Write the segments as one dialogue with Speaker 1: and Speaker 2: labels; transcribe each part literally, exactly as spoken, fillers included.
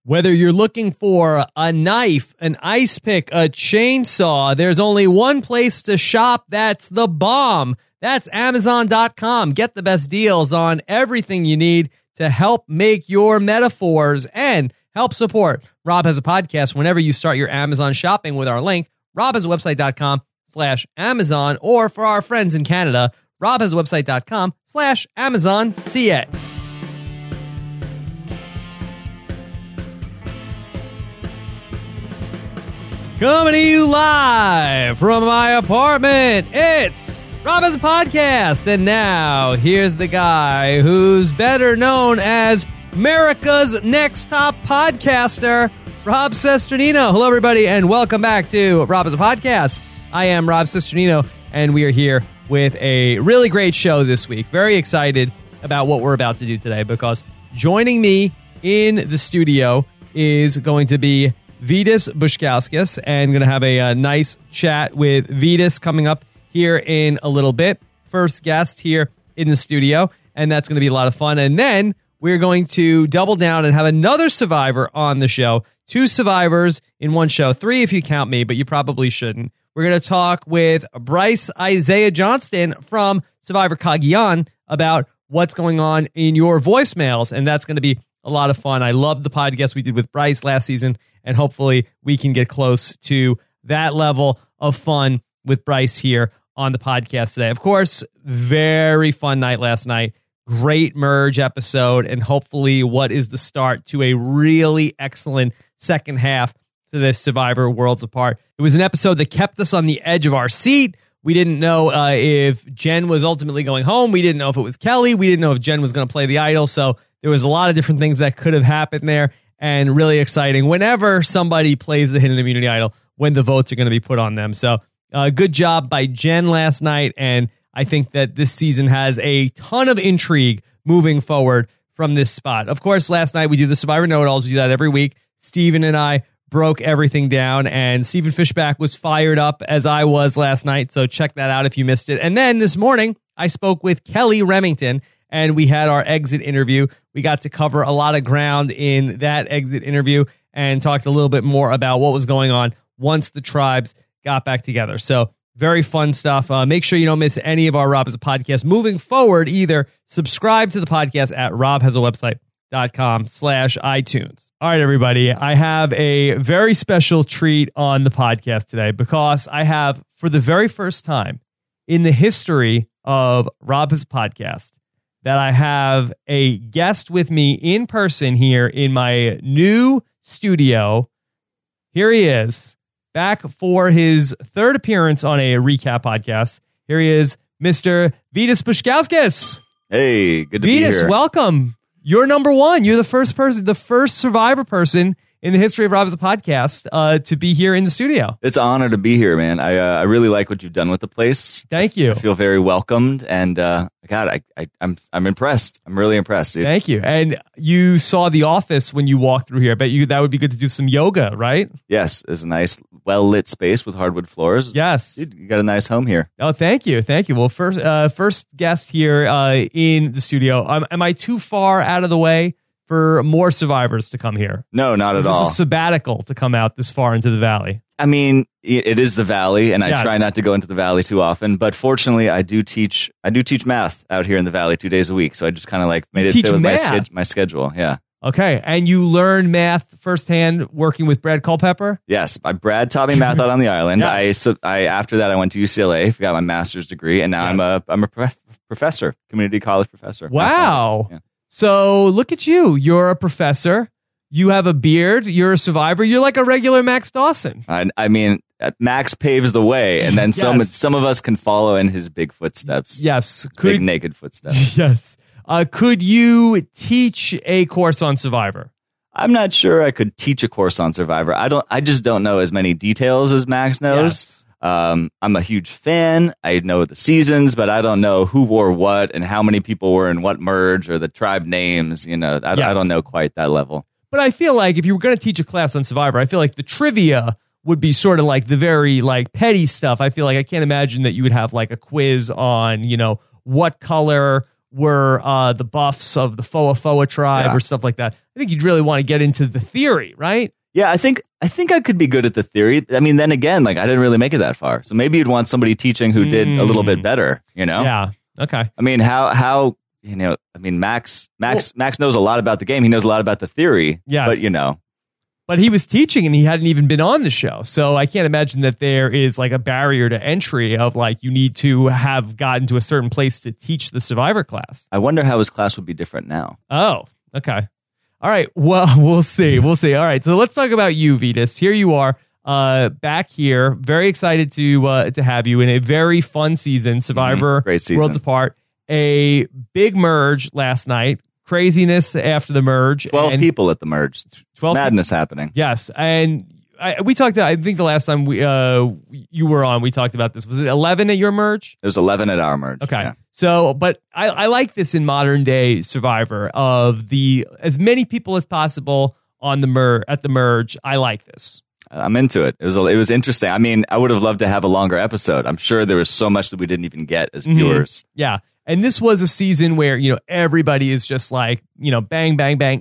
Speaker 1: Whether you're looking for a knife, an ice pick, a chainsaw, there's only one place to shop. That's The Bomb. That's Amazon dot com. Get the best deals on everything you need to help make your metaphors and help support Rob Has a Podcast whenever you start your Amazon shopping with our link, rob has a website dot com slash Amazon, or for our friends in Canada, rob has a website dot com slash Amazon C A. Coming to you live from my apartment, it's Rob Has a Podcast. And now, here's the guy who's better known as America's Next Top Podcaster, Rob Cesternino. Hello, everybody, and welcome back to Rob Has a Podcast. I am Rob Cesternino, and we are here with a really great show this week. Very excited about what we're about to do today, because joining me in the studio is going to be Vytas Bushkauskas, and going to have a, a nice chat with Vytas coming up here in a little bit. First guest here in the studio, and that's going to be a lot of fun. And then we're going to double down and have another survivor on the show. Two survivors in one show. Three if you count me, but you probably shouldn't. We're going to talk with Bryce Isaiah Johnston from Survivor Cagayan about what's going on in your voicemails, and that's going to be a lot of fun. I love the podcast we did with Bryce last season, and hopefully we can get close to that level of fun with Bryce here on the podcast today. Of course, very fun night last night. Great merge episode, and hopefully what is the start to a really excellent second half to this Survivor Worlds Apart. It was an episode that kept us on the edge of our seat. We didn't know uh, if Jen was ultimately going home. We didn't know if it was Kelly. We didn't know if Jen was going to play the idol. So there was a lot of different things that could have happened there, and really exciting whenever somebody plays the Hidden Immunity Idol, when the votes are going to be put on them. So uh, good job by Jen last night, and I think that this season has a ton of intrigue moving forward from this spot. Of course, last night we do the Survivor Know-It-Alls. We do that every week. Steven and I broke everything down, and Steven Fishback was fired up as I was last night, so check that out if you missed it. And then this morning, I spoke with Kelly Remington, and we had our exit interview. We got to cover a lot of ground in that exit interview and talked a little bit more about what was going on once the tribes got back together. So very fun stuff. Uh, make sure you don't miss any of our Rob Has a Podcast moving forward either. Subscribe to the podcast at rob has a website dot com slash iTunes. All right, everybody. I have a very special treat on the podcast today, because I have, for the very first time in the history of Rob Has a Podcast, that I have a guest with me in person here in my new studio. Here he is, back for his third appearance on a recap podcast. Here he is, Mister Vytas Bushkauskas.
Speaker 2: Hey, good to
Speaker 1: Vytas,
Speaker 2: be here.
Speaker 1: welcome. You're number one. You're the first person, the first Survivor person in the history of Rob Has a Podcast uh, to be here in the studio.
Speaker 2: It's an honor to be here, man. I uh, I really like what you've done with the place.
Speaker 1: Thank you.
Speaker 2: I feel very welcomed, and uh, God, I, I I'm I'm impressed. I'm really impressed, dude.
Speaker 1: Thank you. And you saw the office when you walked through here. I bet you that would be good to do some yoga, right?
Speaker 2: Yes, it's a nice, well lit space with hardwood floors.
Speaker 1: Yes,
Speaker 2: dude, you got a nice home here.
Speaker 1: Oh, thank you, thank you. Well, first uh, first guest here uh, in the studio. Um, am I too far out of the way for more survivors to come here?
Speaker 2: No, not at
Speaker 1: all.
Speaker 2: all.
Speaker 1: It's a sabbatical to come out this far into the valley.
Speaker 2: I mean, it is the valley, and I
Speaker 1: yes.
Speaker 2: try not to go into the valley too often. But fortunately, I do teach. I do teach math out here in the valley two days a week. So I just kind of like made
Speaker 1: you
Speaker 2: it
Speaker 1: teach
Speaker 2: fit with my,
Speaker 1: math?
Speaker 2: ske- my schedule. Yeah.
Speaker 1: Okay, and you learn math firsthand working with Brad Culpepper?
Speaker 2: Yes, my Brad taught me math out on the island.
Speaker 1: Yeah.
Speaker 2: I, so, I after that I went to U C L A, got my master's degree, and now
Speaker 1: yes.
Speaker 2: I'm a I'm a prof- professor, community college professor.
Speaker 1: Wow.
Speaker 2: Yeah.
Speaker 1: So look at you. You're a professor. You have a beard. You're a survivor. You're like a regular Max Dawson.
Speaker 2: I, I mean, Max paves the way, and then
Speaker 1: yes.
Speaker 2: some some of us can follow in his big footsteps.
Speaker 1: Yes,
Speaker 2: could, big naked footsteps.
Speaker 1: Yes. Uh, could you teach a course on Survivor?
Speaker 2: I'm not sure I could teach a course on Survivor. I don't. I just don't know as many details as Max knows.
Speaker 1: Yes.
Speaker 2: Um, I'm a huge fan. I know the seasons, but I don't know who wore what and how many people were in what merge or the tribe names. You know, I,
Speaker 1: yes.
Speaker 2: I don't know quite that level.
Speaker 1: But I feel like if you were going to teach a class on Survivor, I feel like the trivia would be sort of like the very like petty stuff. I feel like I can't imagine that you would have like a quiz on, you know, what color were uh, the buffs of the Foa Foa tribe
Speaker 2: yeah.
Speaker 1: or stuff like that. I think you'd really want to get into the theory, right?
Speaker 2: Yeah, I think I think I could be good at the theory. I mean, then again, like I didn't really make it that far. So maybe you'd want somebody teaching who did a little bit better, you know?
Speaker 1: Yeah. Okay.
Speaker 2: I mean, how how you know, I mean Max Max well, Max knows a lot about the game. He knows a lot about the theory.
Speaker 1: Yes.
Speaker 2: But you know.
Speaker 1: But he was teaching and he hadn't even been on the show. So I can't imagine that there is like a barrier to entry of like you need to have gotten to a certain place to teach the Survivor class.
Speaker 2: I wonder how his class would be different now.
Speaker 1: Oh, okay. All right. Well, we'll see. We'll see. All right. So let's talk about you, Vytas. Here you are, uh, back here. Very excited to uh, to have you in a very fun season. Survivor,
Speaker 2: mm-hmm. Great season.
Speaker 1: Worlds Apart. A big merge last night. Craziness after the merge.
Speaker 2: Twelve
Speaker 1: and
Speaker 2: people at the merge.
Speaker 1: twelve
Speaker 2: Madness happening.
Speaker 1: Yes, and I, we talked. I think the last time we uh, you were on, we talked about this. Was it eleven at your merge?
Speaker 2: It was eleven at our merge.
Speaker 1: Okay.
Speaker 2: Yeah.
Speaker 1: So, but I, I like this in modern day Survivor of the as many people as possible on the mer at the merge. I like this.
Speaker 2: I'm into it. It was it was interesting. I mean, I would have loved to have a longer episode. I'm sure there was so much that we didn't even get as viewers.
Speaker 1: Mm-hmm. Yeah. And this was a season where, you know, everybody is just like, you know, bang, bang, bang.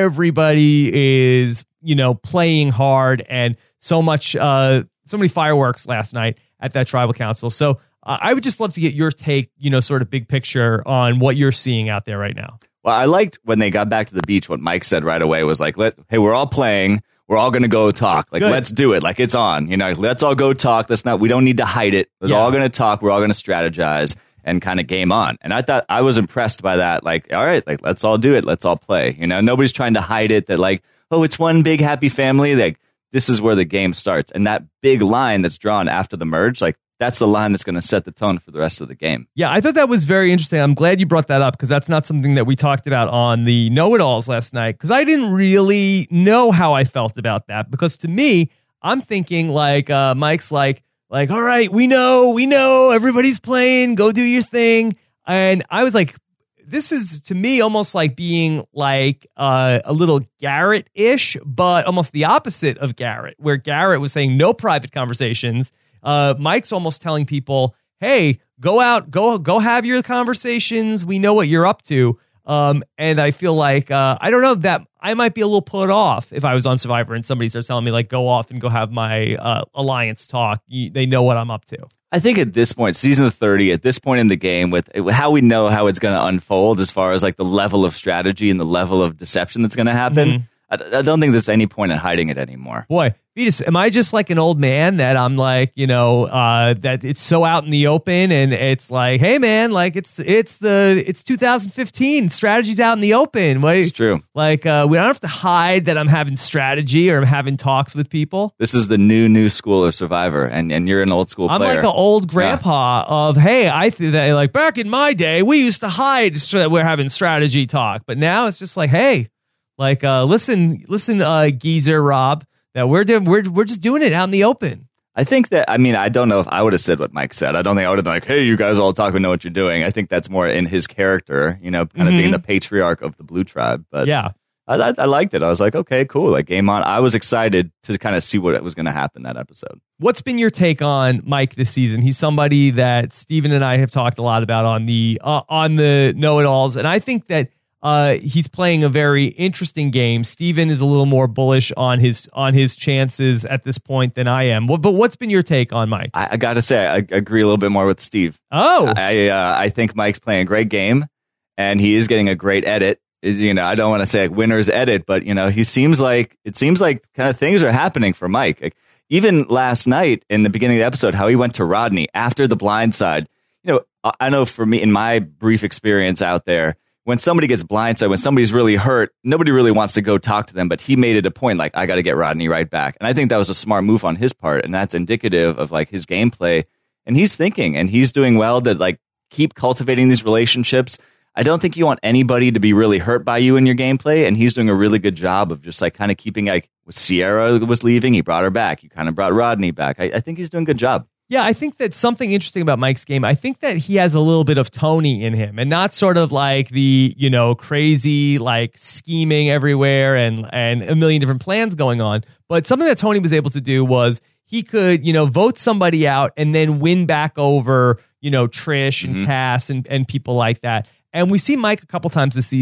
Speaker 1: Everybody is, you know, playing hard and so much, uh, so many fireworks last night at that tribal council. So uh, I would just love to get your take, you know, sort of big picture on what you're seeing out there right now.
Speaker 2: Well, I liked when they got back to the beach, what Mike said right away was like, Let, hey, we're all playing. We're all going to go talk. Like, Good. Let's do it. Like, it's on. You know, let's all go talk. Let's not, we don't need to hide it. We're yeah. all going to talk. We're all going to strategize. And kind of game on. And I thought I was impressed by that. Like, all right, like, let's all do it. Let's all play. You know, nobody's trying to hide it that like, oh, it's one big happy family. Like, this is where the game starts. And that big line that's drawn after the merge, like, that's the line that's going to set the tone for the rest of the game.
Speaker 1: Yeah, I thought that was very interesting. I'm glad you brought that up because that's not something that we talked about on the Know-It-Alls last night because I didn't really know how I felt about that because to me, I'm thinking like uh, Mike's like, Like, all right, we know, we know, everybody's playing, go do your thing. And I was like, this is to me almost like being like uh, a little Garrett-ish, but almost the opposite of Garrett, where Garrett was saying no private conversations. Uh, Mike's almost telling people, hey, go out, go, go have your conversations. We know what you're up to. Um, and I feel like, uh, I don't know that I might be a little put off if I was on Survivor and somebody starts telling me like, go off and go have my, uh, alliance talk. You, they know what I'm up to.
Speaker 2: I think at this point, season thirty, at this point in the game with how we know how it's going to unfold as far as like the level of strategy and the level of deception that's going to happen. Mm-hmm. I, I don't think there's any point in hiding it anymore.
Speaker 1: Boy, Vytas, am I just like an old man that I'm like, you know, uh, that it's so out in the open and it's like, hey man, like it's it's the it's two thousand fifteen, strategy's out in the open. What,
Speaker 2: it's true.
Speaker 1: Like uh, we don't have to hide that I'm having strategy or I'm having talks with people.
Speaker 2: This is the new new school of Survivor, and and you're an old school
Speaker 1: I'm
Speaker 2: player.
Speaker 1: I'm like an old grandpa yeah. of hey, I think that like back in my day we used to hide so that we're having strategy talk, but now it's just like hey. Like, uh, listen, listen, uh, Geezer Rob, that we're doing, we're we're just doing it out in the open.
Speaker 2: I think that, I mean, I don't know if I would have said what Mike said. I don't think I would have been like, hey, you guys all talk and know what you're doing. I think that's more in his character, you know, kind of mm-hmm. being the patriarch of the Blue Tribe. But
Speaker 1: yeah,
Speaker 2: I, I, I liked it. I was like, okay, cool. Like, game on. I was excited to kind of see what was going to happen that episode.
Speaker 1: What's been your take on Mike this season? He's somebody that Steven and I have talked a lot about on the uh, on the Know-It-Alls, and I think that. Uh, he's playing a very interesting game. Steven is a little more bullish on his on his chances at this point than I am. Well, but what's been your take on Mike?
Speaker 2: I, I got to say, I agree a little bit more with Steve.
Speaker 1: Oh,
Speaker 2: I uh, I think Mike's playing a great game, and he is getting a great edit. You know, I don't want to say like winner's edit, but you know, he seems like it seems like kind of things are happening for Mike. Like, even last night in the beginning of the episode, how he went to Rodney after the blind side. You know, I know for me in my brief experience out there. When somebody gets blindsided, when somebody's really hurt, nobody really wants to go talk to them, but he made it a point, like, I got to get Rodney right back. And I think that was a smart move on his part, and that's indicative of, like, his gameplay. And he's thinking, and he's doing well to, like, keep cultivating these relationships. I don't think you want anybody to be really hurt by you in your gameplay, and he's doing a really good job of just, like, kind of keeping, like, with Sierra was leaving, he brought her back. He kind of brought Rodney back. I, I think he's doing a good job.
Speaker 1: Yeah, I think that's something interesting about Mike's game. I think that he has a little bit of Tony in him and not sort of like the, you know, crazy, like scheming everywhere and, and a million different plans going on. But something that Tony was able to do was he could, you know, vote somebody out and then win back over, you know, Trish and mm-hmm. Cass and, and people like that. And we see Mike a couple times this season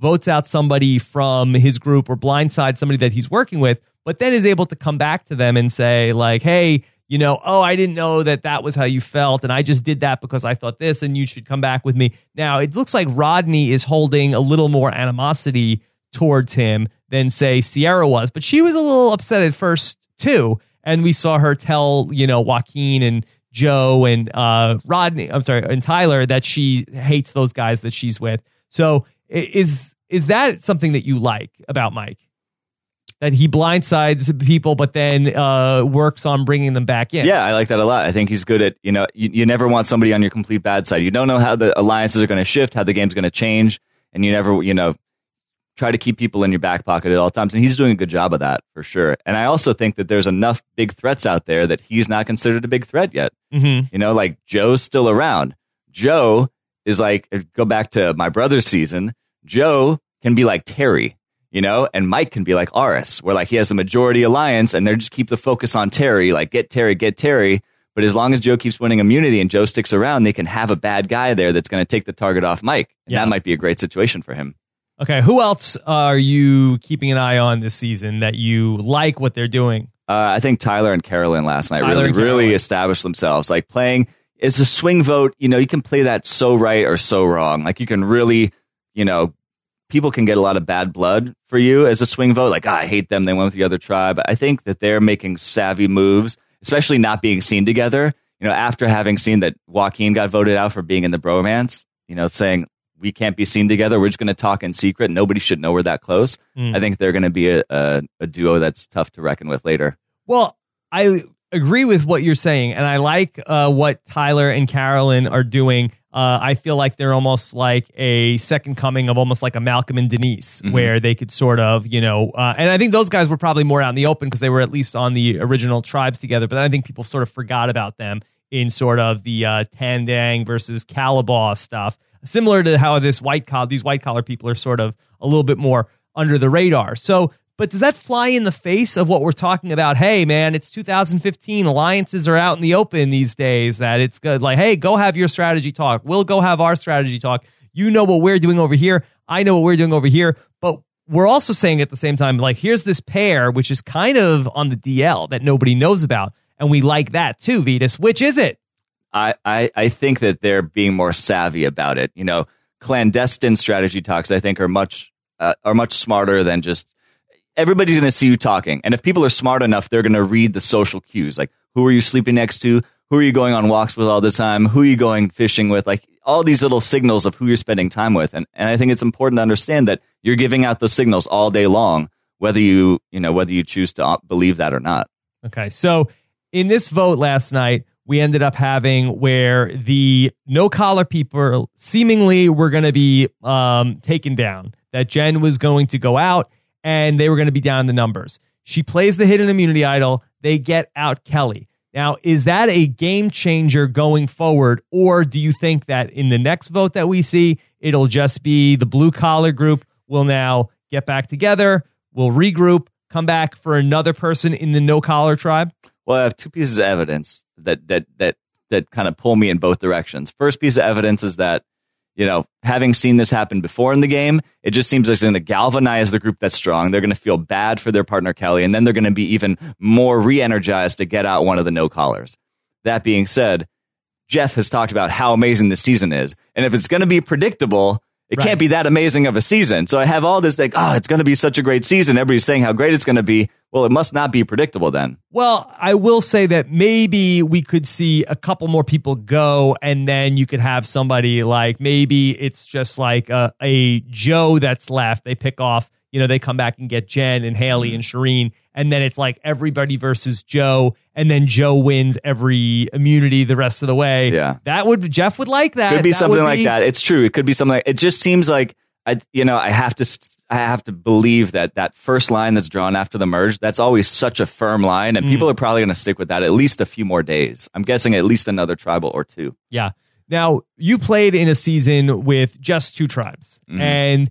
Speaker 1: votes out somebody from his group or blindside somebody that he's working with, but then is able to come back to them and say like, hey, you know, oh, I didn't know that that was how you felt, and I just did that because I thought this, and you should come back with me. Now, it looks like Rodney is holding a little more animosity towards him than, say, Sierra was, but she was a little upset at first, too, and we saw her tell, you know, Joaquin and Joe and uh, Rodney, I'm sorry, and Tyler that she hates those guys that she's with. So is is that something that you like about Mike? That he blindsides people, but then uh, works on bringing them back in.
Speaker 2: Yeah, I like that a lot. I think he's good at, you know, you, you never want somebody on your complete bad side. You don't know how the alliances are going to shift, how the game's going to change, and you never, you know, try to keep people in your back pocket at all times. And he's doing a good job of that, for sure. And I also think that there's enough big threats out there that he's not considered a big threat yet.
Speaker 1: Mm-hmm.
Speaker 2: You know, like Joe's still around. Joe is like, go back to my brother's season, Joe can be like Terry. You know, and Mike can be like Aris, where like he has the majority alliance and they just keep the focus on Terry, like get Terry, get Terry. But as long as Joe keeps winning immunity and Joe sticks around, they can have a bad guy there that's going to take the target off Mike. And yeah. that might be a great situation for him.
Speaker 1: Okay, who else are you keeping an eye on this season that you like what they're doing?
Speaker 2: Uh, I think Tyler and Carolyn last night
Speaker 1: Tyler
Speaker 2: really, really established themselves. Like playing, it's a swing vote. You know, you can play that so right or so wrong. Like you can really, you know, people can get a lot of bad blood for you as a swing vote. Like, oh, I hate them. They went with the other tribe. I think that they're making savvy moves, especially not being seen together. You know, after having seen that Joaquin got voted out for being in the bromance, you know, saying we can't be seen together. We're just going to talk in secret. Nobody should know we're that close. Mm. I think they're going to be a, a, a duo that's tough to reckon with later.
Speaker 1: Well, I agree with what you're saying. And I like uh, what Tyler and Carolyn are doing. Uh, I feel like they're almost like a second coming of almost like a Malcolm and Denise, mm-hmm. where they could sort of, you know, uh, and I think those guys were probably more out in the open because they were at least on the original tribes together. But I think people sort of forgot about them in sort of the uh, Tandang versus Calabaw stuff, similar to how this white collar, these white collar people are sort of a little bit more under the radar. So, but does that fly in the face of what we're talking about? Hey, man, it's two thousand fifteen. Alliances are out in the open these days. That it's good. Like, hey, go have your strategy talk. We'll go have our strategy talk. You know what we're doing over here. I know what we're doing over here. But we're also saying at the same time, like, here's this pair, which is kind of on the D L that nobody knows about. And we like that too, Vitas. Which is it?
Speaker 2: I, I, I think that they're being more savvy about it. You know, clandestine strategy talks, I think, are much uh, are much smarter than just everybody's going to see you talking. And if people are smart enough, they're going to read the social cues. Like, who are you sleeping next to? Who are you going on walks with all the time? Who are you going fishing with? Like, all these little signals of who you're spending time with. And and I think it's important to understand that you're giving out those signals all day long, whether you, you know, whether you choose to believe that or not.
Speaker 1: Okay. So in this vote last night, we ended up having where the no-collar people seemingly were going to be um, taken down, that Jen was going to go out, and they were going to be down in the numbers. She plays the hidden immunity idol. They get out Kelly. Now, is that a game changer going forward, or do you think that in the next vote that we see, it'll just be the blue-collar group will now get back together, will regroup, come back for another person in the no-collar tribe?
Speaker 2: Well, I have two pieces of evidence that that that that kind of pull me in both directions. First piece of evidence is that, you know, having seen this happen before in the game, it just seems like it's going to galvanize the group that's strong. They're going to feel bad for their partner, Kelly, and then they're going to be even more re-energized to get out one of the no-collars. That being said, Jeff has talked about how amazing this season is. And if it's going to be predictable, it right. can't be that amazing of a season. So I have all this like, oh, it's going to be such a great season. Everybody's saying how great it's going to be. Well, it must not be predictable then.
Speaker 1: Well, I will say that maybe we could see a couple more people go, and then you could have somebody like maybe it's just like a, a Joe that's left. They pick off, you know, they come back and get Jen and Haley mm-hmm. and Shireen, and then it's like everybody versus Joe, and then Joe wins every immunity the rest of the way.
Speaker 2: Yeah,
Speaker 1: that would Jeff would like that.
Speaker 2: Could be
Speaker 1: that
Speaker 2: something
Speaker 1: be,
Speaker 2: like that. It's true. It could be something. Like, it just seems like I, you know, I have to. I have to believe that that first line that's drawn after the merge, that's always such a firm line, and mm. people are probably going to stick with that at least a few more days. I'm guessing at least another tribal or two.
Speaker 1: Yeah. Now, you played in a season with just two tribes, mm. and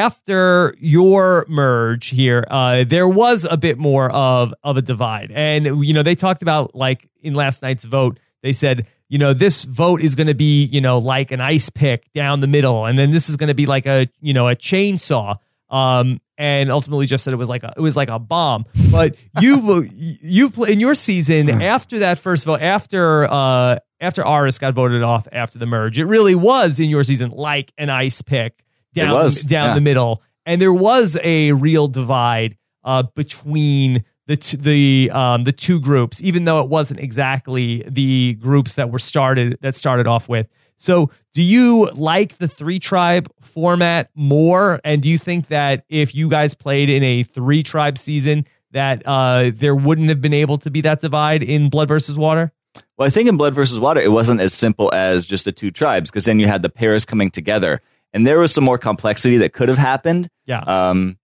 Speaker 1: after your merge here, uh, there was a bit more of, of a divide. And, you know, they talked about, like, in last night's vote, they said, you know, this vote is going to be, you know, like an ice pick down the middle, and then this is going to be like a, you know, a chainsaw. Um, and ultimately Jeff said it was like a, it was like a bomb. But you, you in your season after that first vote, after uh, after Aris got voted off after the merge, it really was in your season like an ice pick down
Speaker 2: was,
Speaker 1: down
Speaker 2: yeah.
Speaker 1: the middle, and there was a real divide uh, between the t- the um, the two groups, even though it wasn't exactly the groups that were started that started off with. So do you like the three tribe format more? And do you think that if you guys played in a three tribe season that uh, there wouldn't have been able to be that divide in Blood versus Water?
Speaker 2: Well, I think in Blood versus Water, it wasn't as simple as just the two tribes, because then you had the pairs coming together and there was some more complexity that could have happened.
Speaker 1: Yeah.
Speaker 2: Um,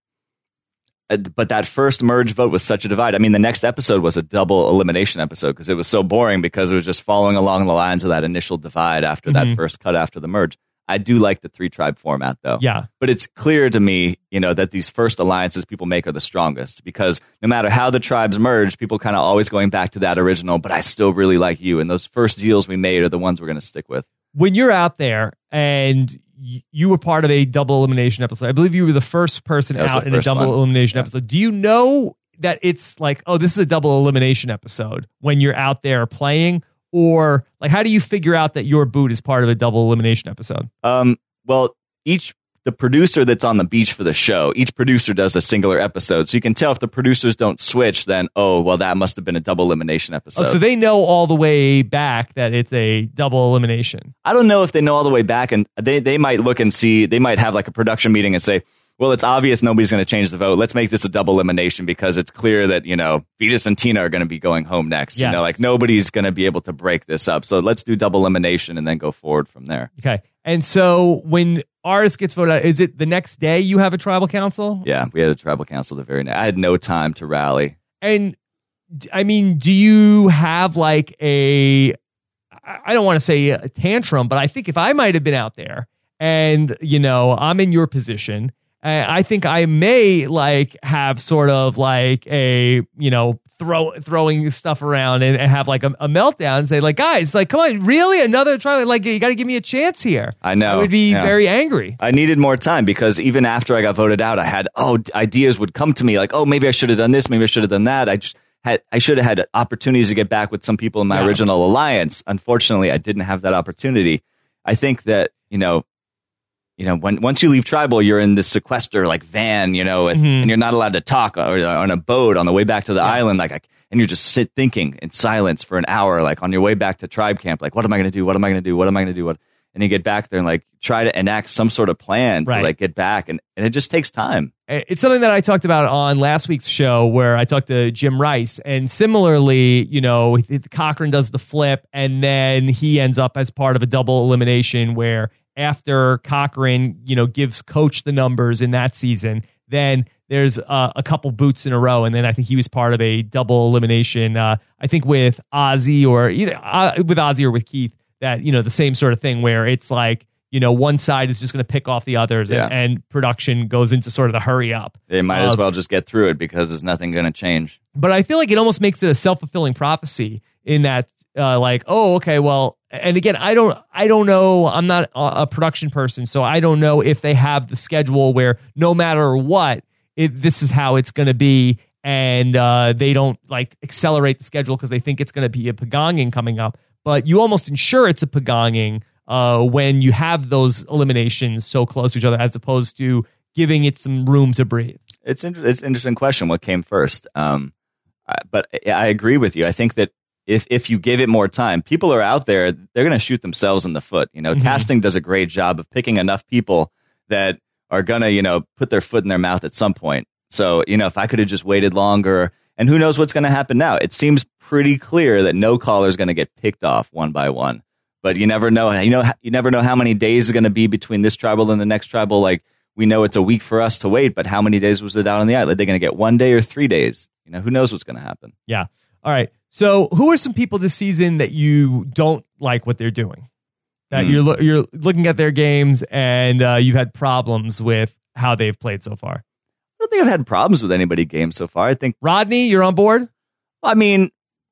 Speaker 2: but that first merge vote was such a divide. I mean, the next episode was a double elimination episode because it was so boring because it was just following along the lines of that initial divide after
Speaker 1: Mm-hmm.
Speaker 2: that first cut after the merge. I do like the three tribe format though.
Speaker 1: Yeah.
Speaker 2: But it's clear to me, you know, that these first alliances people make are the strongest because no matter how the tribes merge, people kind of always going back to that original, but I still really like you. And those first deals we made are the ones we're going to stick with.
Speaker 1: When you're out there and y- you were part of a double elimination episode, I believe you were the first person
Speaker 2: That was
Speaker 1: out
Speaker 2: the
Speaker 1: in a
Speaker 2: first
Speaker 1: double
Speaker 2: one.
Speaker 1: elimination
Speaker 2: Yeah.
Speaker 1: episode. Do you know that it's like, oh, this is a double elimination episode when you're out there playing? Or like, how do you figure out that your boot is part of a double elimination episode?
Speaker 2: Um, well, each the producer that's on the beach for the show, each producer does a singular episode. So you can tell if the producers don't switch, then, oh, well, that must have been a double elimination episode.
Speaker 1: Oh, so they know all the way back that it's a double elimination.
Speaker 2: I don't know if they know all the way back, and they, they might look and see, they might have like a production meeting and say, well, it's obvious nobody's going to change the vote. Let's make this a double elimination because it's clear that, you know, Vetus and Tina are going to be going home next.
Speaker 1: Yes.
Speaker 2: You know, like nobody's going to be able to break this up. So let's do double elimination and then go forward from there.
Speaker 1: Okay. And so when Aris gets voted out, is it the next day you have a tribal council?
Speaker 2: Yeah, we had a tribal council the very night. I had no time to rally.
Speaker 1: And I mean, do you have like a, I don't want to say a tantrum, but I think if I might have been out there and, you know, I'm in your position, uh, I think I may like have sort of like a, you know, throw throwing stuff around and, and have like a, a meltdown and say like, guys, like, come on, really? Another trial? Like, you got to give me a chance here.
Speaker 2: I know.
Speaker 1: I would be
Speaker 2: yeah.
Speaker 1: very angry.
Speaker 2: I needed more time because even after I got voted out, I had, oh, ideas would come to me like, oh, maybe I should have done this. Maybe I should have done that. I just had, I should have had opportunities to get back with some people in my
Speaker 1: Yeah.
Speaker 2: original alliance. Unfortunately, I didn't have that opportunity. I think that, you know, you know, when once you leave tribal, you're in this sequester like van, you know, and,
Speaker 1: Mhm.
Speaker 2: and you're not allowed to talk or on a boat on the way back to the
Speaker 1: Yeah.
Speaker 2: island. Like, I, and you just sit thinking in silence for an hour, like on your way back to tribe camp. Like, what am I going to do? What am I going to do? What am I going to do? What? And you get back there and like try to enact some sort of plan
Speaker 1: Right.
Speaker 2: to like get back, and, and it just takes time.
Speaker 1: It's something that I talked about on last week's show where I talked to Jim Rice. And similarly, you know, Cochran does the flip and then he ends up as part of a double elimination where after Cochran, you know, gives Coach the numbers in that season, then there's uh, a couple boots in a row. And then I think he was part of a double elimination, uh, I think with Ozzy or either uh, with Ozzy or with Keith, that, you know, the same sort of thing where it's like, you know, one side is just going to pick off the others
Speaker 2: Yeah.
Speaker 1: and, and production goes into sort of the hurry up.
Speaker 2: They might as
Speaker 1: Uh,
Speaker 2: well just get through it because there's nothing going to change.
Speaker 1: But I feel like it almost makes it a self-fulfilling prophecy in that, uh, like, oh, okay, well, and again, I don't, I don't know. I'm not a, a production person, so I don't know if they have the schedule where no matter what, it, this is how it's going to be, and uh, they don't like accelerate the schedule because they think it's going to be a pagonging coming up. But you almost ensure it's a pagonging uh, when you have those eliminations so close to each other, as opposed to giving it some room to breathe.
Speaker 2: It's inter- it's an interesting question. What came first? Um, I, but I agree with you. I think that if if you give it more time, people are out there. They're going to shoot themselves in the foot. You know,
Speaker 1: Mhm.
Speaker 2: casting does a great job of picking enough people that are going to, you know, put their foot in their mouth at some point. So, you know, if I could have just waited longer, and who knows what's going to happen now? It seems pretty clear that no caller is going to get picked off one by one. But you never know. You know, you never know how many days is going to be between this tribal and the next tribal. Like, we know it's a week for us to wait, but how many days was it out on the island? Are they going to get one day or three days? You know, who knows what's going to happen?
Speaker 1: Yeah. All right. So, who are some people this season that you don't like what they're doing? That
Speaker 2: Hmm.
Speaker 1: you're lo- you're looking at their games and uh, you've had problems with how they've played so far.
Speaker 2: I don't think I've had problems with anybody games so far. I think,
Speaker 1: Rodney, you're on board.
Speaker 2: I mean,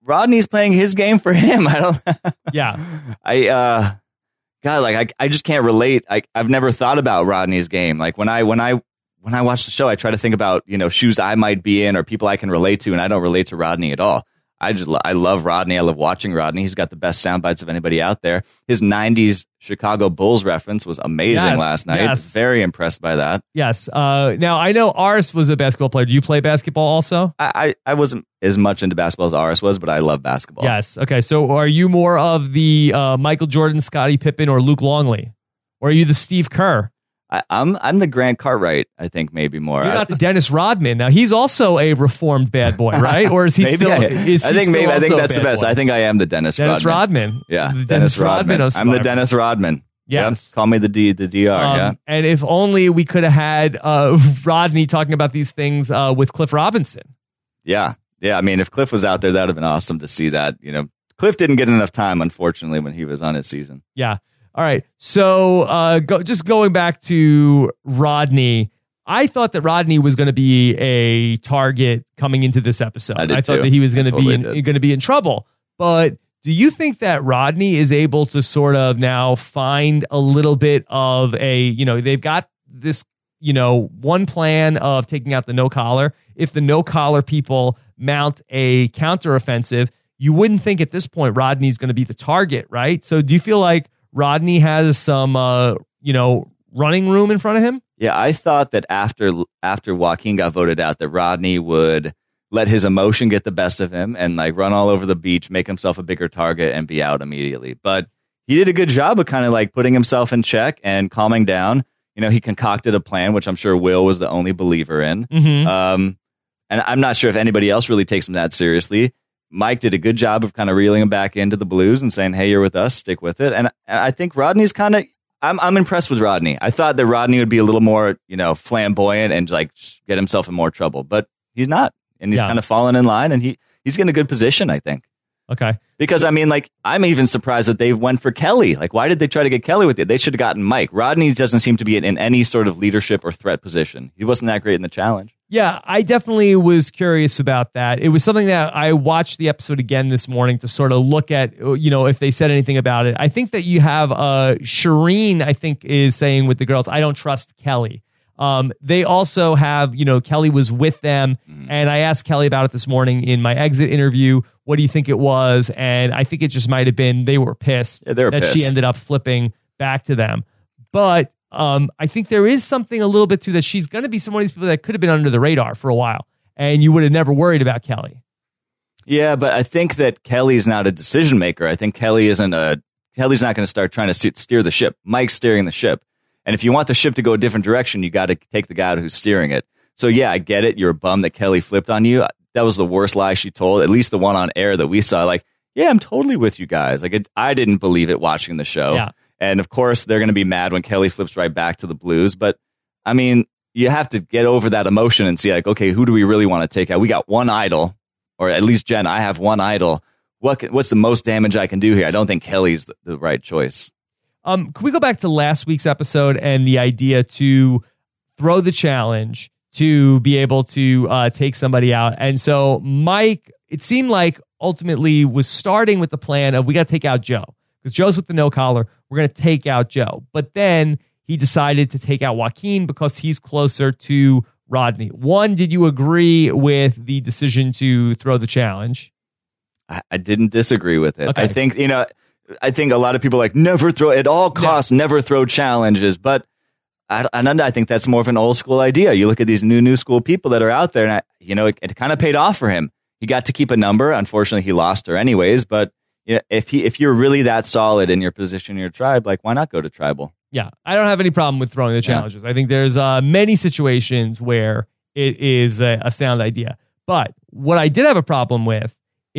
Speaker 2: Rodney's playing his game for him. I don't.
Speaker 1: Yeah.
Speaker 2: I uh, God, like I, I just can't relate. I, I've never thought about Rodney's game. Like when I, when I, when I watch the show, I try to think about you know shoes I might be in or people I can relate to, and I don't relate to Rodney at all. I just I love Rodney. I love watching Rodney. He's got the best sound bites of anybody out there. His nineties Chicago Bulls reference was amazing
Speaker 1: yes,
Speaker 2: last night.
Speaker 1: Yes.
Speaker 2: Very impressed by that.
Speaker 1: Yes. Uh, now, I know Aris was a basketball player. Do you play basketball also?
Speaker 2: I, I, I wasn't as much into basketball as Aris was, but I love basketball.
Speaker 1: Yes. Okay. So are you more of the uh, Michael Jordan, Scottie Pippen, or Luke Longley? Or are you the Steve Kerr?
Speaker 2: I, I'm I'm the Grant Cartwright, I think, maybe more.
Speaker 1: You're not the Dennis Rodman. Now, he's also a reformed bad boy, right? Or is he
Speaker 2: maybe
Speaker 1: still?
Speaker 2: I,
Speaker 1: is
Speaker 2: I
Speaker 1: he
Speaker 2: think
Speaker 1: still
Speaker 2: maybe I think
Speaker 1: also
Speaker 2: that's
Speaker 1: a
Speaker 2: the
Speaker 1: bad
Speaker 2: best.
Speaker 1: boy?
Speaker 2: I think I am the Dennis,
Speaker 1: Dennis
Speaker 2: Rodman.
Speaker 1: Rodman.
Speaker 2: Yeah,
Speaker 1: The
Speaker 2: Dennis,
Speaker 1: Dennis
Speaker 2: Rodman.
Speaker 1: Rodman of
Speaker 2: I'm the
Speaker 1: Survivor.
Speaker 2: Dennis Rodman.
Speaker 1: Yes.
Speaker 2: Yep. Call me the D, the D R.
Speaker 1: Um,
Speaker 2: yeah.
Speaker 1: And if only we could have had uh, Rodney talking about these things uh, with Cliff Robinson.
Speaker 2: Yeah. Yeah. I mean, if Cliff was out there, that would have been awesome to see that. You know, Cliff didn't get enough time, unfortunately, when he was on his season.
Speaker 1: Yeah. All right. So uh, go, just going back to Rodney, I thought that Rodney was going to be a target coming into this episode.
Speaker 2: I did
Speaker 1: I thought
Speaker 2: too.
Speaker 1: that he was going to
Speaker 2: totally
Speaker 1: be in, going to be in trouble. But do you think that Rodney is able to sort of now find a little bit of a, you know, they've got this, you know, one plan of taking out the no collar. If the no collar people mount a counteroffensive, you wouldn't think at this point Rodney's going to be the target, right? So do you feel like Rodney has some, uh, you know, running room in front of him?
Speaker 2: Yeah, I thought that after after Joaquin got voted out, that Rodney would let his emotion get the best of him and like run all over the beach, make himself a bigger target, and be out immediately. But he did a good job of kind of like putting himself in check and calming down. You know, he concocted a plan, which I'm sure Will was the only believer in.
Speaker 1: Mm-hmm.
Speaker 2: Um, and I'm not sure if anybody else really takes him that seriously. Mike did a good job of kind of reeling him back into the Blues and saying, hey, you're with us, stick with it. And I think Rodney's kind of, I'm I'm impressed with Rodney. I thought that Rodney would be a little more, you know, flamboyant and like get himself in more trouble, but he's not. And he's
Speaker 1: Yeah.
Speaker 2: kind of fallen in line, and he, he's in a good position, I think.
Speaker 1: Okay.
Speaker 2: Because, I mean, like, I'm even surprised that they went for Kelly. Like, why did they try to get Kelly with it? They should have gotten Mike. Rodney doesn't seem to be in, in any sort of leadership or threat position. He wasn't that great in the challenge.
Speaker 1: Yeah, I definitely was curious about that. It was something that I watched the episode again this morning to sort of look at, you know, if they said anything about it. I think that you have uh, Shireen, I think, is saying with the girls, I don't trust Kelly. Um, they also have, you know, Kelly was with them, mm. and I asked Kelly about it this morning in my exit interview. What do you think it was? And I think it just might have been they were pissed
Speaker 2: yeah, they were
Speaker 1: that
Speaker 2: pissed.
Speaker 1: she ended up flipping back to them. But um, I think there is something a little bit to that. She's going to be some of these people that could have been under the radar for a while, and you would have never worried about Kelly.
Speaker 2: Yeah, but I think that Kelly's not a decision maker. I think Kelly isn't a Kelly's not going to start trying to steer the ship. Mike's steering the ship. And if you want the ship to go a different direction, you got to take the guy who's steering it. So, yeah, I get it. You're a bum that Kelly flipped on you. That was the worst lie she told, at least the one on air that we saw. Like, yeah, I'm totally with you guys. Like, it, I didn't believe it watching the show.
Speaker 1: Yeah.
Speaker 2: And, of course, they're going to be mad when Kelly flips right back to the Blues. But, I mean, you have to get over that emotion and see, like, okay, who do we really want to take out? We got one idol, or at least, Jen, I have one idol. What can, what's the most damage I can do here? I don't think Kelly's the, the right choice.
Speaker 1: Um, can we go back to last week's episode and the idea to throw the challenge to be able to uh, take somebody out? And so Mike, it seemed like ultimately was starting with the plan of we got to take out Joe because Joe's with the no collar. We're going to take out Joe. But then he decided to take out Joaquin because he's closer to Rodney. One, did you agree with the decision to throw the challenge?
Speaker 2: I, I didn't disagree with it.
Speaker 1: Okay.
Speaker 2: I think, you know, I think a lot of people are like never throw at all costs, yeah. never throw challenges. But I, and I think that's more of an old school idea. You look at these new, new school people that are out there, and I, you know, it, it kind of paid off for him. He got to keep a number. Unfortunately, he lost her anyways. But you know, if he, if you're really that solid in your position in your tribe, like why not go to tribal?
Speaker 1: Yeah, I don't have any problem with throwing the challenges. Yeah. I think there's uh, many situations where it is a, a sound idea. But what I did have a problem with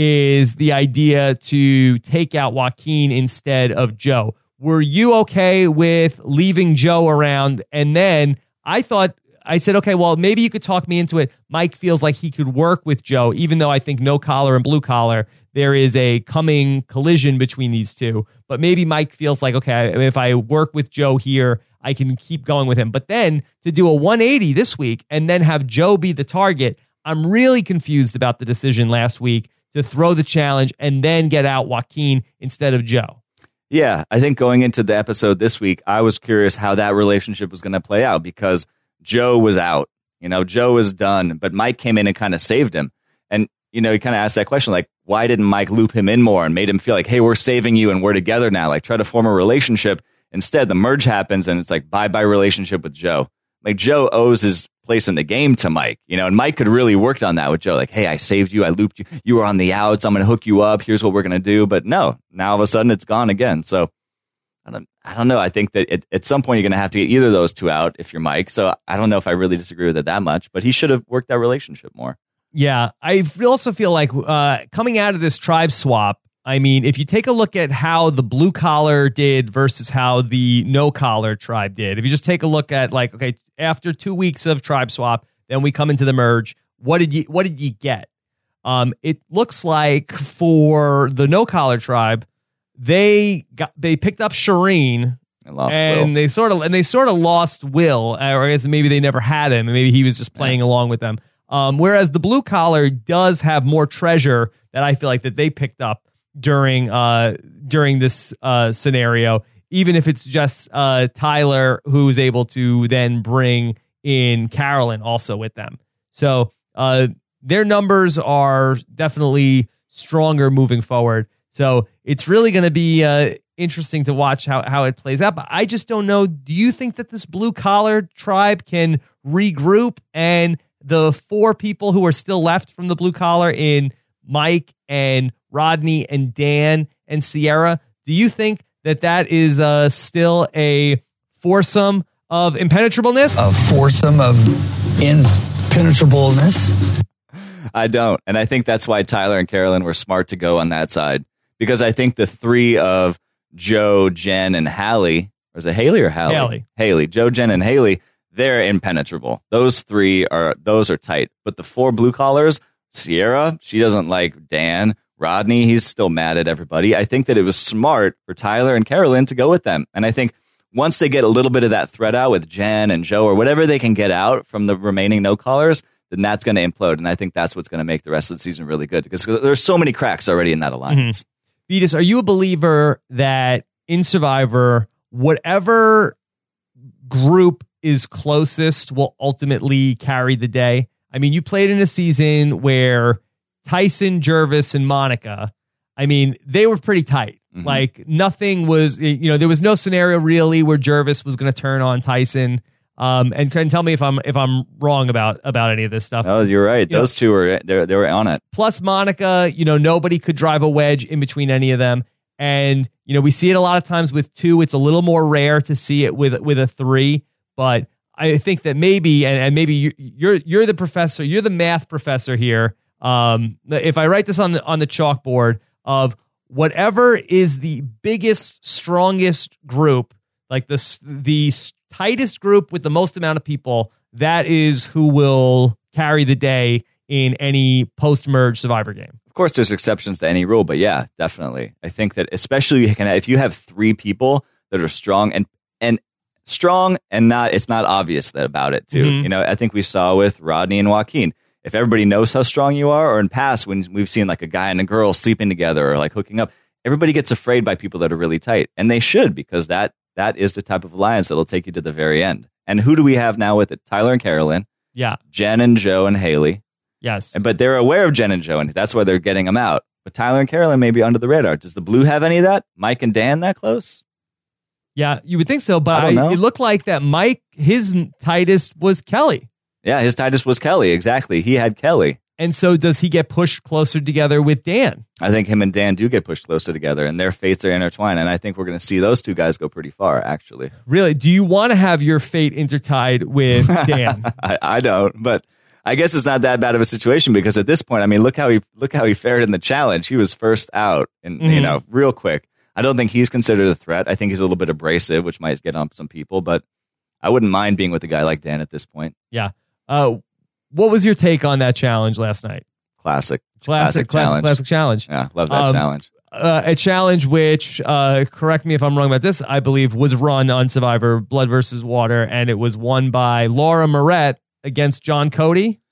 Speaker 1: is the idea to take out Joaquin instead of Joe. Were you okay with leaving Joe around? And then I thought, I said, okay, well, maybe you could talk me into it. Mike feels like he could work with Joe, even though I think no collar and blue collar, there is a coming collision between these two. But maybe Mike feels like, okay, if I work with Joe here, I can keep going with him. But then to do a one eighty this week and then have Joe be the target, I'm really confused about the decision last week to throw the challenge and then get out Joaquin instead of Joe.
Speaker 2: Yeah, I think going into the episode this week, I was curious how that relationship was going to play out because Joe was out. You know, Joe was done, but Mike came in and kind of saved him. And, you know, he kind of asked that question, like, why didn't Mike loop him in more and made him feel like, hey, we're saving you and we're together now, like try to form a relationship. Instead, the merge happens and it's like bye-bye relationship with Joe. Like Joe owes his place in the game to Mike, you know, and Mike could really worked on that with Joe. Like, hey, I saved you. I looped you. You were on the outs. I'm going to hook you up. Here's what we're going to do. But no, now all of a sudden it's gone again. So I don't, I don't know. I think that it, at some point you're going to have to get either of those two out if you're Mike. So I don't know if I really disagree with it that much, but he should have worked that relationship more.
Speaker 1: Yeah, I also feel like uh, coming out of this tribe swap, I mean, if you take a look at how the blue collar did versus how the no collar tribe did, if you just take a look at like, okay, after two weeks of tribe swap, then we come into the merge. What did you what did you get? Um, it looks like for the no collar tribe, they got they picked up Shireen
Speaker 2: and, lost
Speaker 1: and
Speaker 2: Will.
Speaker 1: they sort of and they sort of lost Will, or I guess maybe they never had him, and maybe he was just playing yeah. along with them. Um, whereas the blue collar does have more treasure that I feel like that they picked up during uh, during this uh, scenario, even if it's just uh, Tyler who's able to then bring in Carolyn also with them. So uh, their numbers are definitely stronger moving forward. So it's really going to be uh, interesting to watch how, how it plays out. But I just don't know. Do you think that this blue collar tribe can regroup and the four people who are still left from the blue collar in Mike and Rodney and Dan and Sierra, do you think that that is uh, still a foursome of impenetrableness?
Speaker 3: A foursome of impenetrableness?
Speaker 2: I don't. And I think that's why Tyler and Carolyn were smart to go on that side. Because I think the three of Joe, Jen, and Hallie, or is it Haley or Hallie?
Speaker 1: Haley.
Speaker 2: Haley. Joe, Jen, and Haley, they're impenetrable. Those three are, those are tight. But the four blue collars, Sierra, she doesn't like Dan. Rodney, he's still mad at everybody. I think that it was smart for Tyler and Carolyn to go with them. And I think once they get a little bit of that thread out with Jen and Joe or whatever they can get out from the remaining no collars, then that's going to implode. And I think that's what's going to make the rest of the season really good because there's so many cracks already in that alliance.
Speaker 1: Mm-hmm. Vitas, are you a believer that in Survivor, whatever group is closest will ultimately carry the day? I mean, you played in a season where Tyson, Jervis, and Monica, I mean, they were pretty tight. Mm-hmm. Like nothing was, you know, there was no scenario really where Jervis was going to turn on Tyson. Um, and can tell me if I'm if I'm wrong about about any of this stuff.
Speaker 2: Oh, you're right.
Speaker 1: You
Speaker 2: Those
Speaker 1: know,
Speaker 2: two were they they were on it.
Speaker 1: Plus Monica, you know, nobody could drive a wedge in between any of them. And you know, we see it a lot of times with two. It's a little more rare to see it with with a three. But I think that maybe, and, and maybe you're, you're you're the professor, you're the math professor here. Um, if I write this on the on the chalkboard of whatever is the biggest, strongest group, like the the tightest group with the most amount of people, that is who will carry the day in any post-merge Survivor game.
Speaker 2: Of course, there's exceptions to any rule, but yeah, definitely. I think that especially if you have three people that are strong and and strong and not, it's not obvious that about it too. Mm-hmm. You know, I think we saw with Rodney and Joaquin. If everybody knows how strong you are, or in past when we've seen like a guy and a girl sleeping together or like hooking up, everybody gets afraid by people that are really tight, and they should because that that is the type of alliance that'll take you to the very end. And who do we have now with it? Tyler and Carolyn.
Speaker 1: Yeah.
Speaker 2: Jen and Joe and Haley.
Speaker 1: Yes.
Speaker 2: But they're aware of Jen and Joe, and that's why they're getting them out. But Tyler and Carolyn may be under the radar. Does the Blue have any of that? Mike and Dan that close?
Speaker 1: Yeah, you would think so, but
Speaker 2: I don't know.
Speaker 1: it looked like that Mike, his tightest was Kelly.
Speaker 2: Yeah, his tightest was Kelly. Exactly. He had Kelly.
Speaker 1: And so does he get pushed closer together with Dan?
Speaker 2: I think him and Dan do get pushed closer together, and their fates are intertwined. And I think we're going to see those two guys go pretty far, actually.
Speaker 1: Really? Do you want to have your fate intertied with Dan?
Speaker 2: I, I don't, but I guess it's not that bad of a situation because at this point, I mean, look how he look how he fared in the challenge. He was first out, and mm-hmm. you know, real quick. I don't think he's considered a threat. I think he's a little bit abrasive, which might get on some people, but I wouldn't mind being with a guy like Dan at this point.
Speaker 1: Yeah. Uh, what was your take on that challenge last night?
Speaker 2: Classic.
Speaker 1: Classic, classic
Speaker 2: challenge.
Speaker 1: Classic, classic challenge.
Speaker 2: Yeah, love that um, challenge.
Speaker 1: Uh, a challenge which, uh, correct me if I'm wrong about this, I believe was run on Survivor, Blood versus Water, and it was won by Laura Moret against John Cody.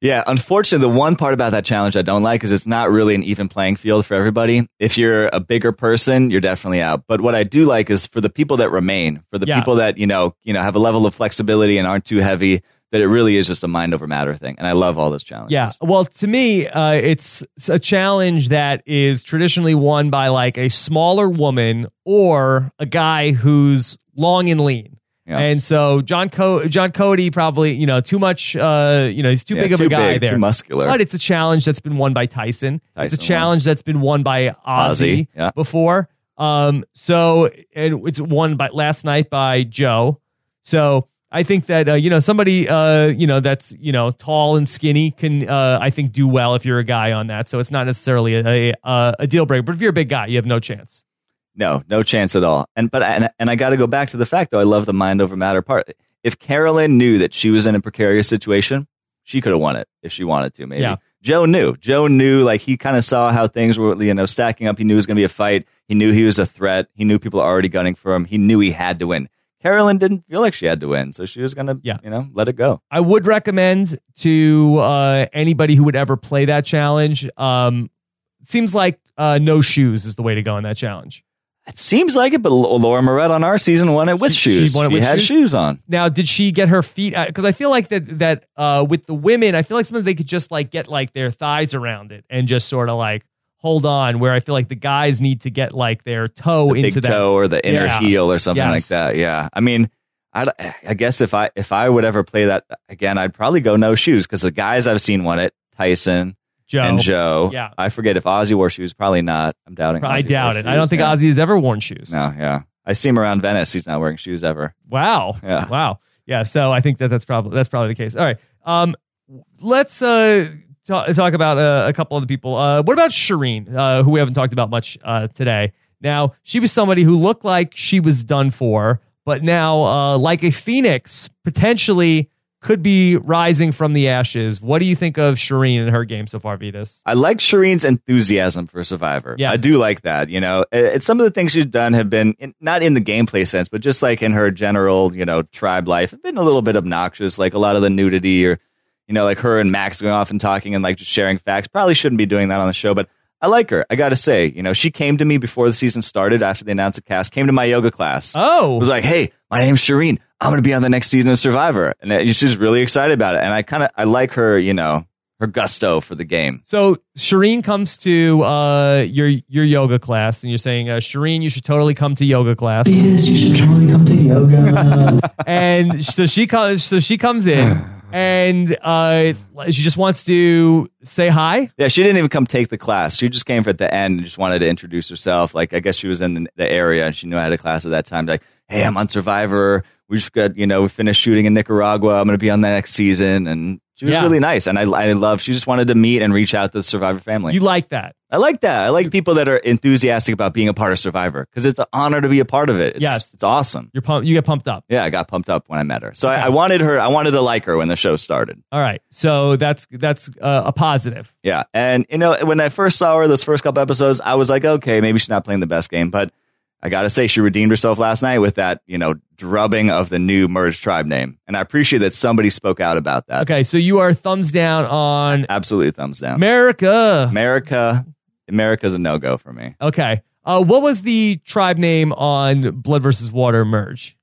Speaker 2: Yeah, unfortunately, the one part about that challenge I don't like is it's not really an even playing field for everybody. If you're a bigger person, you're definitely out. But what I do like is for the people that remain, for the
Speaker 1: Yeah.
Speaker 2: people that, you know, you know, have a level of flexibility and aren't too heavy, that it really is just a mind over matter thing. And I love all those challenges.
Speaker 1: Yeah. Well, to me, uh, it's it's a challenge that is traditionally won by like a smaller woman or a guy who's long and lean.
Speaker 2: Yeah.
Speaker 1: And so John Co- John Cody probably, you know, too much, uh, you know, he's too
Speaker 2: Yeah,
Speaker 1: big of
Speaker 2: too
Speaker 1: a guy
Speaker 2: big,
Speaker 1: there.
Speaker 2: too muscular.
Speaker 1: But it's a challenge that's been won by Tyson.
Speaker 2: Tyson
Speaker 1: it's a challenge that's been won by Ozzy,
Speaker 2: Ozzy, yeah.
Speaker 1: before. Um, so and it's won by last night by Joe. So I think that uh, you know somebody uh, you know that's you know tall and skinny can uh, I think do well if you're a guy on that. So it's not necessarily a a, a deal breaker. But if you're a big guy, you have no chance.
Speaker 2: No, no chance at all. And but and, and I got to go back to the fact though. I love the mind over matter part. If Carolyn knew that she was in a precarious situation, she could have won it if she wanted to. Maybe
Speaker 1: Yeah.
Speaker 2: Joe knew. Joe knew. Like he kind of saw how things were, you know, stacking up. He knew it was going to be a fight. He knew he was a threat. He knew people are already gunning for him. He knew he had to win. Carolyn didn't feel like she had to win, so she was going to,
Speaker 1: Yeah.
Speaker 2: you know, let it go.
Speaker 1: I would recommend to uh, anybody who would ever play that challenge. Um, seems like uh, no shoes is the way to go in that challenge.
Speaker 2: It seems like it, but Laura Moret on our season won it with
Speaker 1: She-
Speaker 2: shoes.
Speaker 1: she won it
Speaker 2: She
Speaker 1: with
Speaker 2: had
Speaker 1: shoes?
Speaker 2: shoes on.
Speaker 1: Now, did she get her feet? Because I feel like that that uh, with the women, I feel like sometimes they could just like get like their thighs around it and just sort of like hold on. Where I feel like the guys need to get like their toe
Speaker 2: The
Speaker 1: into
Speaker 2: big
Speaker 1: that
Speaker 2: toe or the inner
Speaker 1: Yeah.
Speaker 2: heel or something
Speaker 1: Yes.
Speaker 2: like that. Yeah, I mean, I, I guess if I if I would ever play that again, I'd probably go no shoes because the guys I've seen won it, Tyson
Speaker 1: Joe.
Speaker 2: and Joe.
Speaker 1: Yeah.
Speaker 2: I forget if Ozzy wore shoes. Probably not. I'm doubting.
Speaker 1: I
Speaker 2: Ozzy
Speaker 1: doubt
Speaker 2: wore
Speaker 1: it. I don't
Speaker 2: shoes.
Speaker 1: think
Speaker 2: Yeah.
Speaker 1: Ozzy has ever worn shoes.
Speaker 2: No, yeah, I see him around Venice. He's not wearing shoes ever.
Speaker 1: Wow.
Speaker 2: Yeah.
Speaker 1: Wow. Yeah. So I think that that's probably that's probably the case. All right. Um, let's uh talk, talk about uh, a couple of the people. Uh, what about Shireen, uh, who we haven't talked about much uh today? Now, she was somebody who looked like she was done for, but now, uh, like a phoenix, potentially could be rising from the ashes. What do you think of Shireen and her game so far, Vitas?
Speaker 2: I like Shireen's enthusiasm for Survivor.
Speaker 1: Yes.
Speaker 2: I do like that. You know, it's some of the things she's done have been in, not in the gameplay sense, but just like in her general, you know, tribe life, have been a little bit obnoxious. Like a lot of the nudity, or you know, like her and Max going off and talking and like just sharing facts. Probably shouldn't be doing that on the show, but I like her. I got to say, you know, she came to me before the season started. After they announced the cast, came to my yoga class.
Speaker 1: Oh,
Speaker 2: Was like, hey, my name's Shireen. I'm going to be on the next season of Survivor. And she's really excited about it. And I kind of, I like her, you know, her gusto for the game.
Speaker 1: so Shireen comes to uh your your yoga class, and you're saying, uh, Shireen, you should totally come to yoga class.
Speaker 3: Venus, you should totally come to yoga.
Speaker 1: And so she comes. So she comes in, and uh, she just wants to say hi.
Speaker 2: Yeah, she didn't even come take the class. She just came for at the end and just wanted to introduce herself. Like, I guess she was in the, the area and she knew I had a class at that time. Like, hey, I'm on Survivor. We just got, you know, we finished shooting in Nicaragua. I'm going to be on the next season. And she was
Speaker 1: Yeah.
Speaker 2: really nice. And I, I love, she just wanted to meet and reach out to the Survivor family.
Speaker 1: You like that?
Speaker 2: I like that. I like people that are enthusiastic about being a part of Survivor because it's an honor to be a part of it. It's,
Speaker 1: Yes.
Speaker 2: It's awesome.
Speaker 1: You're pumped. You get pumped up.
Speaker 2: Yeah, I got pumped up when I met her. So
Speaker 1: Okay.
Speaker 2: I, I wanted her, I wanted to like her when the show started.
Speaker 1: All right. So that's that's uh, a positive.
Speaker 2: Yeah. And, you know, when I first saw her, those first couple episodes, I was like, okay, maybe she's not playing the best game. But I got to say, she redeemed herself last night with that, you know, drubbing of the new merged tribe name. And I appreciate that somebody spoke out about that.
Speaker 1: Okay. So you are thumbs down on
Speaker 2: Absolutely thumbs down.
Speaker 1: America.
Speaker 2: America, America's a no-go for me.
Speaker 1: Okay. Uh, what was the tribe name on Blood versus Water merge?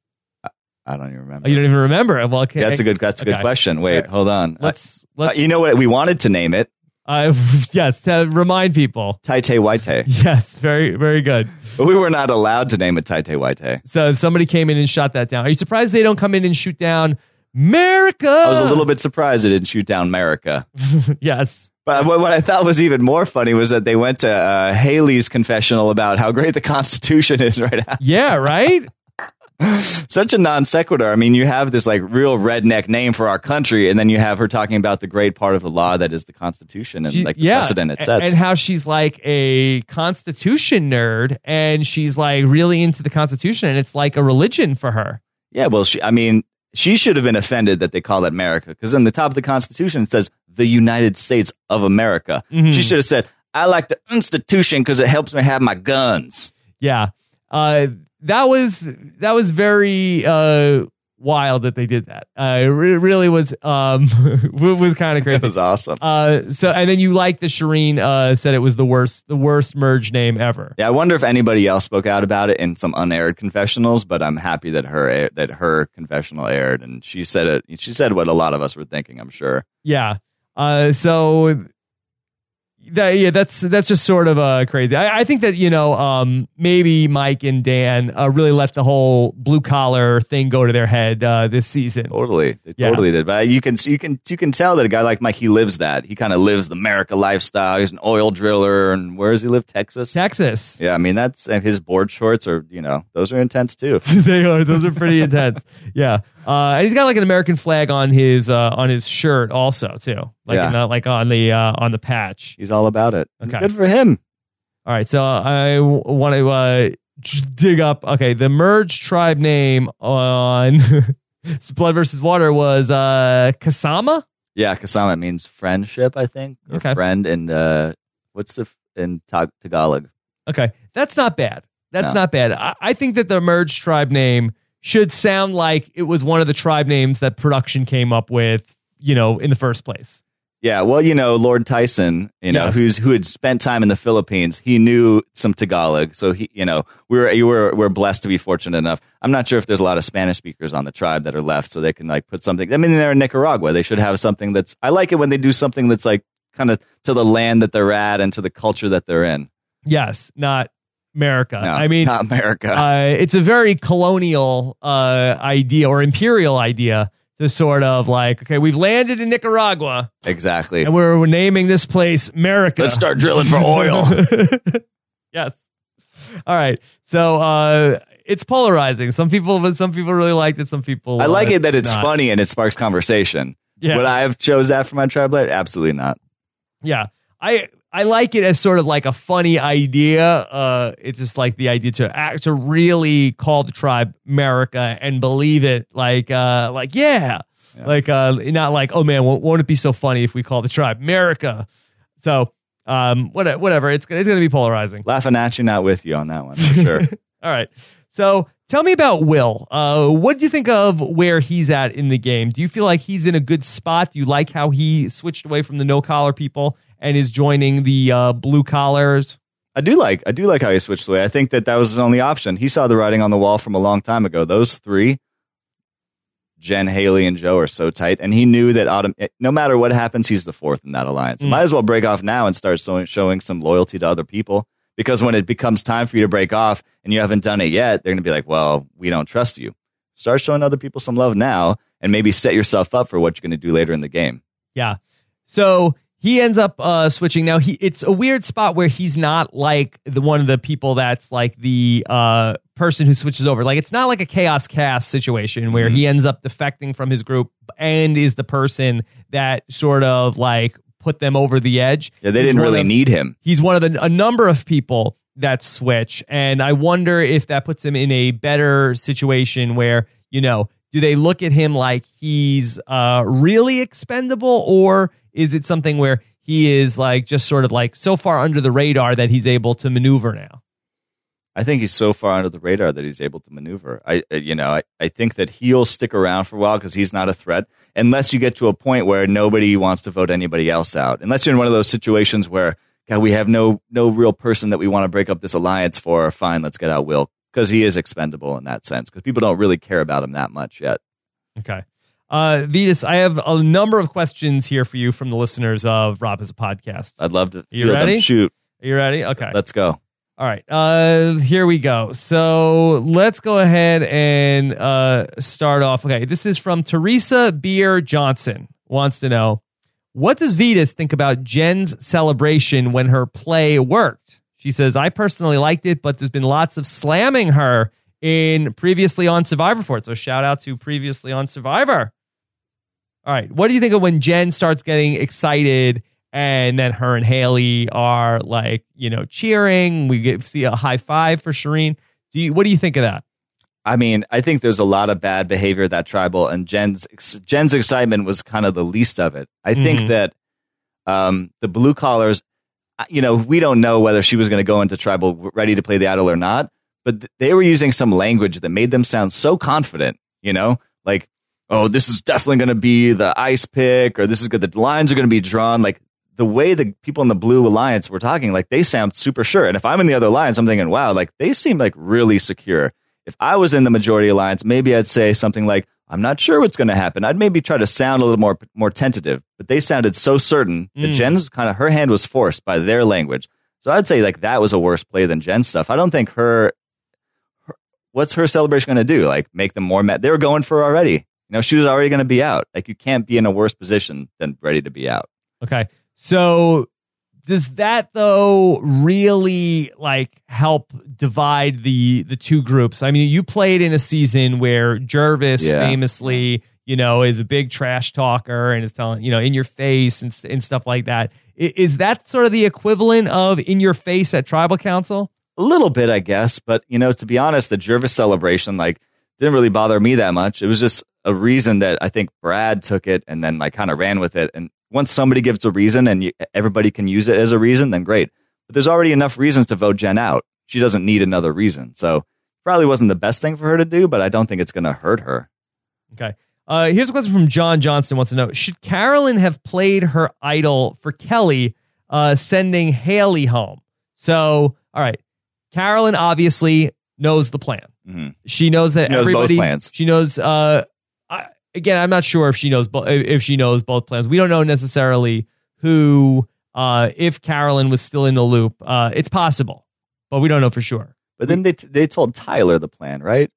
Speaker 2: I don't even remember.
Speaker 1: Oh, you don't even remember it. Well, okay.
Speaker 2: That's a good, that's a
Speaker 1: Okay.
Speaker 2: good question. Wait,
Speaker 1: Okay.
Speaker 2: hold on.
Speaker 1: Let's
Speaker 2: Uh,
Speaker 1: let's.
Speaker 2: you know what? We wanted to name it
Speaker 1: Uh, yes. To remind people.
Speaker 2: Taite Waite,
Speaker 1: Yes. Very very good.
Speaker 2: but we were not allowed to name it Taite Waite.
Speaker 1: So somebody came in and shot that down. Are you surprised they don't come in and shoot down America?
Speaker 2: I was a little bit surprised it didn't shoot down America.
Speaker 1: Yes.
Speaker 2: But what, what I thought was even more funny was that they went to uh, Haley's confessional about how great the Constitution is right now.
Speaker 1: Yeah. Right.
Speaker 2: Such a non sequitur. I mean, you have this like real redneck name for our country, and then you have her talking about the great part of the law that is the Constitution and
Speaker 1: She-
Speaker 2: like the
Speaker 1: yeah,
Speaker 2: precedent it
Speaker 1: a-
Speaker 2: sets.
Speaker 1: and how she's like a Constitution nerd, and she's like really into the Constitution, and it's like a religion for her.
Speaker 2: yeah, well, she, I mean, she should have been offended that they call it America because in the top of the Constitution it says the United States of America.
Speaker 1: Mhm.
Speaker 2: She should have said, I like the Institution because it helps me have my guns.
Speaker 1: Yeah, uh, that was that was very uh, wild that they did that. Uh, it re- really was um, was kind of crazy.
Speaker 2: It was awesome.
Speaker 1: Uh, so and then you like that Shireen uh, said it was the worst the worst merge name ever.
Speaker 2: Yeah, I wonder if anybody else spoke out about it in some unaired confessionals, but I'm happy that her air, that her confessional aired, and she said it. She said what a lot of us were thinking. I'm sure.
Speaker 1: Yeah. Uh, so. That, yeah, that's that's just sort of uh, crazy. I, I think that, you know, um, maybe Mike and Dan uh, really let the whole blue collar thing go to their head uh, this season.
Speaker 2: Totally, they
Speaker 1: Yeah.
Speaker 2: totally did. But you can you can you can tell that a guy like Mike, he lives that. He kind of lives the America lifestyle. He's an oil driller, and where does he live? Texas.
Speaker 1: Texas.
Speaker 2: Yeah, I mean that's and his board shorts are you know those are intense too.
Speaker 1: They are. Those are pretty intense. Yeah. Uh, and he's got like an American flag on his uh, on his shirt also too, like
Speaker 2: Yeah.
Speaker 1: in the, like on the uh, on the patch.
Speaker 2: He's all about it. It's
Speaker 1: Okay.
Speaker 2: good for him.
Speaker 1: All right, so I w- want to uh, j- dig up. Okay, the merge tribe name on Blood versus Water was uh, Kasama.
Speaker 2: Yeah, Kasama means friendship, I think, or
Speaker 1: Okay.
Speaker 2: friend, and uh, what's the f- in Tag- Tagalog?
Speaker 1: Okay, that's not bad. That's
Speaker 2: No.
Speaker 1: not bad. I, I think that the merge tribe name should sound like it was one of the tribe names that production came up with, you know, in the first place.
Speaker 2: Yeah, well, you know, Lord Tyson, you know,
Speaker 1: Yes.
Speaker 2: who's who had spent time in the Philippines, he knew some Tagalog, so he, you know, we were you were we're blessed to be fortunate enough. I'm not sure if there's a lot of Spanish speakers on the tribe that are left, so they can like put something. I mean, they're in Nicaragua, they should have something that's. I like it when they do something that's like kind of to the land that they're at and to the culture that they're in.
Speaker 1: Yes, not America.
Speaker 2: No,
Speaker 1: I mean,
Speaker 2: not America.
Speaker 1: uh, it's a very colonial uh, idea or imperial idea to sort of like, okay, we've landed in Nicaragua
Speaker 2: exactly.
Speaker 1: and we're, we're naming this place America.
Speaker 2: Let's start drilling for oil.
Speaker 1: Yes. All right. So uh, it's polarizing. Some people, but some people really liked it. Some people.
Speaker 2: I like
Speaker 1: uh,
Speaker 2: it that it's
Speaker 1: not.
Speaker 2: funny and it sparks conversation.
Speaker 1: Yeah.
Speaker 2: Would I have chose that for my tribe? Absolutely not.
Speaker 1: Yeah. I I like it as sort of like a funny idea. Uh, it's just like the idea to act to really call the tribe America and believe it. Like uh, like yeah,
Speaker 2: Yeah.
Speaker 1: like uh, not like oh man, won't, won't it be so funny if we call the tribe America? So um, what, whatever. It's it's gonna be polarizing.
Speaker 2: Laughing at you, not with you on that one for sure.
Speaker 1: All right. So tell me about Will. Uh, what do you think of where he's at in the game? Do you feel like he's in a good spot? Do you like how he switched away from the no collar people and is joining the uh, blue collars?
Speaker 2: I do like I do like how he switched away. I think that that was his only option. He saw the writing on the wall from a long time ago. Those three, Jen, Haley, and Joe, are so tight, and he knew that autumn, no matter what happens, he's the fourth in that alliance.
Speaker 1: Mm.
Speaker 2: Might as well break off now and start showing, showing some loyalty to other people. Because when it becomes time for you to break off and you haven't done it yet, they're going to be like, "Well, we don't trust you." Start showing other people some love now, and maybe set yourself up for what you're going to do later in the game.
Speaker 1: Yeah. So he ends up uh, switching. Now, he it's a weird spot where he's not like the one of the people that's like the uh, person who switches over. Like, it's not like a Chaos Cast situation where
Speaker 2: Mhm.
Speaker 1: he ends up defecting from his group and is the person that sort of like put them over the edge.
Speaker 2: Yeah, they
Speaker 1: He's
Speaker 2: didn't
Speaker 1: one
Speaker 2: really
Speaker 1: of-
Speaker 2: need him.
Speaker 1: He's one of the, a number of people that switch. And I wonder if that puts him in a better situation where, you know, do they look at him like he's uh, really expendable, or is it something where he is like just sort of like so far under the radar that he's able to maneuver now?
Speaker 2: I think he's so far under the radar that he's able to maneuver. I, uh, you know, I, I think that he'll stick around for a while because he's not a threat, unless you get to a point where nobody wants to vote anybody else out. Unless you're in one of those situations where, God, we have no no real person that we want to break up this alliance for. Fine, let's get out Will, because he is expendable in that sense. Because people don't really care about him that much yet.
Speaker 1: Okay. Uh, Vetus, I have a number of questions here for you from the listeners of Rob as a Podcast.
Speaker 2: I'd love to.
Speaker 1: You
Speaker 2: field
Speaker 1: ready?
Speaker 2: Them. Shoot,
Speaker 1: Are you ready? Okay.
Speaker 2: let's go.
Speaker 1: All right. Uh, here we go. So let's go ahead and uh, start off. Okay. This is from Teresa Beer Johnson. Wants to know, what does Vetus think about Jen's celebration when her play worked? She says, I personally liked it, but there's been lots of slamming her in previously on Survivor for it. So shout out to previously on Survivor. All right. What do you think of when Jen starts getting excited and then her and Haley are like, you know, cheering? We get see a high five for Shireen. Do you, what do you think of that?
Speaker 2: I mean, I think there's a lot of bad behavior at that tribal, and Jen's Jen's excitement was kind of the least of it. I think
Speaker 1: Mhm.
Speaker 2: that um, the blue collars, you know, we don't know whether she was going to go into tribal ready to play the idol or not, but th- they were using some language that made them sound so confident. You know, like, oh, this is definitely going to be the ice pick, or this is good. The lines are going to be drawn. Like the way the people in the Blue Alliance were talking, like they sound super sure. And if I'm in the other alliance, I'm thinking, wow, like they seem like really secure. If I was in the majority alliance, maybe I'd say something like, I'm not sure what's going to happen. I'd maybe try to sound a little more more tentative, but they sounded so certain that
Speaker 1: Mm.
Speaker 2: Jen's kind of, her hand was forced by their language. So I'd say like that was a worse play than Jen's stuff. I don't think her, her what's her celebration going to do? Like make them more mad? They were going for her already. You know, she was already going to be out. Like you can't be in a worse position than ready to be out.
Speaker 1: Okay. So does that though really like help divide the the two groups? I mean, you played in a season where Jervis
Speaker 2: Yeah.
Speaker 1: famously, you know, is a big trash talker and is telling, you know, in your face and, and stuff like that. I- Is that sort of the equivalent of in your face at Tribal Council?
Speaker 2: A little bit, I guess. But, you know, to be honest, the Jervis celebration, like, didn't really bother me that much. It was just a reason that I think Brad took it and then, like, kind of ran with it. And once somebody gives a reason and you, everybody can use it as a reason, then great. But there's already enough reasons to vote Jen out. She doesn't need another reason. So probably wasn't the best thing for her to do, but I don't think it's going to hurt her.
Speaker 1: Okay. Uh, here's a question from John Johnston wants to know, should Carolyn have played her idol for Kelly, uh, sending Haley home? So, all right. Carolyn obviously knows the plan.
Speaker 2: Mm-hmm.
Speaker 1: She knows that
Speaker 2: She knows both
Speaker 1: everybody,
Speaker 2: plans.
Speaker 1: She knows, uh, I, again, I'm not sure if she knows, bo- if she knows both plans. We don't know necessarily who, uh, if Carolyn was still in the loop. Uh, it's possible, but we don't know for sure.
Speaker 2: But then they, t- they told Tyler the plan, right?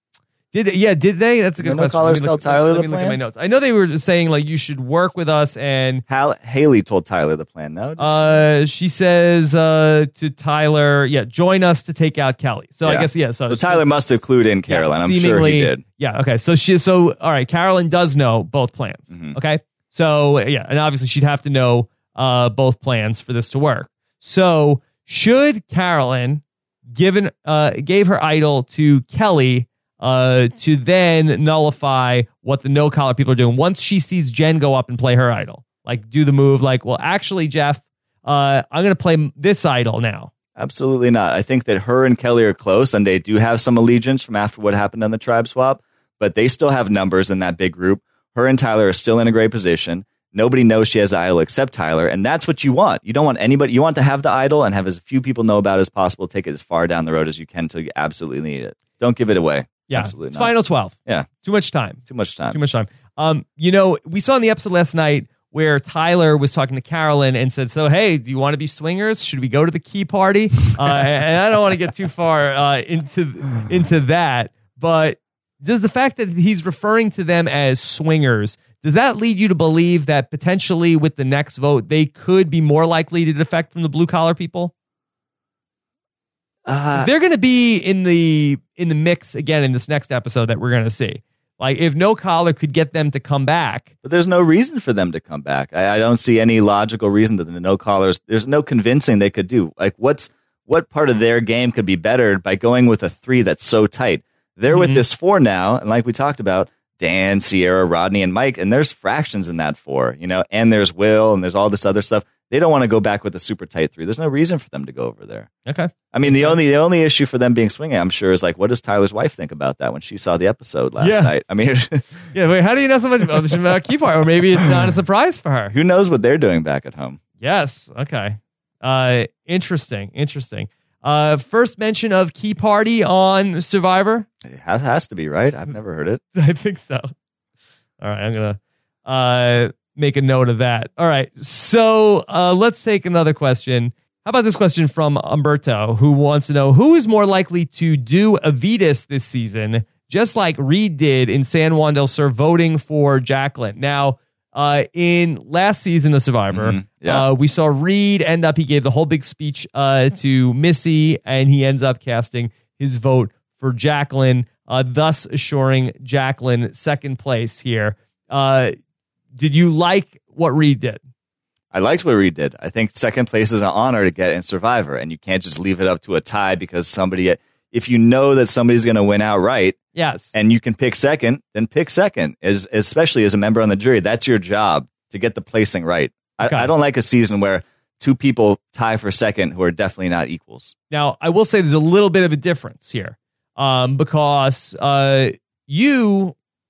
Speaker 1: Did they, yeah, did they? That's a good
Speaker 2: Did no
Speaker 1: question.
Speaker 2: callers
Speaker 1: Let me
Speaker 2: tell
Speaker 1: look-
Speaker 2: Tyler
Speaker 1: let
Speaker 2: the
Speaker 1: me look at
Speaker 2: plan?
Speaker 1: my notes. I know they were saying like you should work with us, and
Speaker 2: Hal- Haley told Tyler the plan, no? Did she?
Speaker 1: uh, she says uh, to Tyler, yeah, join us to take out Kelly. So I
Speaker 2: Yeah.
Speaker 1: guess yeah. So,
Speaker 2: So Tyler must have clued in Carolyn.
Speaker 1: yeah,
Speaker 2: I'm sure
Speaker 1: seemingly-
Speaker 2: he did.
Speaker 1: Yeah. Okay. So she. So all right. Carolyn does know both plans.
Speaker 2: Mhm.
Speaker 1: Okay. So yeah, and obviously she'd have to know uh, both plans for this to work. So should Carolyn given uh, gave her idol to Kelly uh, to then nullify what the no collar people are doing once she sees Jen go up and play her idol, like do the move, like, well, actually, Jeff, uh, I'm going to play this idol now.
Speaker 2: Absolutely not. I think that her and Kelly are close, and they do have some allegiance from after what happened on the tribe swap, but they still have numbers in that big group. Her and Tyler are still in a great position. Nobody knows she has the idol except Tyler, and that's what you want. You don't want anybody. You want to have the idol and have as few people know about it as possible. Take it as far down the road as you can until you absolutely need it. Don't give it away.
Speaker 1: Yeah,
Speaker 2: Absolutely
Speaker 1: it's
Speaker 2: not.
Speaker 1: final twelve.
Speaker 2: Yeah,
Speaker 1: Too much time.
Speaker 2: too much time.
Speaker 1: Too much time. Um, you know, we saw in the episode last night where Tyler was talking to Carolyn and said, so, hey, do you want to be swingers? Should we go to the key party? Uh, and I don't want to get too far uh, into into that, but does the fact that he's referring to them as swingers, does that lead you to believe that potentially with the next vote, they could be more likely to defect from the blue collar people?
Speaker 2: Uh,
Speaker 1: They're going to be in the in the mix again in this next episode that we're going to see. Like if no collar could get them to come back.
Speaker 2: But there's no reason for them to come back. I, I don't see any logical reason that the no callers. There's no convincing they could do. Like what's what part of their game could be bettered by going with a three that's so tight? They're
Speaker 1: Mm-hmm.
Speaker 2: with this four now, and like we talked about, Dan, Sierra, Rodney, and Mike, and there's fractions in that four, you know, and there's Will, and there's all this other stuff. They don't want to go back with a super tight three. There's no reason for them to go over there.
Speaker 1: Okay.
Speaker 2: I mean, the only the only issue for them being swinging, I'm sure, is like, what does Tyler's wife think about that when she saw the episode last
Speaker 1: Yeah.
Speaker 2: night? I mean,
Speaker 1: Yeah, wait, how do you know so much about about Key Party? Or maybe it's not a surprise for her.
Speaker 2: who knows what they're doing back at home?
Speaker 1: Yes. Okay. Uh, interesting. Interesting. Uh, first mention of Key Party on Survivor.
Speaker 2: It has, has to be, right? I've never heard it.
Speaker 1: I think so. All right, I'm gonna uh, make a note of that. All right, so uh, let's take another question. How about this question from Umberto, who wants to know who is more likely to do Avitas this season, just like Reed did in San Juan del Sur, voting for Jacqueline. Now, uh, in last season of Survivor,
Speaker 2: Mhm, yeah.
Speaker 1: uh, we saw Reed end up. He gave the whole big speech uh, to Missy, and he ends up casting his vote for Jacqueline, uh, thus assuring Jacqueline second place here. Uh, did you like what Reed did?
Speaker 2: I liked what Reed did. I think second place is an honor to get in Survivor, and you can't just leave it up to a tie because somebody, if you know that somebody's going to win outright
Speaker 1: Yes.
Speaker 2: and you can pick second, then pick second, as, especially as a member on the jury. That's your job to get the placing right.
Speaker 1: Okay.
Speaker 2: I, I don't like a season where two people tie for second who are definitely not equals.
Speaker 1: Now, I will say there's a little bit of a difference here um, because uh, you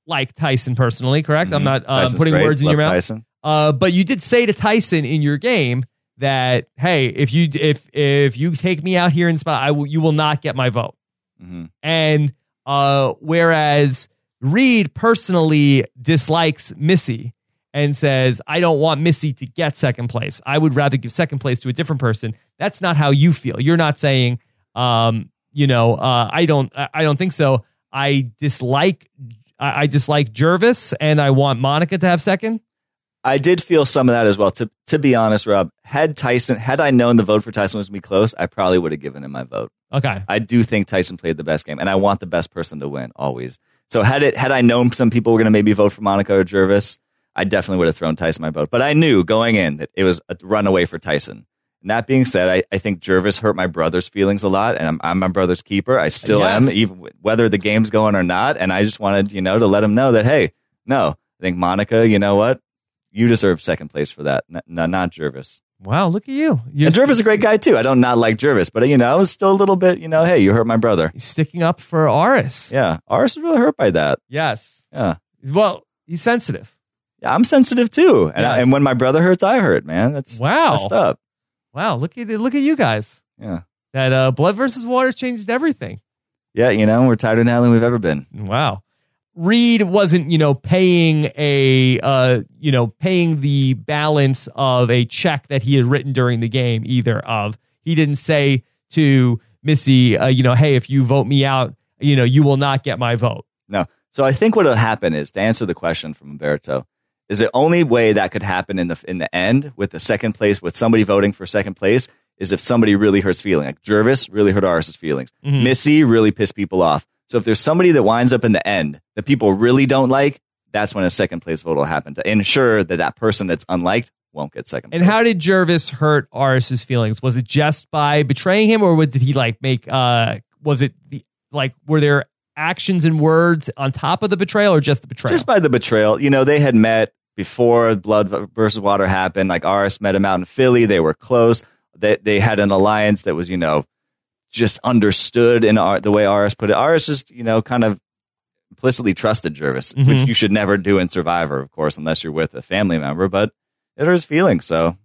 Speaker 1: like Tyson personally, correct?
Speaker 2: Mhm.
Speaker 1: I'm not uh,
Speaker 2: Tyson's
Speaker 1: putting
Speaker 2: great.
Speaker 1: words in
Speaker 2: Love
Speaker 1: your mouth.
Speaker 2: Tyson.
Speaker 1: Uh, but you did say to Tyson in your game that, hey, if you if if you take me out here in spot, I will, you will not get my vote.
Speaker 2: Mhm.
Speaker 1: And uh, whereas Reed personally dislikes Missy and says, I don't want Missy to get second place. I would rather give second place to a different person. That's not how you feel. You're not saying, um, you know, uh, I don't, I don't think so. I dislike, I I dislike Jervis, and I want Monica to have second.
Speaker 2: I did feel some of that as well. To to be honest, Rob, had Tyson, had I known the vote for Tyson was going to be close, I probably would have given him my vote.
Speaker 1: Okay.
Speaker 2: I do think Tyson played the best game, and I want the best person to win always. So had it, had I known some people were going to maybe vote for Monica or Jervis, I definitely would have thrown Tyson my vote. But I knew going in that it was a runaway for Tyson. And that being said, I, I think Jervis hurt my brother's feelings a lot, and I'm, I'm my brother's keeper. I still
Speaker 1: Yes.
Speaker 2: am, even whether the game's going or not. And I just wanted, you know, to let him know that, hey, no, I think Monica, you know what? You deserve second place for that, n- n- not Jervis.
Speaker 1: Wow, look at you. You're
Speaker 2: And Jervis is a great guy too. I don't not like Jervis, but you know, I was still a little bit, you know, hey, you hurt my brother.
Speaker 1: sticking up for Aris.
Speaker 2: Yeah, Aris was really hurt by that.
Speaker 1: Yes.
Speaker 2: Yeah,
Speaker 1: Well, he's sensitive.
Speaker 2: yeah, I'm sensitive too, and I,
Speaker 1: Yes.
Speaker 2: and when my brother hurts, I hurt. Man, that's
Speaker 1: Wow.
Speaker 2: messed up.
Speaker 1: Wow, look at look at you guys.
Speaker 2: Yeah,
Speaker 1: That uh, blood versus water changed everything.
Speaker 2: yeah, you know, we're tighter now than we've ever been.
Speaker 1: Wow. Reed wasn't, you know, paying a, uh, you know, paying the balance of a check that he had written during the game either. Of he didn't say to Missy, uh, you know, hey, if you vote me out, you know, you will not get my vote.
Speaker 2: No, so I think what will happen is, to answer the question from Umberto, is the only way that could happen in the in the end with the second place, with somebody voting for second place, is if somebody really hurts feelings. Like Jervis really hurt Aris's feelings.
Speaker 1: Mhm.
Speaker 2: Missy really pissed people off. So if there's somebody that winds up in the end that people really don't like, that's when a second place vote will happen to ensure that that person that's unliked won't get second
Speaker 1: And
Speaker 2: place.
Speaker 1: how did Jervis hurt Aris's feelings? Was it just by betraying him, or did he like make? Uh, was it the, like were there actions and words on top of the betrayal, or just the betrayal?
Speaker 2: Just by the betrayal. You know, they had met before Blood versus Water happened. Like Aris met him out in Philly. They were close. They they had an alliance that was, you know, just understood in Ar- the way Aris put it. Aris just, you know, kind of implicitly trusted Jervis,
Speaker 1: Mhm.
Speaker 2: which you should never do in Survivor, of course, unless you're with a family member. But it hurt his feelings. So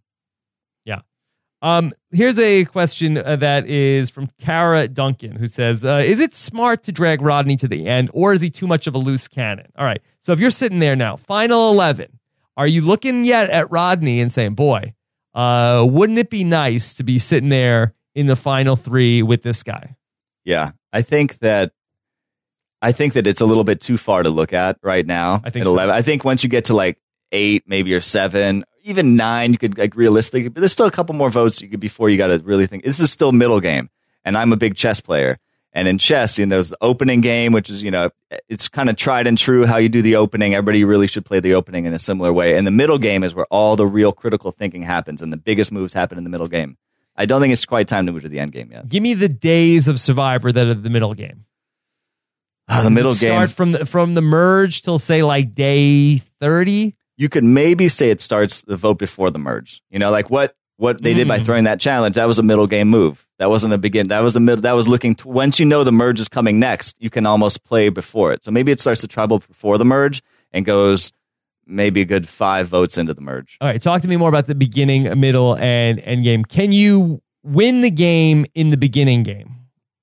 Speaker 1: Um, here's a question uh, that is from Kara Duncan, who says, uh, is it smart to drag Rodney to the end, or is he too much of a loose cannon? All right. So if you're sitting there now, final eleven, are you looking yet at Rodney and saying, boy, uh, wouldn't it be nice to be sitting there in the final three with this guy?
Speaker 2: yeah, I think that I think that it's a little bit too far to look at right now.
Speaker 1: I think
Speaker 2: at
Speaker 1: so.
Speaker 2: eleven. I think once you get to like eight, maybe or seven, even nine, you could like realistically, but there's still a couple more votes you could before you got to really think. This is still middle game, and I'm a big chess player. And in chess, you know, there's the opening game, which is, you know, it's kind of tried and true how you do the opening. Everybody really should play the opening in a similar way. And the middle game is where all the real critical thinking happens, and the biggest moves happen in the middle game. I don't think it's quite time to move to the end game yet.
Speaker 1: Give me the days of Survivor that are the middle game.
Speaker 2: Oh, the middle
Speaker 1: Does it
Speaker 2: game.
Speaker 1: start from the, from the merge till say like day thirty.
Speaker 2: You could maybe say it starts the vote before the merge. You know, like what what they did by
Speaker 1: Mm.
Speaker 2: throwing that challenge. That was a middle game move. That wasn't a begin. That was a middle. That was looking. To, once you know the merge is coming next, you can almost play before it. So maybe it starts the tribal before the merge and goes maybe a good five votes into the merge.
Speaker 1: All right, talk to me more about the beginning, middle, and end game. Can you win the game in the beginning game,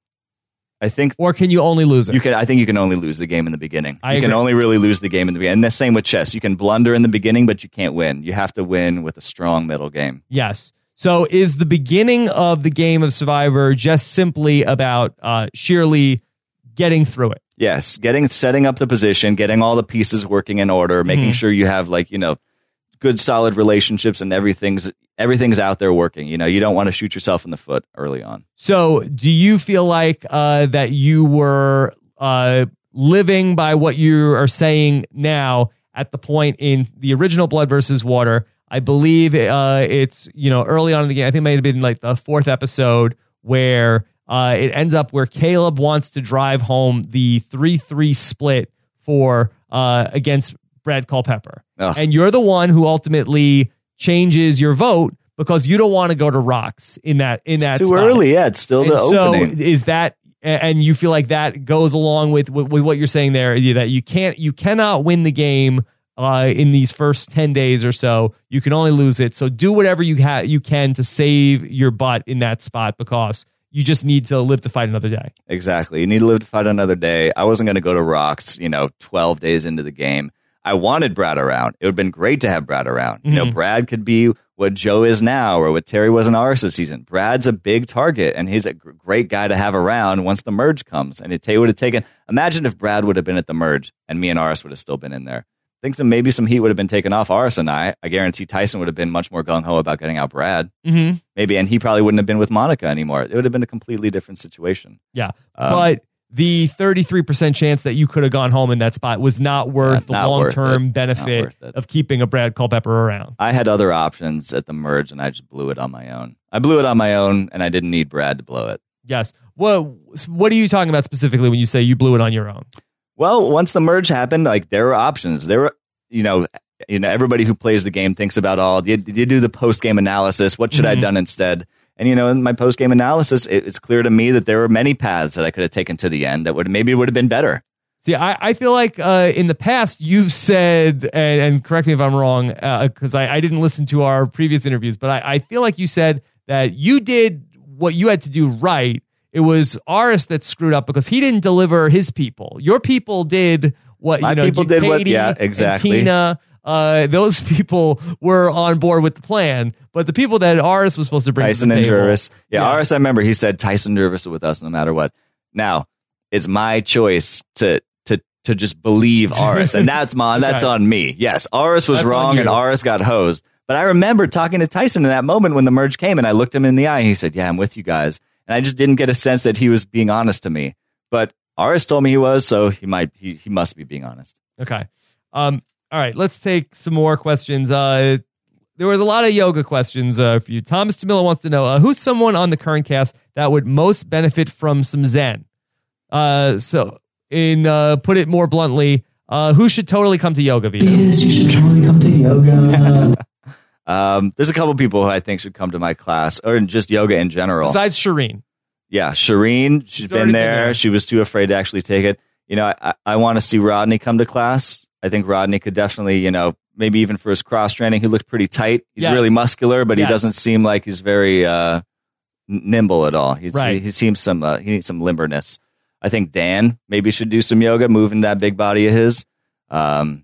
Speaker 2: I think
Speaker 1: or can you only lose it?
Speaker 2: you can. I think you can only lose the game in the beginning.
Speaker 1: I
Speaker 2: you can
Speaker 1: agree.
Speaker 2: only really lose the game in the beginning. And the same with chess. You can blunder in the beginning, but you can't win. You have to win with a strong middle game.
Speaker 1: Yes. So is the beginning of the game of Survivor just simply about uh, sheerly getting through it?
Speaker 2: Yes, getting setting up the position, getting all the pieces working in order, making
Speaker 1: Mhm.
Speaker 2: sure you have like, you know, good solid relationships and everything's everything's out there working. You know, you don't want to shoot yourself in the foot early on.
Speaker 1: So do you feel like uh, that you were uh, living by what you are saying now at the point in the original Blood versus Water? I believe uh, it's, you know, early on in the game. I think it might have been like the fourth episode where uh, it ends up where Caleb wants to drive home the three three split for uh, against Brad Culpepper.
Speaker 2: Ugh.
Speaker 1: And you're the one who ultimately changes your vote because you don't want to go to Rocks in that in
Speaker 2: It's
Speaker 1: that
Speaker 2: too
Speaker 1: spot.
Speaker 2: early. Yeah, it's still
Speaker 1: And
Speaker 2: the
Speaker 1: so
Speaker 2: opening.
Speaker 1: is that and you feel like that goes along with, with, with what you're saying there, that you can't, you cannot win the game uh, in these first ten days or so. You can only lose it. So do whatever you ha- you can to save your butt in that spot, because you just need to live to fight another day.
Speaker 2: Exactly. You need to live to fight another day. I wasn't going to go to Rocks, you know, twelve days into the game. I wanted Brad around. It would have been great to have Brad around. Mm-hmm. You know, Brad could be what Joe is now or what Terry was in Aris this season. Brad's a big target, and he's a g- great guy to have around once the merge comes. And it would have taken, imagine if Brad would have been at the merge and me and Aris would have still been in there. I think some, maybe some heat would have been taken off Aris and I. I guarantee Tyson would have been much more gung-ho about getting out Brad.
Speaker 1: Mm-hmm.
Speaker 2: Maybe, and he probably wouldn't have been with Monica anymore. It would have been a completely different situation.
Speaker 1: Yeah,
Speaker 2: um,
Speaker 1: but the thirty-three percent chance that you could have gone home in that spot was not worth
Speaker 2: Yeah, not
Speaker 1: the long-term
Speaker 2: worth
Speaker 1: benefit
Speaker 2: worth it.
Speaker 1: of keeping a Brad Culpepper around.
Speaker 2: I had other options at the merge, and I just blew it on my own. I blew it on my own, and I didn't need Brad to blow it.
Speaker 1: Yes. What What are you talking about specifically when you say you blew it on your own?
Speaker 2: Well, once the merge happened, like there were options. There were, you know, you know, everybody who plays the game thinks about all. You, you do the post game analysis. What should
Speaker 1: Mm-hmm.
Speaker 2: I have done instead? And you know, in my post game analysis, it, it's clear to me that there were many paths that I could have taken to the end that would maybe would have been better.
Speaker 1: See, I, I feel like uh, in the past you've said, and, and correct me if I'm wrong, because uh, I, I didn't listen to our previous interviews, but I, I feel like you said that you did what you had to do right. It was Aris that screwed up because he didn't deliver his people. Your people did what
Speaker 2: My
Speaker 1: you know.
Speaker 2: people
Speaker 1: you,
Speaker 2: did what-
Speaker 1: Katie
Speaker 2: yeah,
Speaker 1: and
Speaker 2: exactly.
Speaker 1: Tina, uh, those people were on board with the plan, but the people that Aris was supposed to bring
Speaker 2: Tyson
Speaker 1: to the
Speaker 2: and
Speaker 1: table,
Speaker 2: Jervis. Yeah,
Speaker 1: Yeah.
Speaker 2: Aris, I remember he said Tyson Jervis is with us no matter what. Now, it's my choice to to to just believe Aris, and that's my that's
Speaker 1: Okay.
Speaker 2: on me. Yes, Aris was
Speaker 1: That's on
Speaker 2: wrong, and
Speaker 1: you.
Speaker 2: Aris got hosed. But I remember talking to Tyson in that moment when the merge came, and I looked him in the eye, and he said, "Yeah, I'm with you guys." And I just didn't get a sense that he was being honest to me. But Aris told me he was, so he might he, he must be being honest.
Speaker 1: Okay. Um, all right, let's take some more questions. Uh, there was a lot of yoga questions uh, for you. Thomas Tamila wants to know, uh, who's someone on the current cast that would most benefit from some Zen? Uh, so, in uh, put it more bluntly, uh, who should totally come to yoga, Venus?
Speaker 3: Venus, you should totally come to yoga.
Speaker 2: Um, there's a couple people who I think should come to my class, or just yoga in general.
Speaker 1: Besides Shireen.
Speaker 2: Yeah, Shireen, she's
Speaker 1: She's
Speaker 2: been
Speaker 1: already been
Speaker 2: there.
Speaker 1: there.
Speaker 2: She was too afraid to actually take it. You know, I, I want to see Rodney come to class. I think Rodney could definitely, you know, maybe even for his cross training, he looked pretty tight. He's
Speaker 1: Yes.
Speaker 2: really muscular, but
Speaker 1: Yes.
Speaker 2: he doesn't seem like he's very uh, n- nimble at all. He's,
Speaker 1: Right.
Speaker 2: he, he seems some uh, he needs some limberness. I think Dan maybe should do some yoga, moving that big body of his. Um,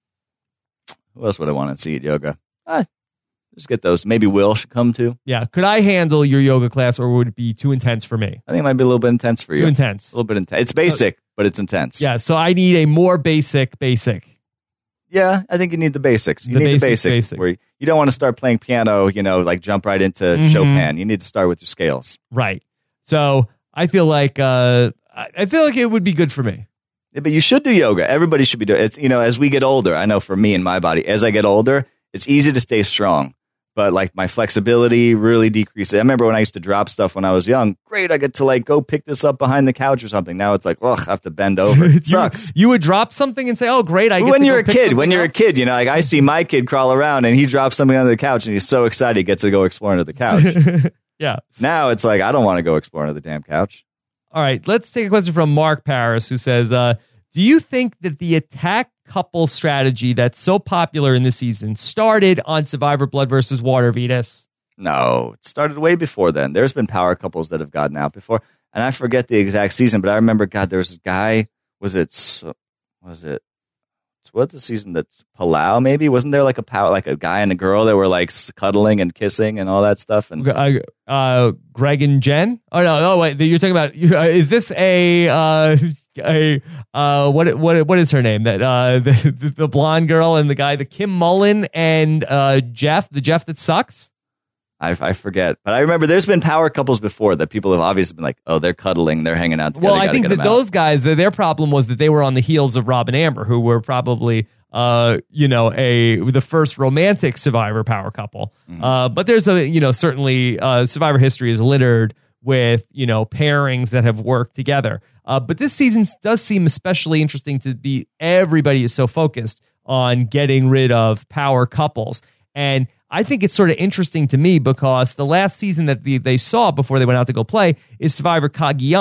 Speaker 2: who else would I want to see at yoga? Ah, just get those. Maybe Will should come too.
Speaker 1: Yeah. Could I handle your yoga class, or would it be too intense for me?
Speaker 2: I think it might be a little bit intense for you.
Speaker 1: Too intense.
Speaker 2: A little bit intense. It's basic, but it's intense.
Speaker 1: Yeah. So I need a more basic, basic.
Speaker 2: Yeah, I think you need the basics. You
Speaker 1: The
Speaker 2: need the
Speaker 1: basics,
Speaker 2: basics.
Speaker 1: basics.
Speaker 2: Where you, you don't want to start playing piano, you know, like jump right into
Speaker 1: Mhm.
Speaker 2: Chopin. You need to start with your scales.
Speaker 1: Right. So I feel like uh, I I feel like it would be good for me.
Speaker 2: Yeah, but you should do yoga. Everybody should be doing it. It's, you know, as we get older, I know for me and my body, as I get older, it's easy to stay strong. But like my flexibility really decreases. I remember when I used to drop stuff when I was young. Great, I get to like go pick this up behind the couch or something. Now it's like, ugh, I have to bend over. It sucks.
Speaker 1: You, you would drop something and say, "Oh, great!" I get
Speaker 2: When
Speaker 1: to
Speaker 2: you're
Speaker 1: go
Speaker 2: a
Speaker 1: pick
Speaker 2: kid, when
Speaker 1: something
Speaker 2: you're a
Speaker 1: up."
Speaker 2: kid, you know, like I see my kid crawl around and he drops something under the couch and he's so excited he gets to go explore under the couch.
Speaker 1: Yeah.
Speaker 2: Now it's like, I don't want to go explore under the damn couch.
Speaker 1: All right. Let's take a question from Mark Paris, who says, uh, "Do you think that the attack couple strategy that's so popular in this season started on Survivor Blood versus Water, Venus?"
Speaker 2: No, it started way before then. There's been power couples that have gotten out before. And I forget the exact season, but I remember, God, there was this guy, was it, so- was it, what's the season that's Palau maybe? Wasn't there like a power, like a guy and a girl that were like cuddling and kissing and all that stuff? And
Speaker 1: Uh, uh, Greg and Jen? Oh, no. Oh, wait. You're talking about, uh, is this a, uh, a, uh, what, what, what is her name? That, uh, the, the blonde girl and the guy, the Kim Mullen and, uh, Jeff, the Jeff that sucks?
Speaker 2: I, I forget. But I remember there's been power couples before that people have obviously been like, oh, they're cuddling, they're hanging out together.
Speaker 1: Well, I
Speaker 2: gotta
Speaker 1: think
Speaker 2: get
Speaker 1: that
Speaker 2: them out.
Speaker 1: those guys, their problem was that they were on the heels of Rob and Amber, who were probably, uh, you know, a the first romantic Survivor power couple.
Speaker 2: Mm-hmm.
Speaker 1: Uh, but there's a, you know, certainly uh, Survivor history is littered with, you know, pairings that have worked together. Uh, but this season does seem especially interesting to be, everybody is so focused on getting rid of power couples. And I think it's sort of interesting to me because the last season that the, they saw before they went out to go play is Survivor Cagayan.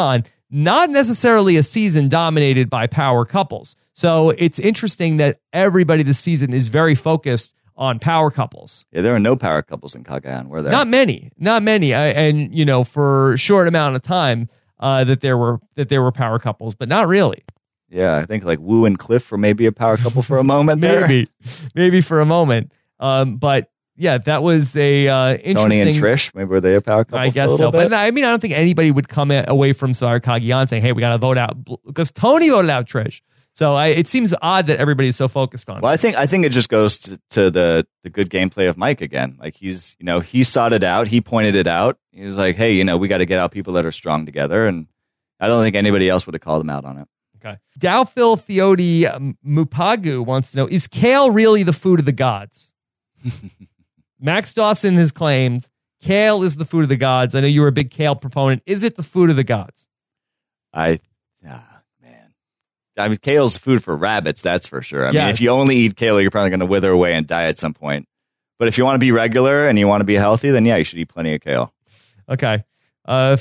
Speaker 1: not necessarily a season dominated by power couples. So it's interesting that everybody this season is very focused on power couples.
Speaker 2: Yeah, there are no power couples in Cagayan, were there?
Speaker 1: Not many, not many. I, and you know, for a short amount of time uh, that there were that there were power couples, but not really.
Speaker 2: Yeah, I think like Wu and Cliff were maybe a power couple for a moment there.
Speaker 1: maybe, maybe for a moment. Um, but yeah, that was a uh, interesting.
Speaker 2: Tony and Trish, maybe were they a power couple?
Speaker 1: I guess
Speaker 2: for a
Speaker 1: so.
Speaker 2: little bit?
Speaker 1: But I mean, I don't think anybody would come away from Survivor Cagayan saying, "Hey, we got to vote out," because Tony voted out Trish. So I, it seems odd that everybody is so focused on it.
Speaker 2: Well, I think I think it just goes to, to the the good gameplay of Mike again. Like he's, you know, he sought it out. He pointed it out. He was like, hey, you know, we got to get out people that are strong together. And I don't think anybody else would have called him out on it.
Speaker 1: Okay. Dowphil Theodi um, Mupagu wants to know, is kale really the food of the gods? Max Dawson has claimed kale is the food of the gods. I know you were a big kale proponent. Is it the food of the gods?
Speaker 2: I, ah, man. I mean, kale's food for rabbits, that's for sure. I
Speaker 1: Yes.
Speaker 2: mean, if you only eat kale, you're probably going to wither away and die at some point. But if you want to be regular and you want to be healthy, then yeah, you should eat plenty of kale.
Speaker 1: Okay. Uh,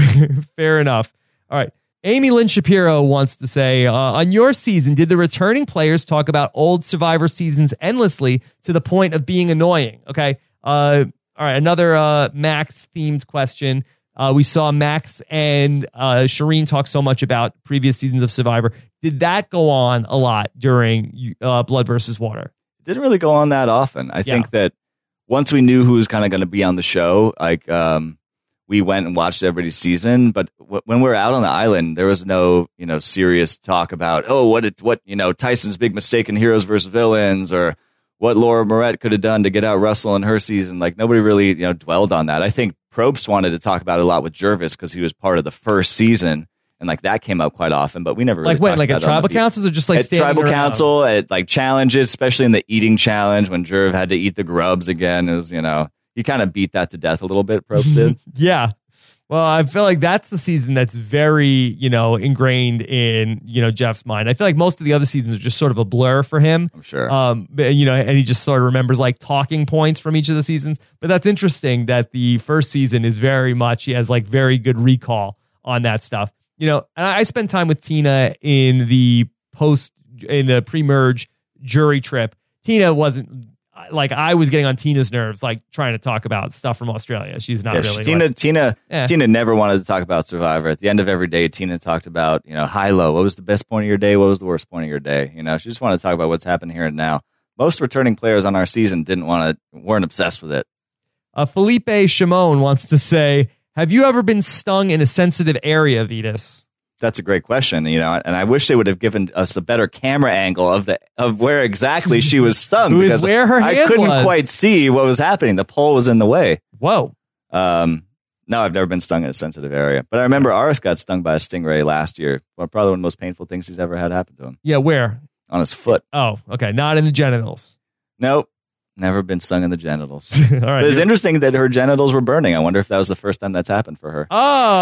Speaker 1: fair enough. All right. Amy Lynn Shapiro wants to say, uh, on your season, did the returning players talk about old Survivor seasons endlessly to the point of being annoying? Okay. Uh, all right. Another uh, Max-themed question. Uh, we saw Max and uh, Shireen talk so much about previous seasons of Survivor. Did that go on a lot during uh, Blood versus Water?
Speaker 2: It didn't really go on that often. I
Speaker 1: Yeah.
Speaker 2: think that once we knew who was kind of going to be on the show, like um, we went and watched everybody's season. But w- when we were out on the island, there was no, you know, serious talk about, oh, what, it, what, you know, Tyson's big mistake in Heroes versus Villains, or what Laura Moret could have done to get out Russell in her season. Like nobody really, you know, dwelled on that. I think Probst wanted to talk about it a lot with Jervis because he was part of the first season. And like that came up quite often, but we never really
Speaker 1: Like when?
Speaker 2: talked
Speaker 1: Like at
Speaker 2: about it on
Speaker 1: tribal
Speaker 2: the-
Speaker 1: councils or just like
Speaker 2: at
Speaker 1: standing
Speaker 2: tribal
Speaker 1: around?
Speaker 2: council, at like challenges, especially in the eating challenge when Jerv had to eat the grubs again. It was, you know, he kind of beat that to death a little bit, Probst did.
Speaker 1: Yeah. Well, I feel like that's the season that's very, you know, ingrained in, you know, Jeff's mind. I feel like most of the other seasons are just sort of a blur for him.
Speaker 2: I'm sure.
Speaker 1: Um, but, you know, and he just sort of remembers like talking points from each of the seasons. But that's interesting that the first season is very much, he has like very good recall on that stuff. You know, and I spent time with Tina in the post, in the pre-merge jury trip. Tina wasn't, like, I was getting on Tina's nerves, like trying to talk about stuff from Australia. She's not
Speaker 2: Yeah,
Speaker 1: really.
Speaker 2: Tina,
Speaker 1: like-
Speaker 2: Tina,
Speaker 1: Eh.
Speaker 2: Tina never wanted to talk about Survivor. At the end of every day, Tina talked about, you know, high, low. What was the best point of your day? What was the worst point of your day? You know, she just wanted to talk about what's happening here and now. Most returning players on our season didn't want to, weren't obsessed with it.
Speaker 1: Uh, Felipe Shimon wants to say, have you ever been stung in a sensitive area, Vetus?
Speaker 2: That's a great question, you know, and I wish they would have given us a better camera angle of the of where exactly she was stung
Speaker 1: Who is
Speaker 2: because
Speaker 1: where her
Speaker 2: I
Speaker 1: hand
Speaker 2: couldn't
Speaker 1: was.
Speaker 2: quite see what was happening. The pole was in the way.
Speaker 1: Whoa.
Speaker 2: Um, no, I've never been stung in a sensitive area, but I remember Aris got stung by a stingray last year. Well, probably one of the most painful things he's ever had happen to him.
Speaker 1: Yeah, where?
Speaker 2: On his foot.
Speaker 1: Oh, okay. Not in the genitals.
Speaker 2: Nope. Never been stung in the genitals.
Speaker 1: All right.
Speaker 2: But it's interesting that her genitals were burning. I wonder if that was the first time that's happened for her.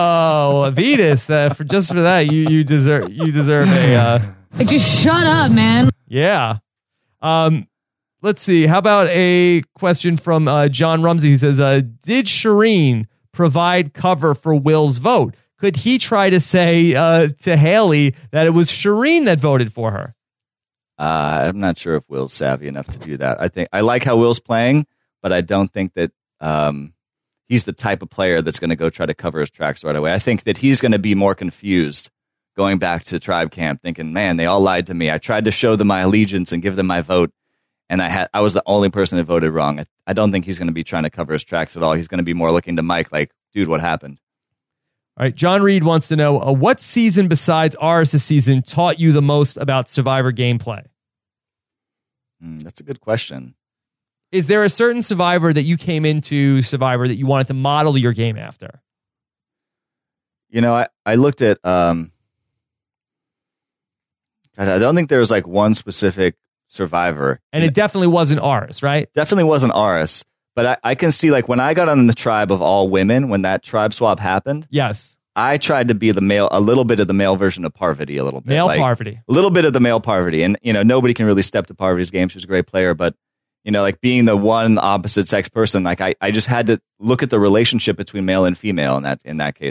Speaker 1: Oh, Vetus! Uh, for just for that, you you deserve you deserve a uh,
Speaker 4: Like, just shut up, man.
Speaker 1: yeah. Um, let's see. How about a question from uh, John Rumsey who says, uh, "Did Shireen provide cover for Will's vote? Could he try to say uh, to Haley that it was Shireen that voted for her?"
Speaker 2: Uh, I'm not sure if Will's savvy enough to do that. I think I like how Will's playing, but I don't think that um, he's the type of player that's going to go try to cover his tracks right away. I think that he's going to be more confused going back to tribe camp, thinking, "Man, they all lied to me. I tried to show them my allegiance and give them my vote, and I had I was the only person that voted wrong." I, I don't think he's going to be trying to cover his tracks at all. He's going to be more looking to Mike, like, "Dude, what happened?"
Speaker 1: All right. John Reed wants to know, uh, what season besides ours this season taught you the most about Survivor gameplay?
Speaker 2: Mm, that's a good question.
Speaker 1: Is there a certain Survivor that you came into Survivor that you wanted to model your game after?
Speaker 2: You know, I, I looked at, um, I don't think there was like one specific Survivor.
Speaker 1: And it definitely wasn't ours, right?
Speaker 2: Definitely wasn't Aris, but I, I can see like when I got on the tribe of all women, when that tribe swap happened,
Speaker 1: Yes.
Speaker 2: I tried to be the male, a little bit of the male version of Parvati, a little bit.
Speaker 1: Male
Speaker 2: like,
Speaker 1: Parvati.
Speaker 2: A little bit of the male Parvati. And, you know, nobody can really step to Parvati's game. She was a great player, but, you know, like being the one opposite sex person, like I, I just had to look at the relationship between male and female in that, in that case. Like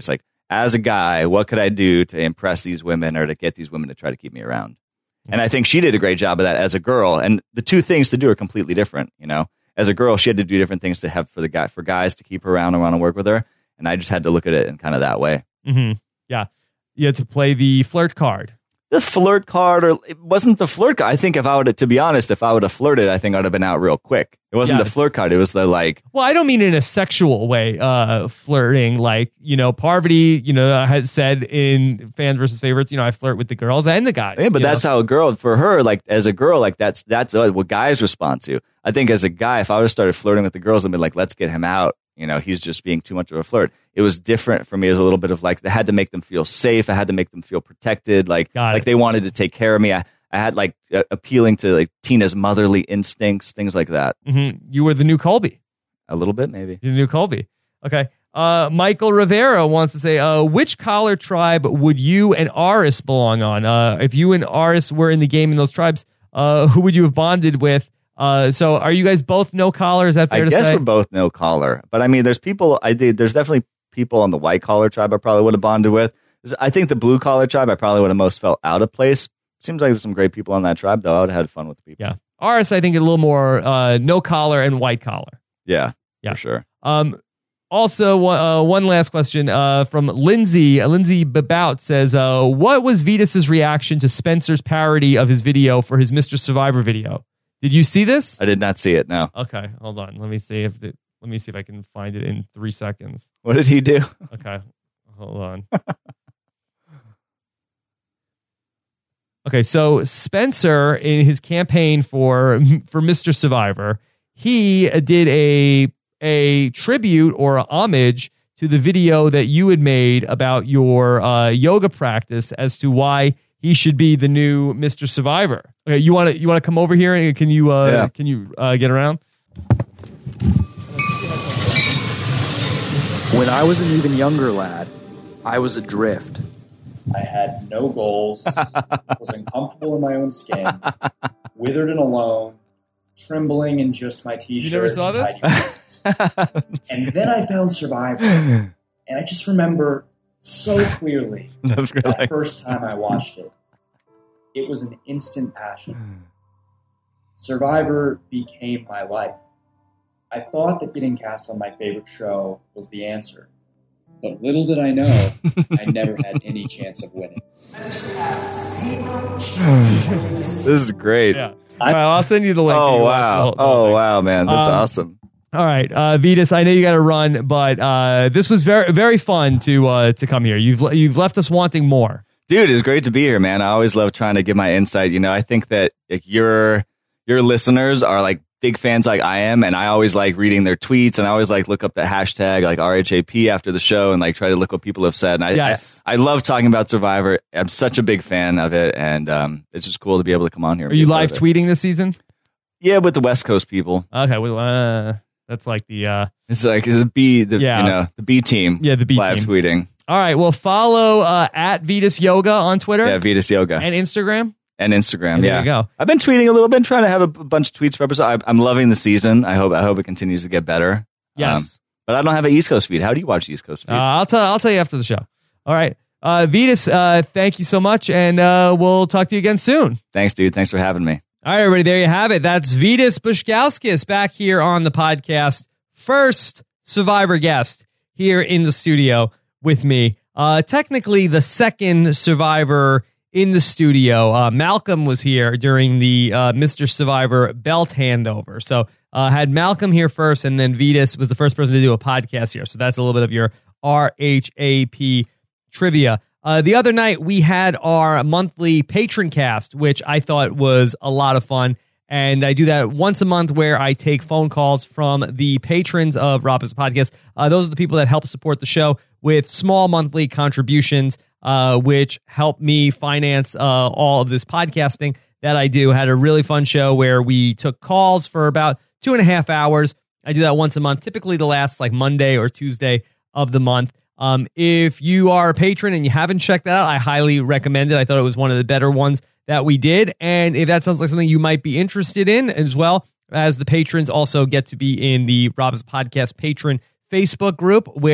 Speaker 2: as a guy, what could I do to impress these women or to get these women to try to keep me around? And I think she did a great job of that as a girl. And the two things to do are completely different. You know, as a girl, she had to do different things to have for the guy, for guys to keep her around and want to work with her. And I just had to look at it in kind of that way.
Speaker 1: Mm-hmm. Yeah. You had to play the flirt card.
Speaker 2: The flirt card, or it wasn't the flirt card. I think if I would have, to be honest, if I would have flirted, I think I would have been out real quick. It wasn't
Speaker 1: Yes.
Speaker 2: the flirt card. It was the like,
Speaker 1: Well, I don't mean in a sexual way, uh, flirting. Like, you know, Parvati, you know, has said in Fans versus Favorites, you know, I flirt with the girls and the guys.
Speaker 2: yeah, but
Speaker 1: you
Speaker 2: that's
Speaker 1: know?
Speaker 2: how a girl, for her, like as a girl, like that's, that's what guys respond to. I think as a guy, if I would have started flirting with the girls and been like, let's get him out. You know, he's just being too much of a flirt. It was different for me as a little bit of like, I had to make them feel safe. I had to make them feel protected. Like,
Speaker 1: Got it.
Speaker 2: like they wanted to take care of me. I, I had like uh, appealing to like Tina's motherly instincts, things like that.
Speaker 1: Mhm. You were the new Colby.
Speaker 2: A little bit, maybe.
Speaker 1: You're the new Colby. Okay. Uh, Michael Rivera wants to say, uh, which collar tribe would you and Aris belong on? Uh, if you and Aris were in the game in those tribes, uh, who would you have bonded with? Uh, so are you guys both no collar? Is that fair
Speaker 2: I
Speaker 1: to
Speaker 2: guess
Speaker 1: say?
Speaker 2: we're both no collar, but I mean, there's people. I did. There's definitely people on the white collar tribe I probably would have bonded with. I think the blue collar tribe I probably would have most felt out of place. Seems like there's some great people on that tribe, though. I would have had fun with the people.
Speaker 1: Yeah. Aris, I think, a little more uh, no collar and white collar.
Speaker 2: Yeah,
Speaker 1: Yeah.
Speaker 2: for sure.
Speaker 1: Um, also, uh, one last question uh, from Lindsay. Uh, Lindsay Babout says, uh, what was Vitas's reaction to Spencer's parody of his video for his Mister Survivor video? Did you see this?
Speaker 2: I did not see it. No.
Speaker 1: Okay, hold on. Let me see if the, let me see if I can find it in three seconds.
Speaker 2: What did he do?
Speaker 1: Okay, hold on. Okay, so Spencer, in his campaign for for Mister Survivor, he did a a tribute or a homage to the video that you had made about your uh, yoga practice as to why he should be the new Mister Survivor. Okay, you want to you want to come over here and can you uh,
Speaker 2: Yeah.
Speaker 1: can you uh, get around?
Speaker 5: When I was an even younger lad, I was adrift.
Speaker 6: I had no goals, was uncomfortable in my own skin, withered and alone, trembling in just my t-shirt.
Speaker 1: You never saw
Speaker 6: and
Speaker 1: this?
Speaker 6: tidy pants. And then I found Survivor, and I just remember so clearly
Speaker 2: That's
Speaker 6: that
Speaker 2: really-
Speaker 6: first time I watched it. It was an instant passion. Survivor became my life. I thought that getting cast on my favorite show was the answer. But little did I know, I never had any chance of winning.
Speaker 2: This is great.
Speaker 1: Yeah. All right, I'll send you the link.
Speaker 2: Oh
Speaker 1: You watch the
Speaker 2: wow!
Speaker 1: whole- the whole
Speaker 2: Oh
Speaker 1: thing.
Speaker 2: wow, man, that's
Speaker 1: Um,
Speaker 2: awesome.
Speaker 1: All right, uh, Vitas, I know you got to run, but uh, this was very, very fun to uh, to come here. You've le- you've left us wanting more.
Speaker 2: Dude, it's great to be here, man. I always love trying to give my insight. You know, I think that like, your your listeners are like big fans like I am, and I always like reading their tweets, and I always like look up the hashtag like R H A P after the show and like try to look what people have said. And I,
Speaker 1: Yes.
Speaker 2: I, I love talking about Survivor. I'm such a big fan of it, and um, it's just cool to be able to come on here. and
Speaker 1: Are
Speaker 2: be
Speaker 1: you
Speaker 2: a part
Speaker 1: live
Speaker 2: of it.
Speaker 1: tweeting this season?
Speaker 2: Yeah, with the West Coast people.
Speaker 1: Okay, well, uh, that's like the uh,
Speaker 2: It's like the B, the
Speaker 1: Yeah.
Speaker 2: you know, the B team.
Speaker 1: Yeah, the B
Speaker 2: live
Speaker 1: team.
Speaker 2: tweeting.
Speaker 1: all right. Well, follow uh, at Vitas Yoga on Twitter
Speaker 2: Yeah, Vitas Yoga
Speaker 1: and Instagram.
Speaker 2: and Instagram.
Speaker 1: And there
Speaker 2: yeah,
Speaker 1: you go.
Speaker 2: I've been tweeting a little bit, trying to have a b- bunch of tweets per episode. I, I'm loving the season. I hope I hope it continues to get better.
Speaker 1: Yes,
Speaker 2: Um, but I don't have an East Coast feed. How do you watch the East Coast feed?
Speaker 1: uh, I'll tell I'll tell you after the show. All right, uh, Vitas, uh, thank you so much, and uh, we'll talk to you again soon.
Speaker 2: Thanks, dude. Thanks for having me.
Speaker 1: All right, everybody, there you have it. That's Vitas Bushkowskis back here on the podcast. First Survivor guest here in the studio with me. Uh, technically, the second Survivor in the studio. Uh, Malcolm was here during the uh, Mister Survivor belt handover. So uh, had Malcolm here first, and then Vitas was the first person to do a podcast here. So that's a little bit of your R H A P trivia. Uh, the other night, we had our monthly patron cast, which I thought was a lot of fun. And I do that once a month where I take phone calls from the patrons of Rob Has a Podcast. Uh, those are the people that help support the show with small monthly contributions, uh, which help me finance uh, all of this podcasting that I do. Had a really fun show where we took calls for about two and a half hours. I do that once a month, typically the last like Monday or Tuesday of the month. Um, if you are a patron and you haven't checked that out, I highly recommend it. I thought it was one of the better ones that we did. And if that sounds like something you might be interested in as well, as the patrons also get to be in the Rob's Podcast patron Facebook group, which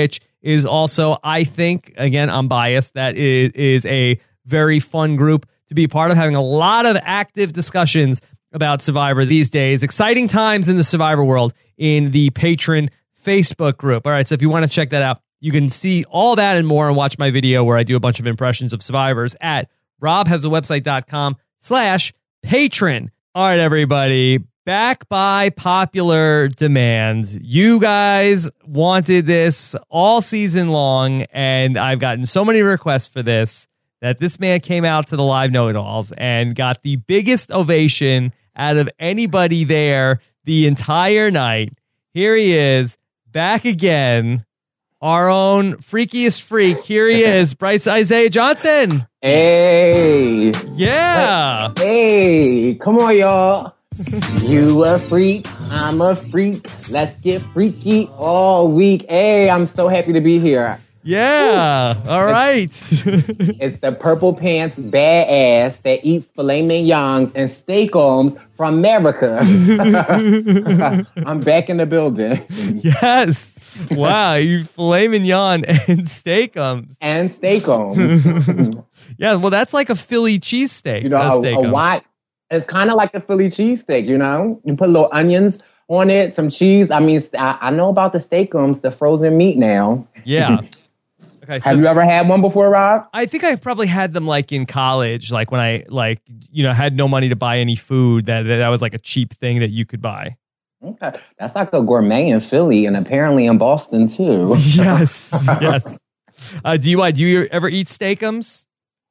Speaker 1: is also, I think, again, I'm biased, that it is a very fun group to be part of, having a lot of active discussions about Survivor these days. Exciting times in the Survivor world in the Patron Facebook group. All right, so if you want to check that out, you can see all that and more and watch my video where I do a bunch of impressions of survivors at robhasawebsite.com slash patron. All right, everybody, back by popular demand. You guys wanted this all season long, and I've gotten so many requests for this that this man came out to the live know-it-alls and got the biggest ovation out of anybody there the entire night. Here he is, back again. Our own freakiest freak. Here he is, Bryce Isaiah Johnson.
Speaker 7: Hey.
Speaker 1: Yeah.
Speaker 7: Hey, come on, y'all. You a freak, I'm a freak. Let's get freaky all week. Hey, I'm so happy to be here.
Speaker 1: Yeah. Ooh. All right.
Speaker 7: It's the purple pants badass that eats filet mignons and steak-ums from America. I'm back in the building.
Speaker 1: Yes. Wow, you filet mignon and steak-ums.
Speaker 7: And steak-ums.
Speaker 1: Yeah, well, that's like a Philly cheesesteak.
Speaker 7: You know, a, a white, it's kind of like a Philly cheesesteak, you know? You put little onions on it, some cheese. I mean, I, I know about the steak-ums, the frozen meat now.
Speaker 1: Yeah. Okay, so
Speaker 7: have you ever had one before, Rob?
Speaker 1: I think I probably had them like in college, like when I like, you know, had no money to buy any food. That that was like a cheap thing that you could buy.
Speaker 7: Okay, that's like a gourmet in Philly and apparently in Boston too.
Speaker 1: Yes, yes. Uh, do you uh, do you ever eat steakums?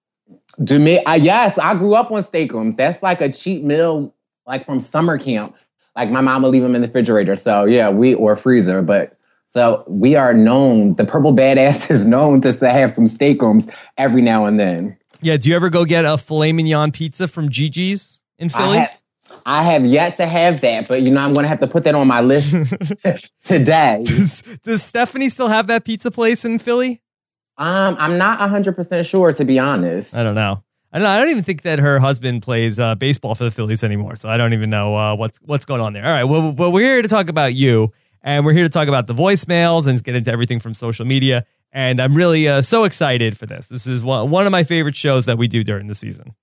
Speaker 7: Do me? Uh, yes, I grew up on steakums. That's like a cheap meal, like from summer camp. Like my mom would leave them in the refrigerator. So yeah, we or freezer, but. So we are known, the Purple Badass is known to have some steakums every now and then.
Speaker 1: Yeah, do you ever go get a filet mignon pizza from Gigi's in Philly?
Speaker 7: I have, I have yet to have that, but you know, I'm going to have to put that on my list today.
Speaker 1: Does, does Stephanie still have that pizza place in Philly?
Speaker 7: Um, I'm not one hundred percent sure, to be honest.
Speaker 1: I don't know. I don't know. I don't even think that her husband plays uh, baseball for the Phillies anymore, so I don't even know uh, what's what's going on there. All right, well, well, we're here to talk about you. And we're here to talk about the voicemails and get into everything from social media. And I'm really uh, so excited for this. This is one, one of my favorite shows that we do during the season.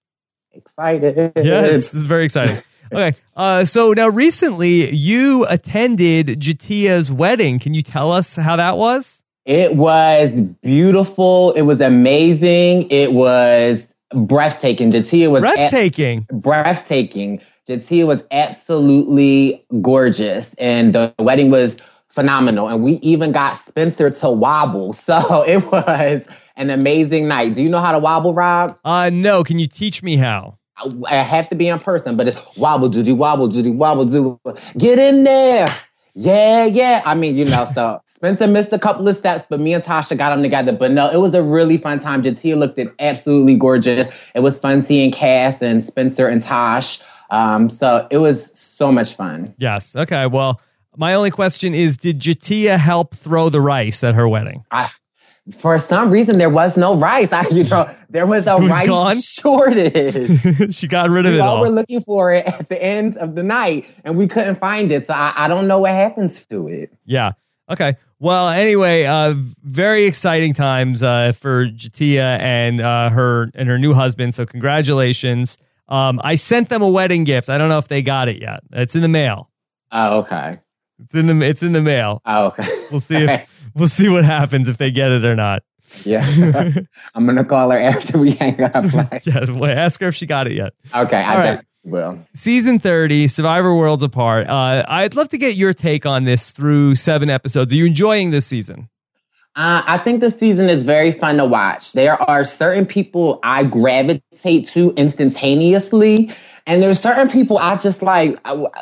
Speaker 7: Excited.
Speaker 1: Yes, this is very exciting. Okay, uh, so now recently you attended Jatia's wedding. Can you tell us how that was?
Speaker 7: It was beautiful. It was amazing. It was breathtaking. Jatia was
Speaker 1: breathtaking.
Speaker 7: Ab- breathtaking. Jatia was absolutely gorgeous, and the wedding was phenomenal. And we even got Spencer to wobble, so it was an amazing night. Do you know how to wobble, Rob?
Speaker 1: Uh, no. Can you teach me how?
Speaker 7: I, I have to be in person, but it's wobble, doody, wobble, doody, wobble, do. Get in there. Yeah, yeah. I mean, you know, so Spencer missed a couple of steps, but me and Tasha got them together. But no, it was a really fun time. Jatia looked absolutely gorgeous. It was fun seeing Cass and Spencer and Tosh. Um, so it was so much fun.
Speaker 1: Yes. Okay. Well, my only question is, did Jatia help throw the rice at her wedding?
Speaker 7: I, for some reason, there was no rice. I, you know, there was a was rice gone? shortage.
Speaker 1: She got rid of
Speaker 7: we
Speaker 1: it
Speaker 7: all.
Speaker 1: all.
Speaker 7: We were looking for it at the end of the night, and we couldn't find it. So I, I don't know what happens to it.
Speaker 1: Yeah. Okay. Well, anyway, uh, very exciting times uh, for Jatia and uh, her and her new husband. So congratulations. Um, I sent them a wedding gift. I don't know if they got it yet. It's in the mail.
Speaker 7: Oh, okay.
Speaker 1: It's in the it's in the mail.
Speaker 7: Oh, okay.
Speaker 1: We'll see if we'll see what happens if they get it or not.
Speaker 7: Yeah. I'm gonna call her after we hang up. Like.
Speaker 1: Yeah, well, ask her if she got it yet.
Speaker 7: Okay, I
Speaker 1: All right.
Speaker 7: definitely will.
Speaker 1: Season thirty, Survivor Worlds Apart. Uh, I'd love to get your take on this through seven episodes. Are you enjoying this season?
Speaker 7: Uh, I think the season is very fun to watch. There are certain people I gravitate to instantaneously, and there's certain people I just like,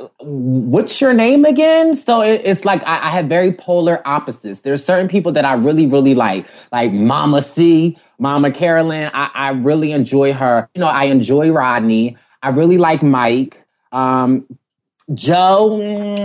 Speaker 7: what's your name again? So it, it's like I, I have very polar opposites. There's certain people that I really, really like, like Mama C, Mama Carolyn. I, I really enjoy her. You know, I enjoy Rodney. I really like Mike. Um, Joe,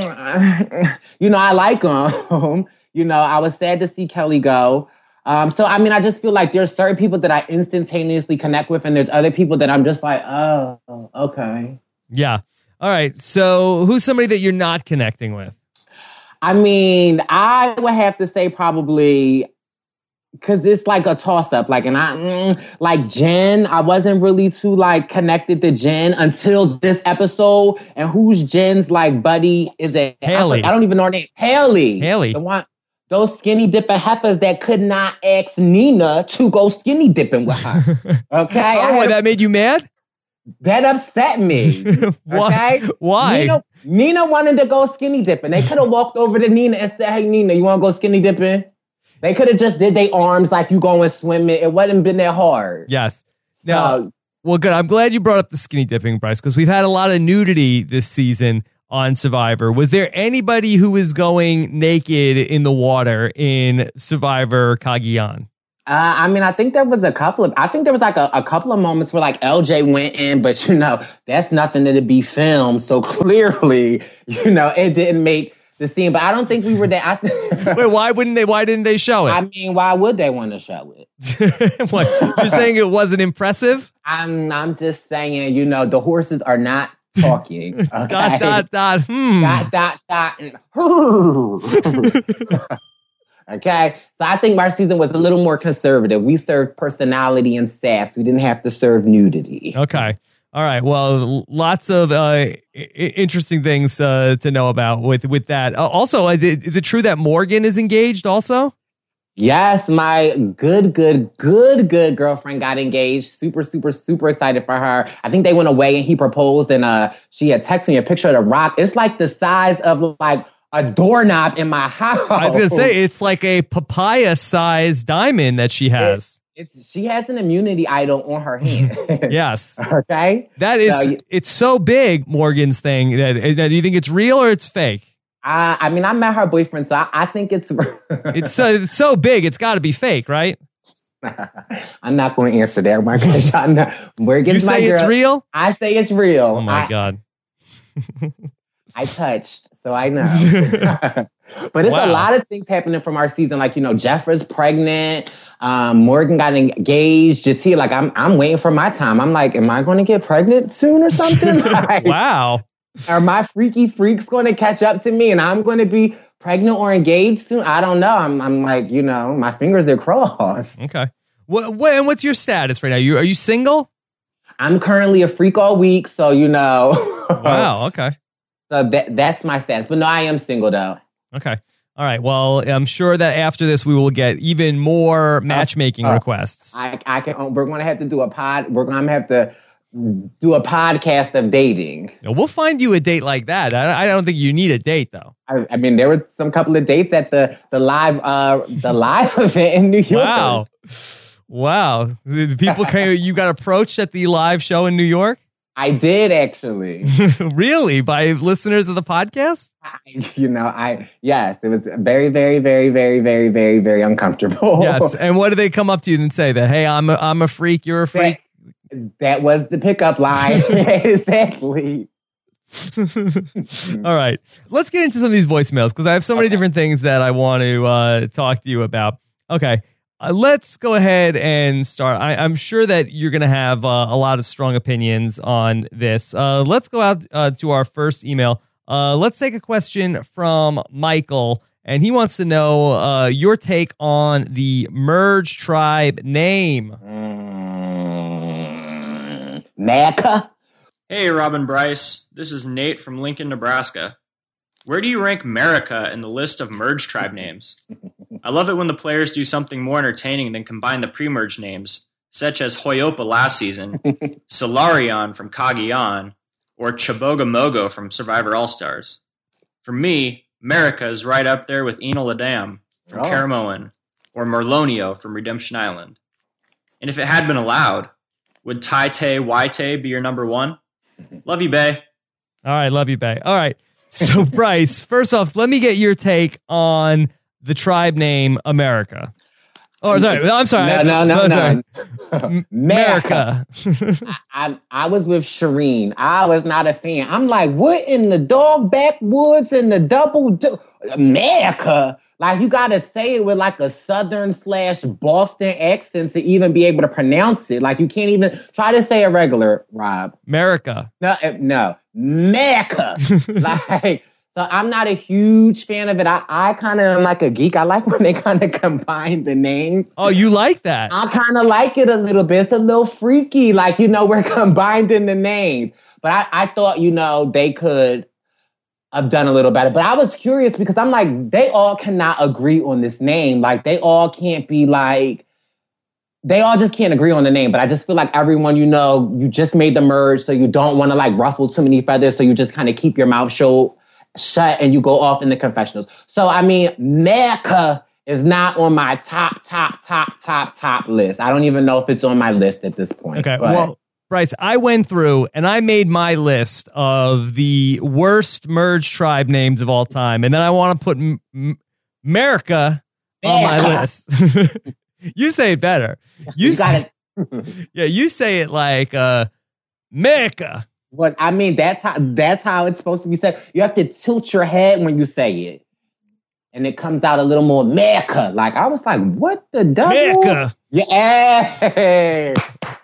Speaker 7: you know, I like him. You know, I was sad to see Kelly go. Um, so, I mean, I just feel like there's certain people that I instantaneously connect with, and there's other people that I'm just like, oh, okay.
Speaker 1: Yeah. All right. So who's somebody that you're not connecting with?
Speaker 7: I mean, I would have to say probably because it's like a toss up. Like, and I mm, like Jen. I wasn't really too like connected to Jen until this episode. And who's Jen's like buddy? Is it
Speaker 1: Haley?
Speaker 7: I, I don't even know her name. Haley.
Speaker 1: Haley.
Speaker 7: The one. Those skinny dipping heifers that could not ask Nina to go skinny dipping with her. Okay.
Speaker 1: Oh, and that made you mad?
Speaker 7: That upset me.
Speaker 1: Why?
Speaker 7: Okay.
Speaker 1: Why?
Speaker 7: Nina, Nina wanted to go skinny dipping. They could have walked over to Nina and said, "Hey, Nina, you want to go skinny dipping?" They could have just did their arms like you going swimming. It wouldn't been that hard.
Speaker 1: Yes. Now,
Speaker 7: So,
Speaker 1: well, good. I'm glad you brought up the skinny dipping, Bryce, because we've had a lot of nudity this season on Survivor. Was there anybody who was going naked in the water in Survivor Cagayan?
Speaker 7: Uh, I mean, I think there was a couple of, I think there was like a, a couple of moments where like L J went in, but you know, that's nothing to be filmed. So clearly, you know, it didn't make the scene, but I don't think we were there. I th-
Speaker 1: Wait, why wouldn't they, why didn't they show it?
Speaker 7: I mean, why would they want to show it?
Speaker 1: What, you're saying it wasn't impressive?
Speaker 7: I'm, I'm just saying, you know, the horses are not talking. Okay?
Speaker 1: Dot, dot, dot, hmm.
Speaker 7: Dot, dot, dot, and okay, so I think our season was a little more conservative. We served personality and sass. We didn't have to serve nudity.
Speaker 1: Okay. All right. Well, lots of uh, I- interesting things uh, to know about with, with that. Uh, also, uh, is it true that Morgan is engaged also?
Speaker 7: Yes, my good, good, good, good girlfriend got engaged. Super, super, super excited for her. I think they went away and he proposed and uh, she had texted me a picture of the rock. It's like the size of like a doorknob in my house.
Speaker 1: I was going to say, it's like a papaya-sized diamond that she has.
Speaker 7: It's, it's she has an immunity idol on her hand.
Speaker 1: Yes.
Speaker 7: Okay.
Speaker 1: That is,
Speaker 7: So,
Speaker 1: it's so big, Morgan's thing. That, that do you think it's real or it's fake?
Speaker 7: I, I mean, I met her boyfriend, so I, I think it's.
Speaker 1: It's so, it's so big, it's got to be fake, right?
Speaker 7: I'm not going to answer that, my gosh. I know. Morgan's
Speaker 1: You
Speaker 7: my
Speaker 1: say
Speaker 7: girl.
Speaker 1: it's real?
Speaker 7: I say it's real.
Speaker 1: Oh my
Speaker 7: I,
Speaker 1: God.
Speaker 7: I touched, so I know. But it's
Speaker 1: Wow.
Speaker 7: a lot of things happening from our season. Like, you know, Jeffra's pregnant. Um, Morgan got engaged. Jatia, like, I'm I'm waiting for my time. I'm like, am I going to get pregnant soon or something? Like,
Speaker 1: Wow.
Speaker 7: are my freaky freaks going to catch up to me and I'm going to be pregnant or engaged soon? I don't know. I'm I'm like, you know, my fingers are crossed.
Speaker 1: Okay. What, what, and what's your status right now? You Are you single?
Speaker 7: I'm currently a freak all week, so, you know.
Speaker 1: Wow. Okay.
Speaker 7: So that that's my status. But no, I am single, though.
Speaker 1: Okay. All right. Well, I'm sure that after this, we will get even more matchmaking
Speaker 7: uh,
Speaker 1: requests.
Speaker 7: I, I can. We're going to have to do a pod. We're going to have to do a podcast of dating.
Speaker 1: We'll find you a date like that. I, I don't think you need a date, though.
Speaker 7: I, I mean, there were some couple of dates at the the live uh the live event in New York.
Speaker 1: Wow. Wow. The people came, you got approached at the live show in New York?
Speaker 7: I did actually.
Speaker 1: Really? By listeners of the podcast?
Speaker 7: I, you know, I yes, it was very, very, very, very, very, very, very uncomfortable.
Speaker 1: Yes. And what do they come up to you and say? That, hey, I'm a, I'm a freak, you're a freak?
Speaker 7: That, that was the pickup line. Exactly.
Speaker 1: All right. Let's get into some of these voicemails because I have so many
Speaker 7: Okay.
Speaker 1: different things that I want to uh, talk to you about. Okay. Uh, let's go ahead and start. I, I'm sure that you're going to have uh, a lot of strong opinions on this. Uh, let's go out uh, to our first email. Uh, let's take a question from Michael, and he wants to know uh, your take on the Merge Tribe name.
Speaker 7: Mm, Mecca.
Speaker 8: Hey, Robin Bryce. This is Nate from Lincoln, Nebraska. Where do you rank America in the list of merge tribe names? I love it when the players do something more entertaining than combine the pre-merge names, such as Hoyopa last season, Solarion from Cagayan, or Chabogamogo from Survivor All-Stars. For me, America is right up there with Enel Adam from
Speaker 7: Oh.
Speaker 8: Caramoan, or Merlonio from Redemption Island. And if it had been allowed, would Tai Te Waite be your number one? Love you, Bay.
Speaker 1: All right, love you, Bay. All right. So, Bryce, first off, let me get your take on the tribe name America. Oh, sorry. I'm sorry.
Speaker 7: No, no, no,
Speaker 1: Oh,
Speaker 7: no.
Speaker 1: sorry.
Speaker 7: America.
Speaker 1: America.
Speaker 7: I, I was with Shireen. I was not a fan. I'm like, what in the dog backwoods and the double do- America? Like, you got to say it with like a Southern slash Boston accent to even be able to pronounce it. Like, you can't even try to say a regular, Rob.
Speaker 1: America.
Speaker 7: No, eh, no, Mecca. Like, So I'm not a huge fan of it. I, I kind of am like a geek. I like when they kind of combine the names.
Speaker 1: Oh, you like that?
Speaker 7: I kind of like it a little bit. It's a little freaky. Like, you know, we're combined in the names. But I, I thought, you know, they could have done a little better. But I was curious because I'm like, they all cannot agree on this name. Like, they all can't be like, they all just can't agree on the name. But I just feel like everyone, you know, you just made the merge. So you don't want to like ruffle too many feathers. So you just kind of keep your mouth shut. shut and you go off in the confessionals. So, I mean, Mecca is not on my top, top, top, top, top list. I don't even know if it's on my list at this point.
Speaker 1: Okay,
Speaker 7: but.
Speaker 1: well, Bryce, I went through and I made my list of the worst merged tribe names of all time. And then I want to put M- M- America on my list. You say it better. You,
Speaker 7: You got
Speaker 1: it. Yeah, you say it like uh, Mecca.
Speaker 7: Well, I mean, that's how that's how it's supposed to be said. You have to tilt your head when you say it. And it comes out a little more Mecca. Like, I was like, what the devil?
Speaker 1: Mecca.
Speaker 7: Yeah.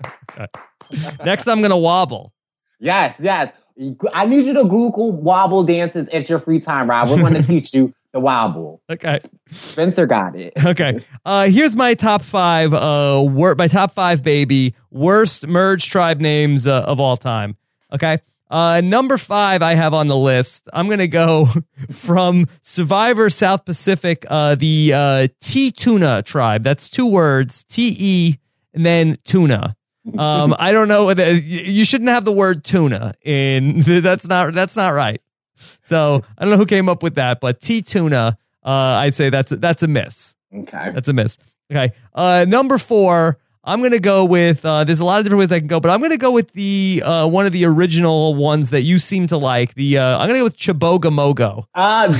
Speaker 1: Next, I'm going to wobble.
Speaker 7: Yes, yes. I need you to Google wobble dances at your free time, Rob. We're going to teach you the wobble.
Speaker 1: Okay.
Speaker 7: Spencer got it.
Speaker 1: Okay. Uh, here's my top five, uh, wor- my top five, baby, worst merged tribe names uh, of all time. Okay. Uh, number five I have on the list. I'm going to go from Survivor South Pacific, uh, the uh, T-Tuna tribe. That's two words, T E and then tuna. Um, I don't know whether you shouldn't have the word tuna in. That's not that's not right. So I don't know who came up with that, but T-Tuna, uh, I'd say that's that's a miss.
Speaker 7: Okay.
Speaker 1: That's a miss. Okay. Uh, number four, I'm going to go with, uh, there's a lot of different ways I can go, but I'm going to go with the uh, one of the original ones that you seem to like. The uh, I'm going to go with Chibogamogo.
Speaker 7: Uh,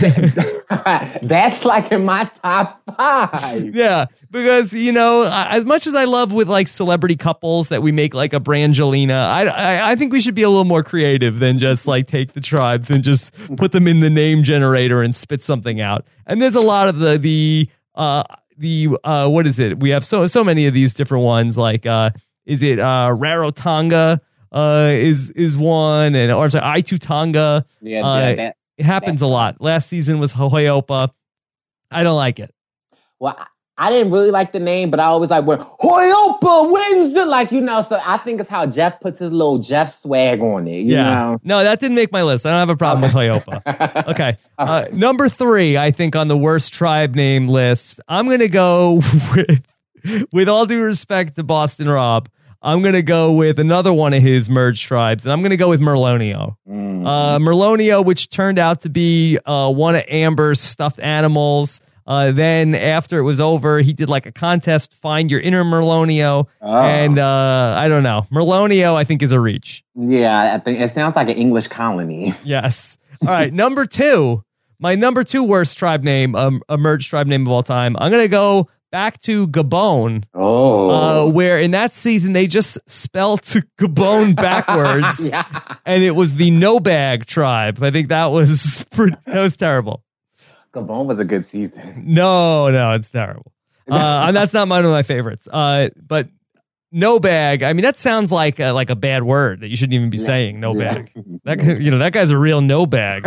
Speaker 7: th- that's like in my top five.
Speaker 1: Yeah, because, you know, as much as I love with like celebrity couples that we make like a Brangelina, I, I, I think we should be a little more creative than just like take the tribes and just put them in the name generator and spit something out. And there's a lot of the, the, uh, the uh what is it? We have so so many of these different ones. Like uh is it uh Rarotonga uh is is one, and or sorry, Itutanga.
Speaker 7: Yeah,
Speaker 1: uh,
Speaker 7: yeah that,
Speaker 1: it happens a lot. Last season was Hoyopa. I don't like it.
Speaker 7: Well, I, I didn't really like the name, but I always like when Hoyopa wins the, like, you know, so I think it's how Jeff puts his little Jeff swag on it. You
Speaker 1: yeah.
Speaker 7: know?
Speaker 1: No, that didn't make my list. I don't have a problem
Speaker 7: Okay.
Speaker 1: with Hoyopa. Okay. Uh, number three, I think, on the worst tribe name list, I'm going to go with, with all due respect to Boston Rob, I'm going to go with another one of his merged tribes, and I'm going to go with Merlonio.
Speaker 7: Mm.
Speaker 1: Uh, Merlonio, which turned out to be uh, one of Amber's stuffed animals. Uh, then after it was over, he did like a contest, find your inner Merlonio.
Speaker 7: Oh.
Speaker 1: And uh, I don't know. Merlonio, I think, is a reach.
Speaker 7: Yeah, I think it sounds like an English colony.
Speaker 1: Yes. All right. Number two, my number two worst tribe name, um, a merged tribe name of all time. I'm going to go back to Gabon.
Speaker 7: Oh.
Speaker 1: Uh, where in that season, they just spelled Gabon backwards.
Speaker 7: Yeah.
Speaker 1: And it was the No Bag tribe. I think that was pretty, that was terrible.
Speaker 7: Gabon was a good season.
Speaker 1: No, no, it's terrible. Uh, and that's not one of my favorites. Uh, but no bag. I mean, that sounds like a, like a bad word that you shouldn't even be saying. No
Speaker 7: Yeah.
Speaker 1: bag. That you know, that guy's a real no bag.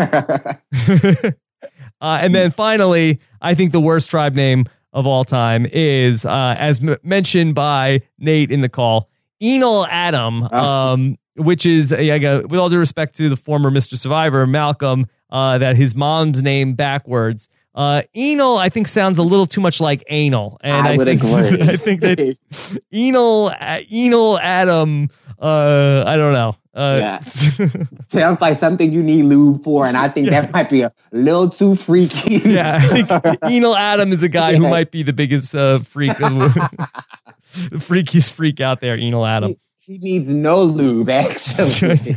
Speaker 1: uh, and then finally, I think the worst tribe name of all time is, uh, as m- mentioned by Nate in the call, Enel Adam, um, which is, uh, yeah, with all due respect to the former Mister Survivor, Malcolm. Uh, that his mom's name backwards. Uh, Enel, I think, sounds a little too much like anal, and
Speaker 7: I
Speaker 1: I,
Speaker 7: would
Speaker 1: think,
Speaker 7: agree.
Speaker 1: I think that Enel, uh, Enel Adam, uh, I don't know. Uh,
Speaker 7: Yeah. Sounds like something you need lube for, and I think
Speaker 1: Yeah.
Speaker 7: that might be a little too freaky.
Speaker 1: yeah, I think Enel Adam is a guy who
Speaker 7: Yeah.
Speaker 1: might be the biggest uh, freak, the freakiest freak out there. Enel Adam.
Speaker 7: He, he needs no lube, actually.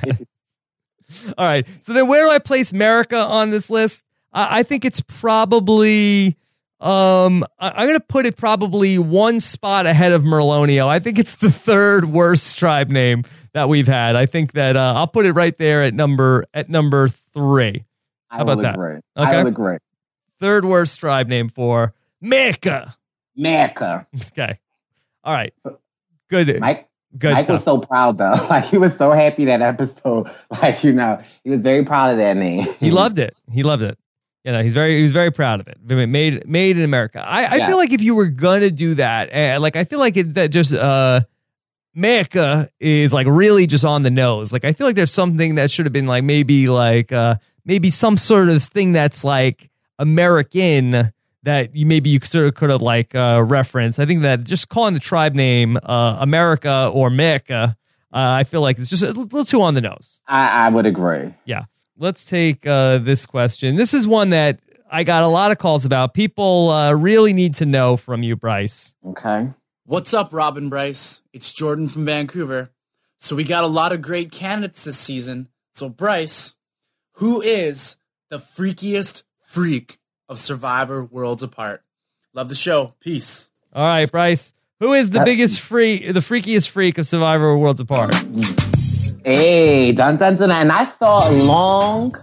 Speaker 1: All right. So then where do I place America on this list? I, I think it's probably, um, I, I'm going to put it probably one spot ahead of Merlonio. I think it's the third worst tribe name that we've had. I think that uh, I'll put it right there at number at number three. How
Speaker 7: I
Speaker 1: about
Speaker 7: will
Speaker 1: that?
Speaker 7: agree.
Speaker 1: Okay.
Speaker 7: I will agree.
Speaker 1: Third worst tribe name for Mecca.
Speaker 7: Mecca.
Speaker 1: Okay. All right. Good.
Speaker 7: Mike?
Speaker 1: Good
Speaker 7: Mike
Speaker 1: stuff.
Speaker 7: was so proud though. Like he was so happy that episode. Like, you know, he was very proud of that name.
Speaker 1: He loved it. He loved it. You know, he's very he was very proud of it. Made made in America. I, I
Speaker 7: Yeah.
Speaker 1: feel like if you were gonna do that, uh, like I feel like it, that just uh, America is like really just on the nose. Like I feel like there's something that should have been like maybe like uh, maybe some sort of thing that's like American that you maybe you sort of could have like uh, referenced. I think that just calling the tribe name uh, America or Mecca, uh, I feel like it's just a little too on the nose.
Speaker 7: I, I would agree.
Speaker 1: Yeah. Let's take uh, this question. This is one that I got a lot of calls about. People uh, really need to know from you, Bryce.
Speaker 7: Okay.
Speaker 9: What's up, Robin Bryce? It's Jordan from Vancouver. So we got a lot of great candidates this season. So Bryce, who is the freakiest freak of Survivor Worlds Apart? Love the show. Peace.
Speaker 1: All right, Bryce. Who is the biggest freak, the freakiest freak of Survivor Worlds Apart?
Speaker 7: Hey, dun dun dun. And I thought long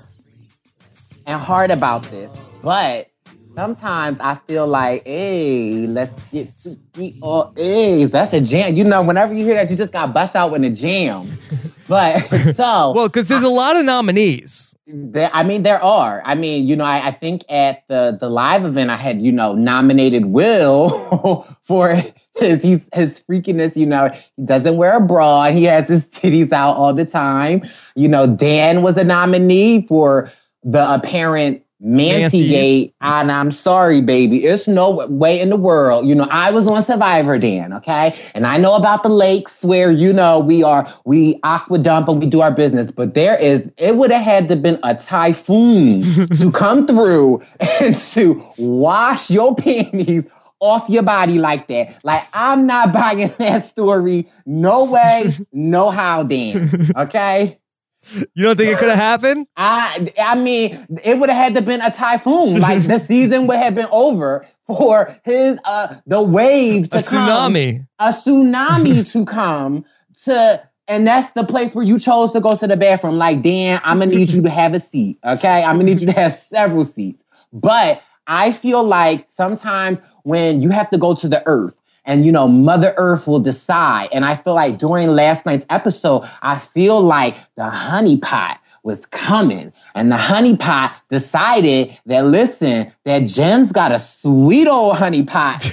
Speaker 7: and hard about this, but sometimes I feel like, hey, let's get freaky or hey, that's a jam. You know, whenever you hear that, you just got bust out with a jam. But so,
Speaker 1: well, because there's a lot of nominees.
Speaker 7: There, I mean, there are. I mean, you know, I, I think at the the live event, I had, you know, nominated Will for his his, his freakiness. You know, he doesn't wear a bra. He has his titties out all the time. You know, Dan was a nominee for the apparent Mantygate, and I'm sorry, baby. It's no way in the world. You know, I was on Survivor, Dan, okay? And I know about the lakes where, you know, we are, we aqua dump and we do our business, but there is, it would have had to been a typhoon to come through and to wash your panties off your body like that. Like, I'm not buying that story. No way, no how, Dan, okay?
Speaker 1: You don't think it could have happened?
Speaker 7: I I mean, it would have had to been a typhoon. Like the season would have been over for his uh the wave to
Speaker 1: A
Speaker 7: come.
Speaker 1: tsunami.
Speaker 7: A tsunami to come to, and that's the place where you chose to go to the bathroom. Like, Dan, I'm gonna need you to have a seat. Okay? I'm gonna need you to have several seats. But I feel like sometimes when you have to go to the earth, and, you know, Mother Earth will decide. And I feel like during last night's episode, I feel like the honeypot was coming. And the honeypot decided that, listen, that Jen's got a sweet old honeypot.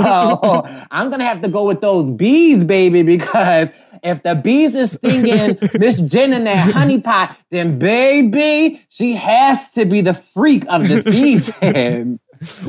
Speaker 7: So I'm going to have to go with those bees, baby, because if the bees is stinging Miss Jen in that honeypot, then, baby, she has to be the freak of the season.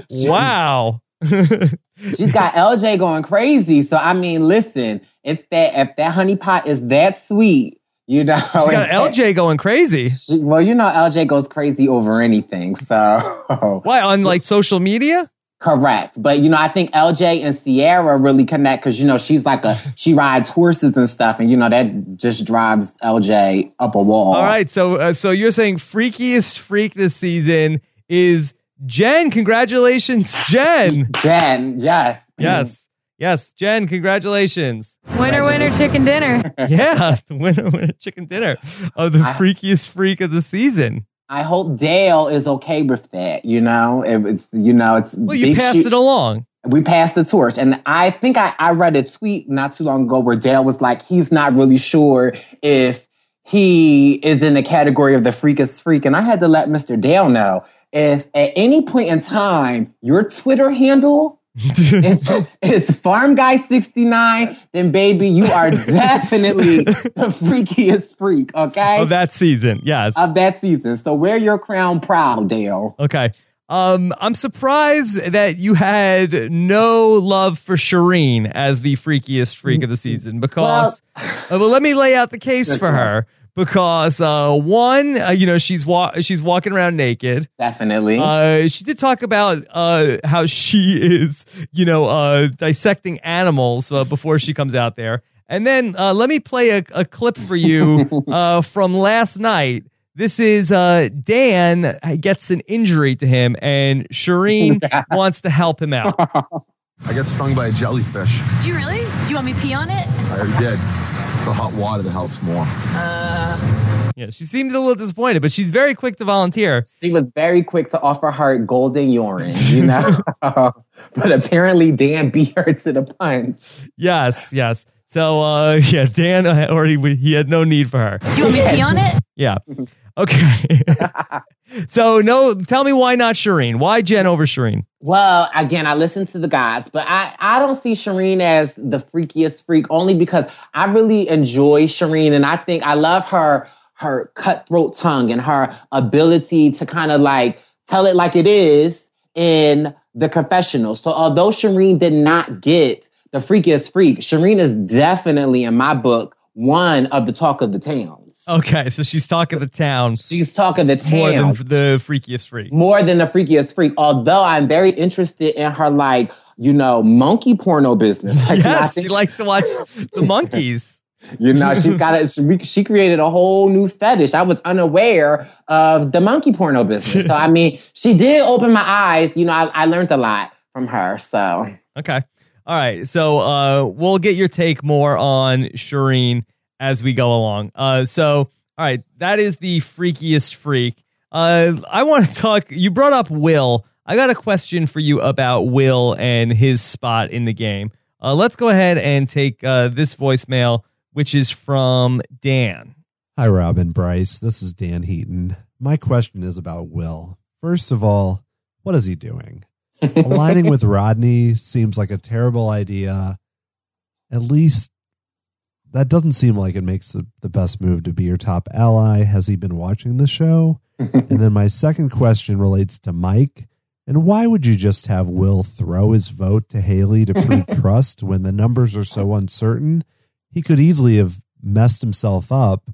Speaker 1: Wow.
Speaker 7: She's got L J going crazy. So, I mean, listen, it's that, if that honeypot is that sweet, you know.
Speaker 1: She's got L J going crazy.
Speaker 7: She, well, you know, L J goes crazy over anything. So.
Speaker 1: Why? On like social media?
Speaker 7: Correct. But, you know, I think L J and Sierra really connect because, you know, she's like a, she rides horses and stuff. And, you know, that just drives L J up a wall.
Speaker 1: All right. So, uh, so you're saying freakiest freak this season is Jen. Congratulations, Jen.
Speaker 7: Jen, yes.
Speaker 1: Yes. Yes. Jen, congratulations.
Speaker 4: Winner, winner, chicken dinner.
Speaker 1: Yeah. Winner, winner, chicken dinner of the
Speaker 7: I,
Speaker 1: freakiest freak of the season.
Speaker 7: I hope Dale is okay with that. You know, it, it's, you know, it's.
Speaker 1: Well, you passed
Speaker 7: sh-
Speaker 1: it along.
Speaker 7: We passed the torch. And I think I, I read a tweet not too long ago where Dale was like, he's not really sure if he is in the category of the freakest freak. And I had to let Mister Dale know, if at any point in time your Twitter handle is, is Farm Guy sixty-nine, then baby, you are definitely the freakiest freak, okay?
Speaker 1: Of that season, yes.
Speaker 7: Of that season. So wear your crown proud, Dale.
Speaker 1: Okay. Um, I'm surprised that you had no love for Shireen as the freakiest freak of the season because, well, uh, well let me lay out the case for her. Because uh, one, uh, you know, she's wa- she's walking around naked.
Speaker 7: Definitely.
Speaker 1: Uh, she did talk about uh, how she is, you know, uh, dissecting animals uh, before she comes out there. And then uh, let me play a, a clip for you uh, from last night. This is uh, Dan gets an injury to him, and Shireen wants to help him out.
Speaker 10: I got stung by a jellyfish.
Speaker 11: Did you really? Do you want me to pee on it?
Speaker 10: I already did. It's the hot water that helps more.
Speaker 11: Uh.
Speaker 1: Yeah, she seems a little disappointed, but she's very quick to volunteer.
Speaker 7: She was very quick to offer her golden urine, you know? But apparently Dan beat her to the punch.
Speaker 1: Yes, yes. So, uh, yeah, Dan already, he had no need for her.
Speaker 11: Do you want me to pee on it?
Speaker 1: Yeah. Okay. So, no, tell me why not Shireen? Why Jen over Shireen?
Speaker 7: Well, again, I listen to the guys, but I, I don't see Shireen as the freakiest freak only because I really enjoy Shireen. And I think I love her, her cutthroat tongue and her ability to kind of like tell it like it is in the confessional. So although Shireen did not get the freakiest freak, Shireen is definitely, in my book, one of the talk of the town.
Speaker 1: Okay, so she's talking the town.
Speaker 7: She's talking the town.
Speaker 1: More than the freakiest freak.
Speaker 7: More than the freakiest freak. Although I'm very interested in her, like, you know, monkey porno business. Like,
Speaker 1: yes, she, she likes to watch the monkeys.
Speaker 7: You know, she's got a, she, she created a whole new fetish. I was unaware of the monkey porno business. So, I mean, she did open my eyes. You know, I, I learned a lot from her. So,
Speaker 1: okay. All right. So, uh, we'll get your take more on Shireen as we go along. Uh, so, all right, that is the freakiest freak. Uh, I want to talk, you brought up Will. I got a question for you about Will and his spot in the game. Uh, let's go ahead and take uh, this voicemail, which is from Dan.
Speaker 12: Hi, Robin Bryce. This is Dan Heaton. My question is about Will. First of all, what is he doing? Aligning with Rodney seems like a terrible idea. At least that doesn't seem like it makes the, the best move to be your top ally. Has he been watching the show? And then my second question relates to Mike. And why would you just have Will throw his vote to Haley to prove trust when the numbers are so uncertain? He could easily have messed himself up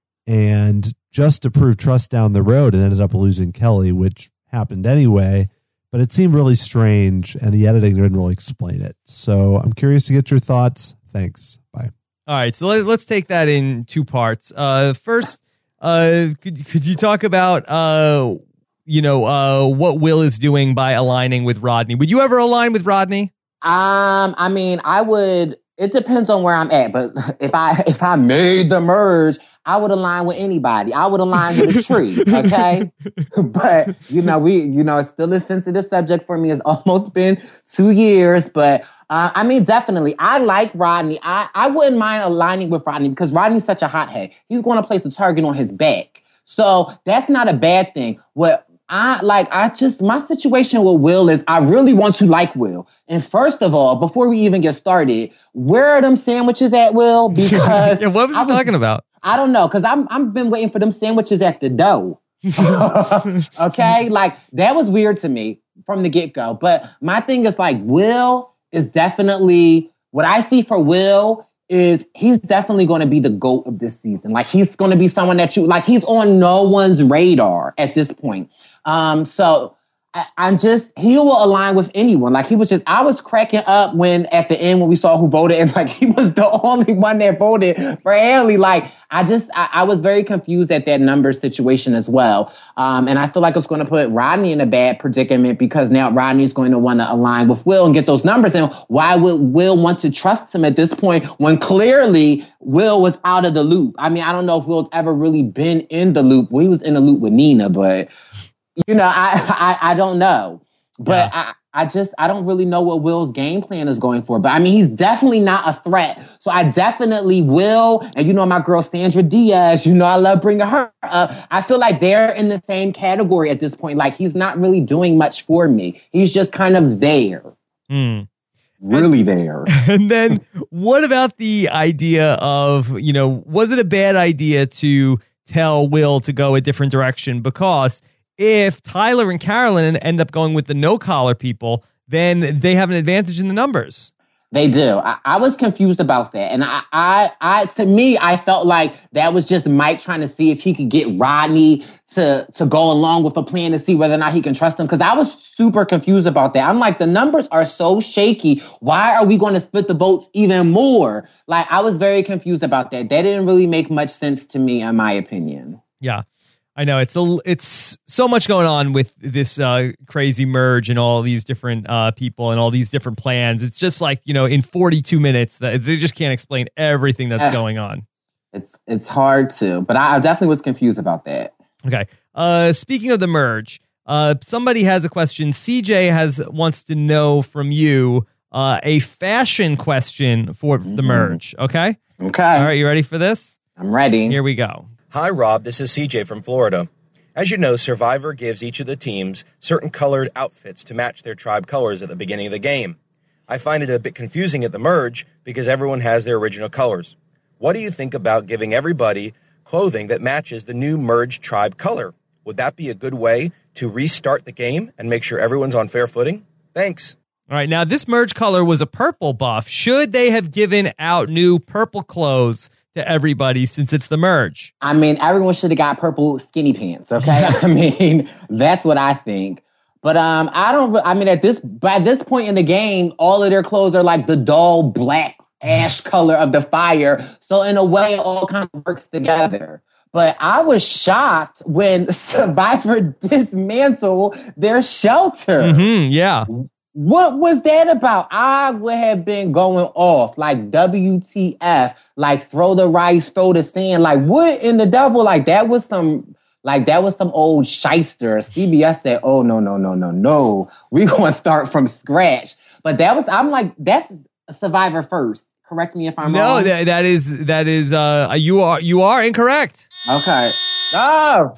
Speaker 12: and just to prove trust down the road and ended up losing Kelly, which happened anyway. But it seemed really strange and the editing didn't really explain it. So I'm curious to get your thoughts. Thanks. Bye.
Speaker 1: All right, so let, let's take that in two parts. Uh, first, uh, could could you talk about uh, you know, uh, what Will is doing by aligning with Rodney? Would you ever align with Rodney?
Speaker 7: Um, I mean, I would. It depends on where I'm at, but if I if I made the merge, I would align with anybody. I would align with a tree, okay? But you know, we you know, it's still a sensitive subject for me. It's almost been two years, but. Uh, I mean, definitely. I like Rodney. I, I wouldn't mind aligning with Rodney because Rodney's such a hothead. He's going to place the target on his back. So that's not a bad thing. What I like, I just, my situation with Will is I really want to like Will. And first of all, before we even get started, where are them sandwiches at, Will? Because
Speaker 1: yeah, what was
Speaker 7: I
Speaker 1: you talking about?
Speaker 7: I don't know, because I'm I've been waiting for them sandwiches at the door. Okay? Like, that was weird to me from the get-go. But my thing is like, Will is definitely, what I see for Will is he's definitely going to be the GOAT of this season. Like, he's going to be someone that you, like, he's on no one's radar at this point. Um, so I, I'm just, he will align with anyone. Like, he was just, I was cracking up when at the end when we saw who voted and like he was the only one that voted for Haley. Like, I just, I, I was very confused at that number situation as well. Um, and I feel like it's going to put Rodney in a bad predicament because now Rodney's going to want to align with Will and get those numbers. And why would Will want to trust him at this point when clearly Will was out of the loop? I mean, I don't know if Will's ever really been in the loop. Well, he was in the loop with Nina, but you know, I, I, I don't know, but yeah. I, I just, I don't really know what Will's game plan is going for, but I mean, he's definitely not a threat. So I definitely will. And you know, my girl, Sandra Diaz, you know, I love bringing her up. I feel like they're in the same category at this point. Like, he's not really doing much for me. He's just kind of there.
Speaker 1: Mm.
Speaker 7: Really there.
Speaker 1: And then what about the idea of, you know, was it a bad idea to tell Will to go a different direction? Because if Tyler and Carolyn end up going with the no-collar people, then they have an advantage in the numbers.
Speaker 7: They do. I, I was confused about that. And I, I, I, to me, I felt like that was just Mike trying to see if he could get Rodney to, to go along with a plan to see whether or not he can trust him. Because I was super confused about that. I'm like, the numbers are so shaky. Why are we going to split the votes even more? Like, I was very confused about that. That didn't really make much sense to me, in my opinion.
Speaker 1: Yeah. I know it's a, it's so much going on with this uh, crazy merge and all these different uh, people and all these different plans. It's just like, you know, in forty-two minutes, that they just can't explain everything that's uh, going on.
Speaker 7: It's it's hard to, but I, I definitely was confused about that.
Speaker 1: Okay. Uh, speaking of the merge, uh, somebody has a question. C J has wants to know from you uh, a fashion question for the merge. Okay?
Speaker 7: Okay.
Speaker 1: All right, you ready for this?
Speaker 7: I'm ready.
Speaker 1: Here we go.
Speaker 13: Hi, Rob. This is C J from Florida. As you know, Survivor gives each of the teams certain colored outfits to match their tribe colors at the beginning of the game. I find it a bit confusing at the merge because everyone has their original colors. What do you think about giving everybody clothing that matches the new merged tribe color? Would that be a good way to restart the game and make sure everyone's on fair footing? Thanks.
Speaker 1: All right, now this merge color was a purple buff. Should they have given out new purple clothes to everybody since it's the merge?
Speaker 7: I mean, everyone should have got purple skinny pants, okay? I mean, that's what I think. But um, I don't, I mean, at this, by this point in the game, all of their clothes are like the dull black ash color of the fire. So in a way, it all kind of works together. But I was shocked when Survivor dismantled their shelter.
Speaker 1: Mm-hmm, yeah.
Speaker 7: What was that about? I would have been going off like W T F, like throw the rice, throw the sand. Like what in the devil? Like that was some, like that was some old shyster. C B S said, "Oh no, no, no, no, no, we gonna start from scratch." But that was, I'm like, that's Survivor first. Correct me if I'm
Speaker 1: no,
Speaker 7: wrong.
Speaker 1: No, that, that is that is uh you are you are incorrect.
Speaker 7: Okay. Oh.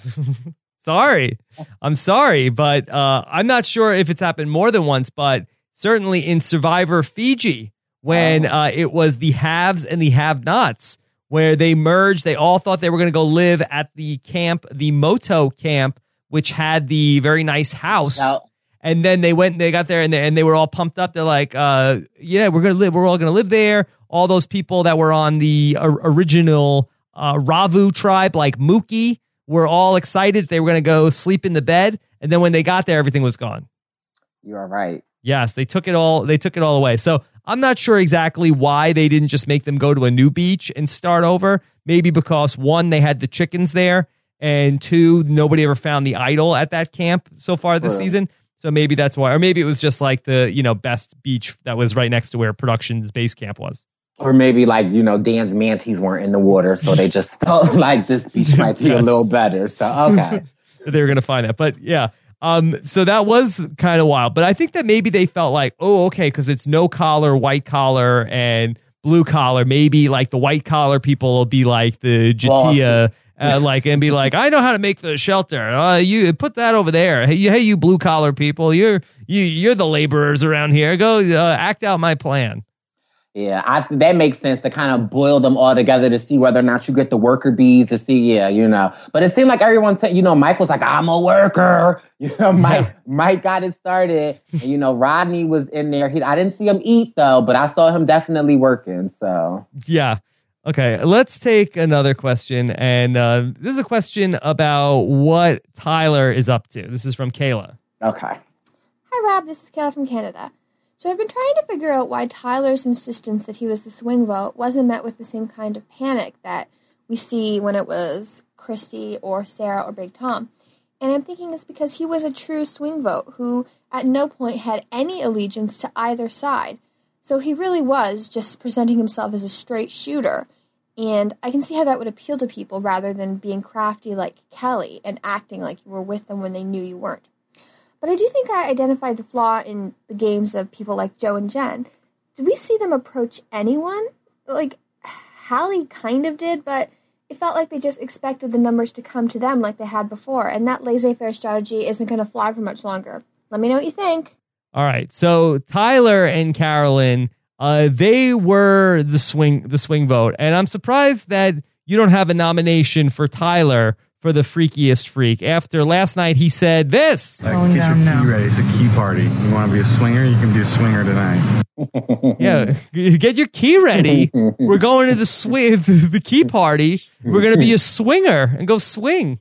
Speaker 1: Sorry. I'm sorry, but uh, I'm not sure if it's happened more than once, but certainly in Survivor Fiji, when
Speaker 7: oh.
Speaker 1: uh, it was the haves and the have-nots, where they merged, they all thought they were going to go live at the camp, the Moto camp, which had the very nice house.
Speaker 7: So-
Speaker 1: and then they went and they got there and they, and they were all pumped up. They're like, uh, yeah, we're going to live. We're all going to live there. All those people that were on the uh, original uh, Ravu tribe, like Mookie, were all excited they were going to go sleep in the bed, and then when they got there, everything was gone.
Speaker 7: You are right.
Speaker 1: Yes, they took it all. They took it all away. So I'm not sure exactly why they didn't just make them go to a new beach and start over. Maybe because one, they had the chickens there, and two, nobody ever found the idol at that camp so far this
Speaker 7: Right.
Speaker 1: season. So maybe that's why, or maybe it was just like the you know best beach that was right next to where Productions base camp was.
Speaker 7: Or maybe like, you know, Dan's manatees weren't in the water, so they just felt like this beach might be
Speaker 1: Yes.
Speaker 7: a little better. So, okay.
Speaker 1: They were going to find that. But yeah, um, so that was kind of wild. But I think that maybe they felt like, oh, okay, because it's no collar, white collar, and blue collar. Maybe like the white collar people will be like the Jatia, uh, like and be like, I know how to make the shelter. Uh, you put that over there. Hey, you, hey, you blue collar people, you're you you're the laborers around here. Go uh, act out my plan.
Speaker 7: Yeah, I, that makes sense to kind of boil them all together to see whether or not you get the worker bees to see, yeah, you know. But it seemed like everyone said, you know, Mike was like, I'm a worker. You know, Mike yeah. Mike got it started. And, you know, Rodney was in there. He, I didn't see him eat, though, but I saw him definitely working, so.
Speaker 1: Yeah. Okay, let's take another question. And uh, this is a question about what Tyler is up to. This is from Kayla.
Speaker 7: Okay.
Speaker 14: Hi, Rob. This is Kayla from Canada. So I've been trying to figure out why Tyler's insistence that he was the swing vote wasn't met with the same kind of panic that we see when it was Christy or Sarah or Big Tom. And I'm thinking it's because he was a true swing vote who at no point had any allegiance to either side. So he really was just presenting himself as a straight shooter. And I can see how that would appeal to people rather than being crafty like Kelly and acting like you were with them when they knew you weren't. But I do think I identified the flaw in the games of people like Joe and Jen. Did we see them approach anyone? Like, Hallie kind of did, but it felt like they just expected the numbers to come to them like they had before, and that laissez-faire strategy isn't going to fly for much longer. Let me know what you think.
Speaker 1: All right, so Tyler and Carolyn, uh, they were the swing the swing vote, and I'm surprised that you don't have a nomination for Tyler for the freakiest freak. After last night, he said this.
Speaker 10: Like, get your key ready. It's a key party. You want to be a swinger? You can be a swinger tonight.
Speaker 1: Yeah, get your key ready. We're going to the swing, the key party. We're going to be a swinger and go swing.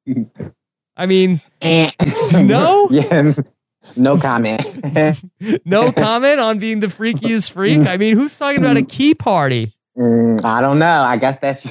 Speaker 1: I mean, no?
Speaker 7: Yeah, no comment.
Speaker 1: No comment on being the freakiest freak? I mean, who's talking about a key party?
Speaker 7: Mm, I don't know. I guess that's...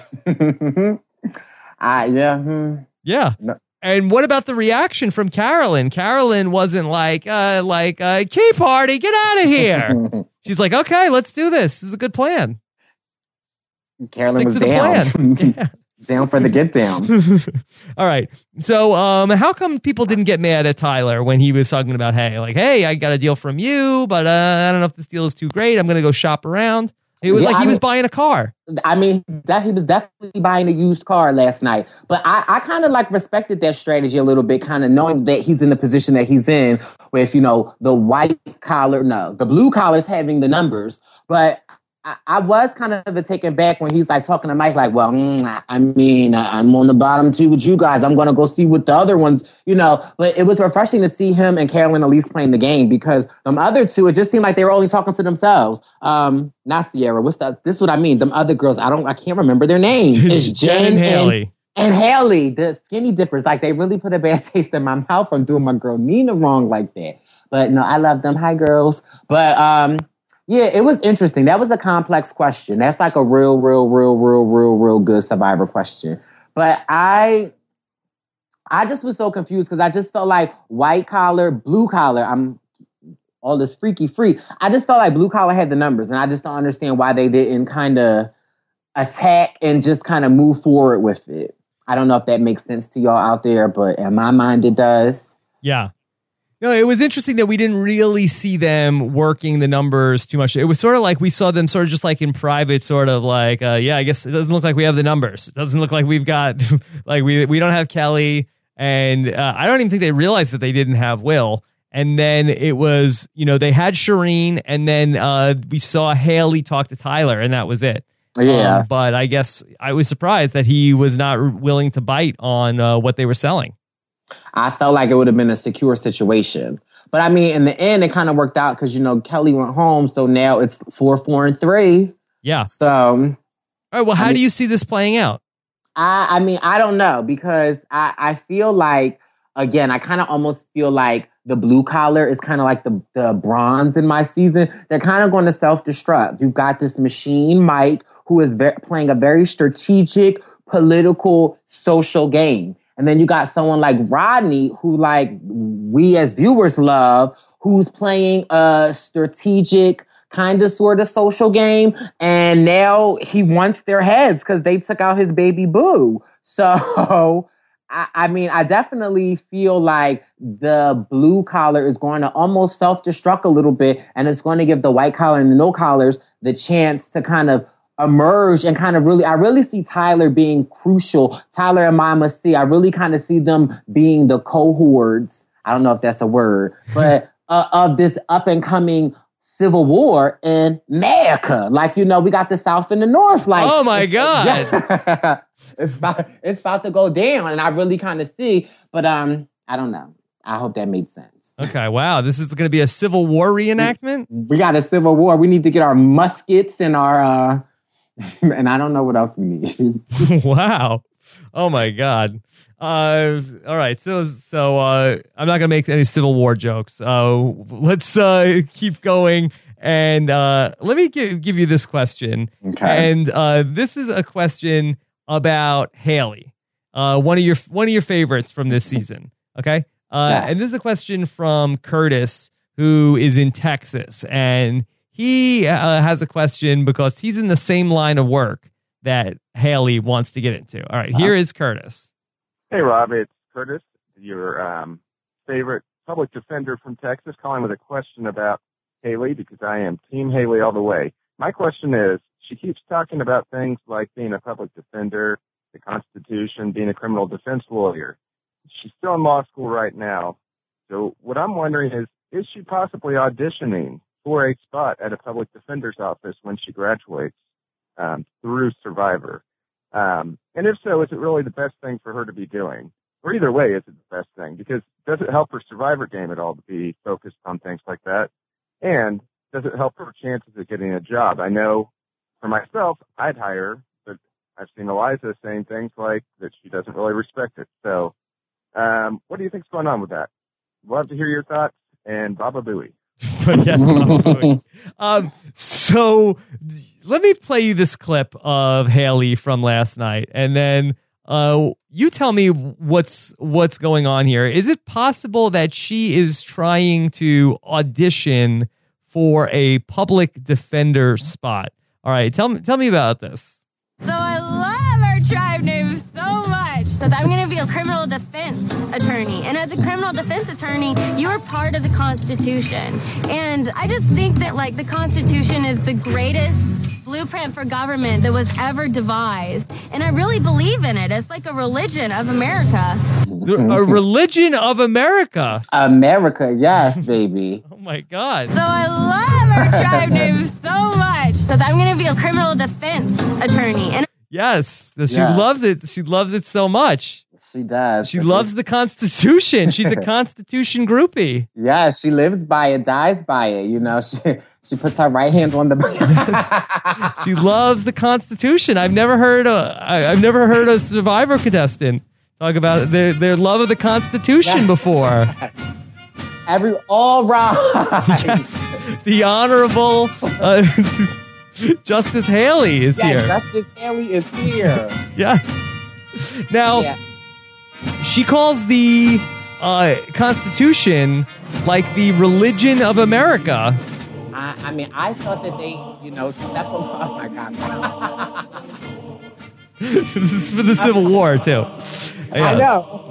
Speaker 7: I, yeah. Hmm.
Speaker 1: Yeah.
Speaker 7: No.
Speaker 1: And what about the reaction from Carolyn? Carolyn wasn't like, uh, like, uh, key party, get out of here. She's like, okay, let's do this. This is a good plan.
Speaker 7: Carolyn
Speaker 1: Stick
Speaker 7: was
Speaker 1: to the
Speaker 7: down.
Speaker 1: plan. Yeah.
Speaker 7: Down for the get down.
Speaker 1: All right. So, um, how come people didn't get mad at Tyler when he was talking about, hey, like, hey, I got a deal from you, but uh, I don't know if this deal is too great. I'm going to go shop around. It was
Speaker 7: Yeah,
Speaker 1: like
Speaker 7: I
Speaker 1: he was
Speaker 7: mean-
Speaker 1: buying a car.
Speaker 7: I mean, that he was definitely buying a used car last night. But I, I kind of like respected that strategy a little bit, kind of knowing that he's in the position that he's in with, you know, the white collar, no, the blue collar's having the numbers. But I, I was kind of taken back when he's like talking to Mike, like, well, mm, I mean, I'm on the bottom too with you guys. I'm going to go see what the other ones, you know. But it was refreshing to see him and Carolyn at least playing the game, because them other two, it just seemed like they were only talking to themselves. Um, not Sierra. What's that? This is what I mean. Them other girls, I don't, I can't remember their names. It's
Speaker 1: Jen
Speaker 7: Jen
Speaker 1: and Haley.
Speaker 7: And, and Haley, the skinny dippers. Like, they really put a bad taste in my mouth from doing my girl Nina wrong like that. But no, I love them. Hi, girls. But um, yeah, it was interesting. That was a complex question. That's like a real, real, real, real, real, real good Survivor question. But I, I just was so confused because I just felt like white collar, blue collar. I'm all this freaky free. I just felt like blue collar had the numbers, and I just don't understand why they didn't kind of attack and just kind of move forward with it. I don't know if that makes sense to y'all out there, but in my mind, it does.
Speaker 1: Yeah. No, it was interesting that we didn't really see them working the numbers too much. It was sort of like we saw them sort of just like in private, sort of like, uh, yeah, I guess it doesn't look like we have the numbers. It doesn't look like we've got, like we we don't have Kelly. And uh, I don't even think they realized that they didn't have Will. And then it was, you know, they had Shireen, and then uh, we saw Haley talk to Tyler, and that was it.
Speaker 7: Yeah.
Speaker 1: Um, but I guess I was surprised that he was not willing to bite on uh, what they were selling.
Speaker 7: I felt like it would have been a secure situation. But I mean, in the end, it kind of worked out because, you know, Kelly went home. So now it's four, four, and three.
Speaker 1: Yeah.
Speaker 7: So.
Speaker 1: All right. Well, how
Speaker 7: I mean,
Speaker 1: do you see this playing out?
Speaker 7: I, I mean, I don't know, because I, I feel like, again, I kind of almost feel like the blue collar is kind of like the, the bronze in my season. They're kind of going to self-destruct. You've got this machine, Mike, who is ve- playing a very strategic, political, social game. And then you got someone like Rodney, who, like, we as viewers love, who's playing a strategic, kind of sort of social game. And now he wants their heads because they took out his baby boo. So, I, I mean, I definitely feel like the blue collar is going to almost self-destruct a little bit. And it's going to give the white collar and the no collars the chance to kind of emerge and kind of really, I really see Tyler being crucial. Tyler and Mama C, I really kind of see them being the cohorts. I don't know if that's a word, but uh, of this up and coming civil war in America. Like, you know, we got the South and the North. Like,
Speaker 1: oh my
Speaker 7: it's,
Speaker 1: God.
Speaker 7: Yeah, it's about, it's about to go down. And I really kind of see, but um, I don't know. I hope that made sense.
Speaker 1: Okay, wow. This is going to be a Civil War reenactment?
Speaker 7: We got a civil war. We need to get our muskets and our, uh, and I don't know what else we need.
Speaker 1: Wow. Oh my God. Uh, all right. So, so, uh, I'm not going to make any Civil War jokes. Uh, let's, uh, keep going. And, uh, let me give, give you this question.
Speaker 7: Okay.
Speaker 1: And, uh, this is a question about Haley. Uh, one of your, one of your favorites from this season. Okay. Uh,
Speaker 7: Yes.
Speaker 1: and this is a question from Curtis, who is in Texas, and he uh, has a question because he's in the same line of work that Haley wants to get into. All right, here is Curtis.
Speaker 15: Hey, Rob, it's Curtis, your um, favorite public defender from Texas, calling with a question about Haley, because I am Team Haley all the way. My question is, she keeps talking about things like being a public defender, the Constitution, being a criminal defense lawyer. She's still in law school right now. So what I'm wondering is, is she possibly auditioning for a spot at a public defender's office when she graduates um, through Survivor? Um, and if so, is it really the best thing for her to be doing? Or either way, is it the best thing? Because does it help her Survivor game at all to be focused on things like that? And does it help her chances of getting a job? I know for myself, I'd hire her, but I've seen Eliza saying things like that she doesn't really respect it. So um, what do you think's going on with that? Love to hear your thoughts, and Baba Booey.
Speaker 1: Yes, Baba Booey. Um, so let me play you this clip of Haley from last night, and then uh, you tell me what's what's going on here. Is it possible that she is trying to audition for a public defender spot? All right, tell me tell me about this.
Speaker 16: So I love our tribe names so much that I'm going to be a criminal defense attorney. And as a criminal defense attorney, you are part of the Constitution. And I just think that, like, the Constitution is the greatest blueprint for government that was ever devised. And I really believe in it. It's like a religion of America.
Speaker 1: A religion of America.
Speaker 7: America, yes, baby.
Speaker 1: Oh my God.
Speaker 16: So I love our tribe names so much that I'm going to be a criminal defense attorney. And
Speaker 1: Yes, she
Speaker 7: Yeah.
Speaker 1: loves it. She loves it so much.
Speaker 7: She does.
Speaker 1: She loves the Constitution. She's a Constitution groupie.
Speaker 7: Yeah, she lives by it, dies by it. You know, she she puts her right hand on the.
Speaker 1: She loves the Constitution. I've never heard a I, I've never heard a Survivor contestant talk about their their love of the Constitution before.
Speaker 7: Every all right.
Speaker 1: Yes, the honorable uh, Justice Haley is
Speaker 7: Yeah,
Speaker 1: here.
Speaker 7: Justice Haley is here.
Speaker 1: Yes. Now,
Speaker 7: Yeah.
Speaker 1: she calls the uh, Constitution like the religion of America.
Speaker 7: I, I mean, I thought that they, you know, step on. Oh my God.
Speaker 1: This is for the Civil War too.
Speaker 7: I know.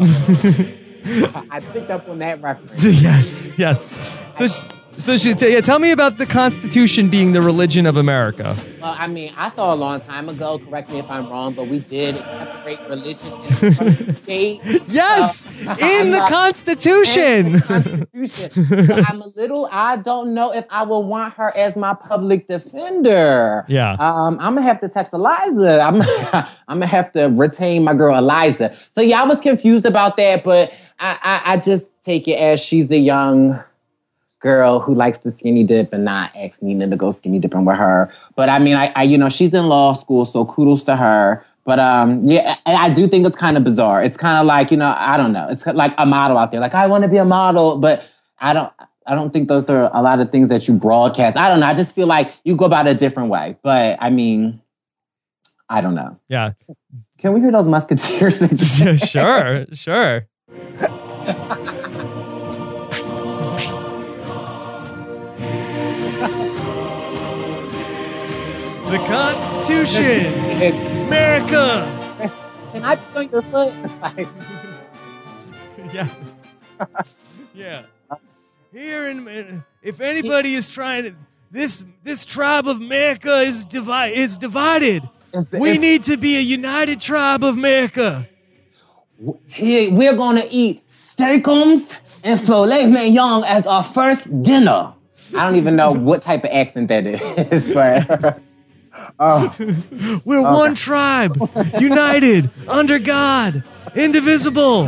Speaker 7: I picked up on that reference.
Speaker 1: Yes, yes. So, she, so she, t- yeah, tell me about the Constitution being the religion of America.
Speaker 7: Well, I mean, I thought a long time ago, correct me if I'm wrong, but we did separate religion and state.
Speaker 1: Yes,
Speaker 7: So,
Speaker 1: in
Speaker 7: I'm
Speaker 1: the
Speaker 7: not-
Speaker 1: Constitution.
Speaker 7: in the Constitution. So I'm a little, I don't know if I will want her as my public defender.
Speaker 1: Yeah.
Speaker 7: Um, I'm going to have to text Eliza. I'm, I'm going to have to retain my girl Eliza. So yeah, I was confused about that, but I, I, I just take it as she's a young girl who likes to skinny dip and not ask Nina to go skinny dipping with her. But I mean, I, I you know, she's in law school, so kudos to her. But um, yeah, I, I do think it's kind of bizarre. It's kind of like, you know, I don't know. It's like a model out there. Like, I want to be a model, but I don't. I don't think those are a lot of things that you broadcast. I don't know. I just feel like you go about it a different way. But I mean, I don't know.
Speaker 1: Yeah.
Speaker 7: Can we hear those Musketeers?
Speaker 1: Yeah, sure, sure. The Constitution, America.
Speaker 7: Can I be on your foot?
Speaker 1: Yeah, yeah. Here in, if anybody is trying to, this this tribe of America is divide is divided.
Speaker 7: the-
Speaker 1: We
Speaker 7: it's-
Speaker 1: need to be a united tribe of America.
Speaker 7: Here, we're going to eat steakums and filet mignon as our first dinner. I don't even know what type of accent that is, but oh.
Speaker 1: We're
Speaker 7: Okay.
Speaker 1: one tribe, united under God, indivisible,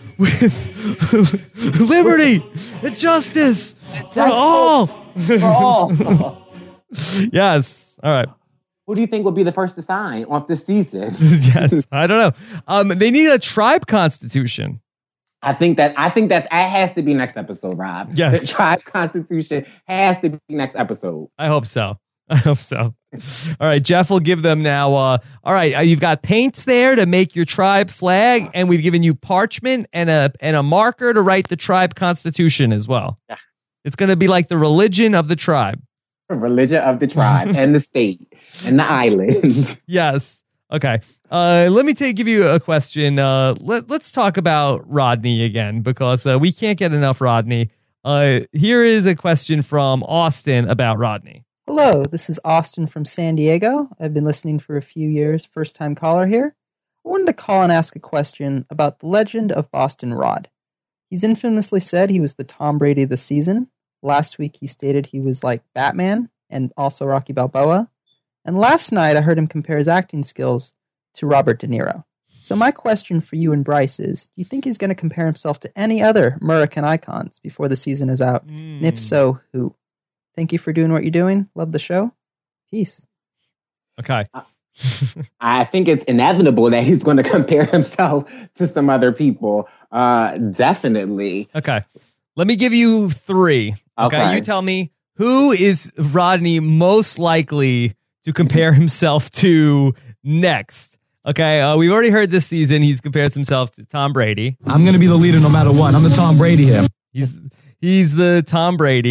Speaker 1: with liberty and justice for all.
Speaker 7: For all.
Speaker 1: Yes. All right.
Speaker 7: Who do you think will be the first to sign off this season?
Speaker 1: Yes. I don't know. Um, they need a tribe constitution.
Speaker 7: I think that I think that that has to be next episode, Rob.
Speaker 1: Yes.
Speaker 7: The tribe constitution has to be next episode.
Speaker 1: I hope so. I hope so. All right, Jeff will give them now. Uh, all right, uh, you've got paints there to make your tribe flag, and we've given you parchment and a and a marker to write the tribe constitution as well.
Speaker 7: Yeah.
Speaker 1: It's going to be like the religion of the tribe.
Speaker 7: The religion of the tribe and the state and the island.
Speaker 1: Yes. Okay. Uh, let me take, give you a question. Uh, let, let's talk about Rodney again, because uh, we can't get enough Rodney. Uh, here is a question from Austin about Rodney.
Speaker 17: Hello, this is Austin from San Diego. I've been listening for a few years, first time caller here. I wanted to call and ask a question about the legend of Boston Rod. He's infamously said he was the Tom Brady of the season. Last week he stated he was like Batman and also Rocky Balboa. And last night I heard him compare his acting skills to Robert De Niro. So my question for you and Bryce is, do you think he's going to compare himself to any other American icons before the season is out? Mm. And if so, who? Thank you for doing what you're doing. Love the show. Peace.
Speaker 1: Okay.
Speaker 7: I think it's inevitable that he's going to compare himself to some other people. Uh, definitely.
Speaker 1: Okay. Let me give you three. Okay?
Speaker 7: Okay.
Speaker 1: You tell me, who is Rodney most likely to compare himself to next? Okay. Uh, we've already heard this season he's compared himself to Tom Brady.
Speaker 18: I'm going to be the leader no matter what. I'm the Tom Brady here.
Speaker 1: He's, he's the Tom Brady.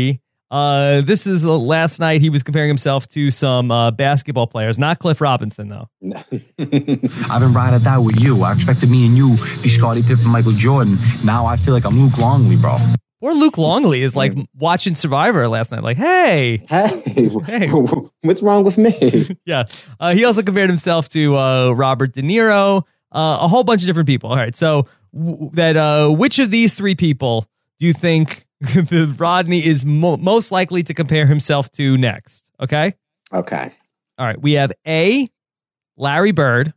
Speaker 1: Uh, this is uh, last night. He was comparing himself to some uh, basketball players, not Cliff Robinson, though.
Speaker 18: I've been riding it out with you. I expected me and you be Scottie Pippen, Michael Jordan. Now I feel like I'm Luke Longley, bro.
Speaker 1: Or Luke Longley is like watching Survivor last night. Like, hey,
Speaker 7: hey,
Speaker 1: hey.
Speaker 7: What's wrong with me?
Speaker 1: Yeah. Uh, he also compared himself to uh, Robert De Niro, uh, a whole bunch of different people. All right. So w- that uh, which of these three people do you think the Rodney is mo- most likely to compare himself to next? Okay.
Speaker 7: Okay.
Speaker 1: All right. We have A, Larry Bird,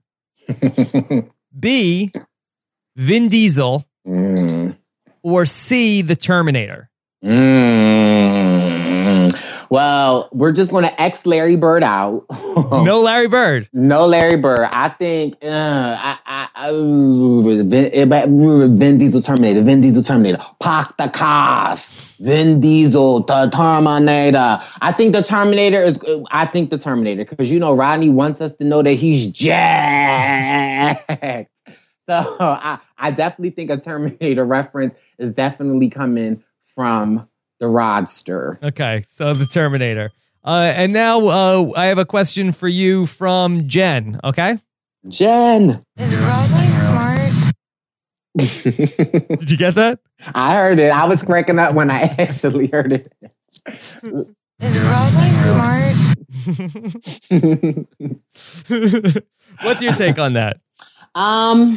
Speaker 1: B, Vin Diesel,
Speaker 7: Mm.
Speaker 1: or C, the Terminator.
Speaker 7: Mm. Well, we're just going to X Larry Bird out.
Speaker 1: No Larry Bird.
Speaker 7: No Larry Bird. I think uh, I, I, I, Vin, Vin Diesel Terminator. Vin Diesel Terminator. Park the cars. Vin Diesel the Terminator. I think the Terminator is. I think the Terminator because you know Rodney wants us to know that he's jacked. So I, I definitely think a Terminator reference is definitely coming from the Rodster.
Speaker 1: Okay, so the Terminator. Uh, and now uh, I have a question for you from Jen, okay?
Speaker 7: Jen.
Speaker 4: Is Rodney smart?
Speaker 1: Did you get that?
Speaker 7: I heard it. I was cracking up when I actually heard it.
Speaker 4: Is Rodney smart?
Speaker 1: What's your take on that?
Speaker 7: Um,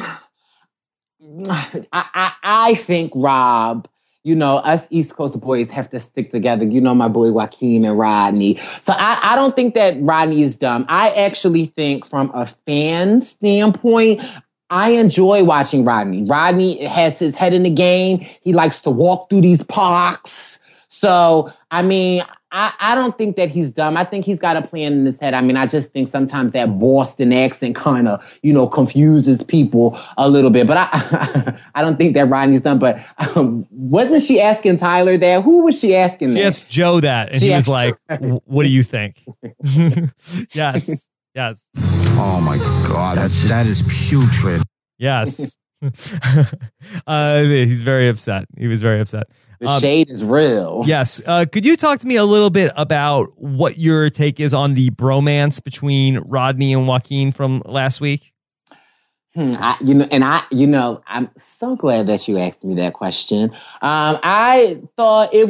Speaker 7: I, I I think Rob, you know, us East Coast boys have to stick together. You know, my boy Joaquin and Rodney. So I, I don't think that Rodney is dumb. I actually think from a fan standpoint, I enjoy watching Rodney. Rodney has his head in the game. He likes to walk through these parks. So, I mean, I, I don't think that he's dumb. I think he's got a plan in his head. I mean, I just think sometimes that Boston accent kind of, you know, confuses people a little bit. But I I don't think that Rodney's dumb. But um, wasn't she asking Tyler that? Who was she asking
Speaker 1: She
Speaker 7: that?
Speaker 1: asked Joe that, and
Speaker 7: She
Speaker 1: he was
Speaker 7: asked-
Speaker 1: like, "What do you think?" Yes, yes,
Speaker 18: Oh my God, that's that is putrid.
Speaker 1: yes. uh, he's very upset. He was very upset.
Speaker 7: The
Speaker 1: Um,
Speaker 7: shade is real.
Speaker 1: Yes. Uh, could you talk to me a little bit about what your take is on the bromance between Rodney and Joaquin from last week?
Speaker 7: Hmm, I, you know, and I, you know, I'm so glad that you asked me that question. Um, I thought it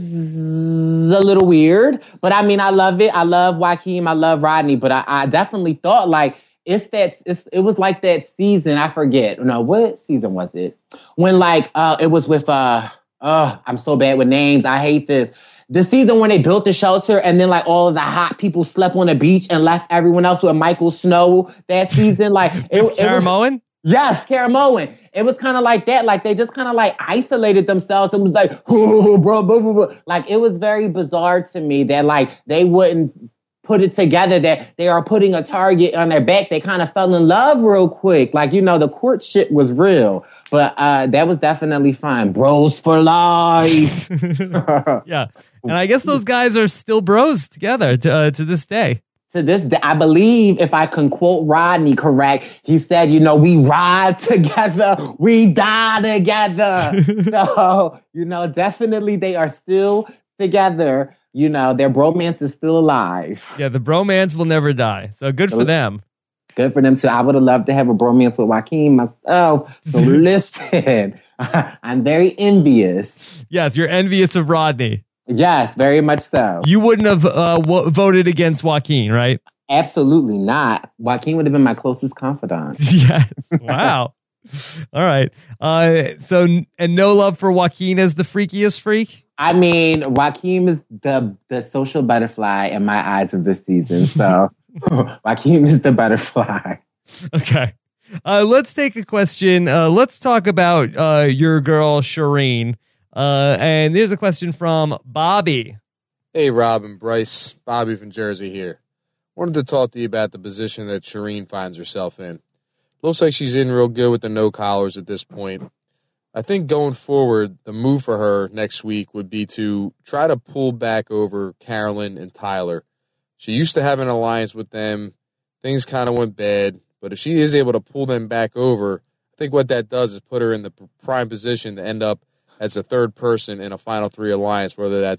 Speaker 7: was a little weird, but I mean, I love it. I love Joaquin. I love Rodney, but I, I definitely thought like it's that. It's, it was like that season. I forget. No, what season was it? When like uh, it was with. Uh, oh, I'm so bad with names. I hate this. The season when they built the shelter and then like all of the hot people slept on the beach and left everyone else with Michael Snow that season. Like it, it
Speaker 1: Karen
Speaker 7: was,
Speaker 1: Moen?
Speaker 7: Yes, Karen Moen. It was kind of like that. Like they just kind of like isolated themselves. It was like, oh, bro, bro, bro, bro. Like it was very bizarre to me that like they wouldn't put it together that they are putting a target on their back. They kind of fell in love real quick. Like, you know, the court shit was real. But uh, that was definitely fun. Bros for life.
Speaker 1: Yeah. And I guess those guys are still bros together to, uh, to this day.
Speaker 7: To this day, I believe, if I can quote Rodney correct, he said, you know, we ride together, we die together. So, you know, definitely they are still together. You know, their bromance is still alive.
Speaker 1: Yeah, the bromance will never die. So good for them.
Speaker 7: Good for them too. I would have loved to have a bromance with Joaquin myself. So listen, I'm very envious.
Speaker 1: Yes, you're envious of Rodney.
Speaker 7: Yes, very much so.
Speaker 1: You wouldn't have uh, w- voted against Joaquin, right?
Speaker 7: Absolutely not. Joaquin would have been my closest confidant.
Speaker 1: Yes. Wow. All right. Uh, so, and no love for Joaquin as the freakiest freak?
Speaker 7: I mean, Joaquin is the the social butterfly in my eyes of this season. So Joaquin is the butterfly.
Speaker 1: Okay. Uh, let's take a question. Uh, let's talk about uh, your girl, Shireen. Uh, and there's a question from Bobby.
Speaker 19: Hey, Rob and Bryce. Bobby from Jersey here. Wanted to talk to you about the position that Shireen finds herself in. Looks like she's in real good with the no collars at this point. I think going forward, the move for her next week would be to try to pull back over Carolyn and Tyler. She used to have an alliance with them. Things kind of went bad. But if she is able to pull them back over, I think what that does is put her in the prime position to end up as a third person in a Final Three alliance, whether that's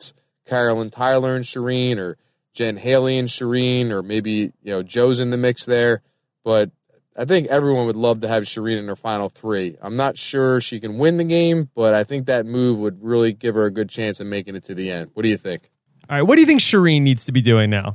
Speaker 19: Carolyn, Tyler, and Shireen, or Jen, Haley, and Shireen, or maybe, you know, Joe's in the mix there. But I think everyone would love to have Shireen in her final three. I'm not sure she can win the game, but I think that move would really give her a good chance of making it to the end. What do you think?
Speaker 1: All right, what do you think Shireen needs to be doing now?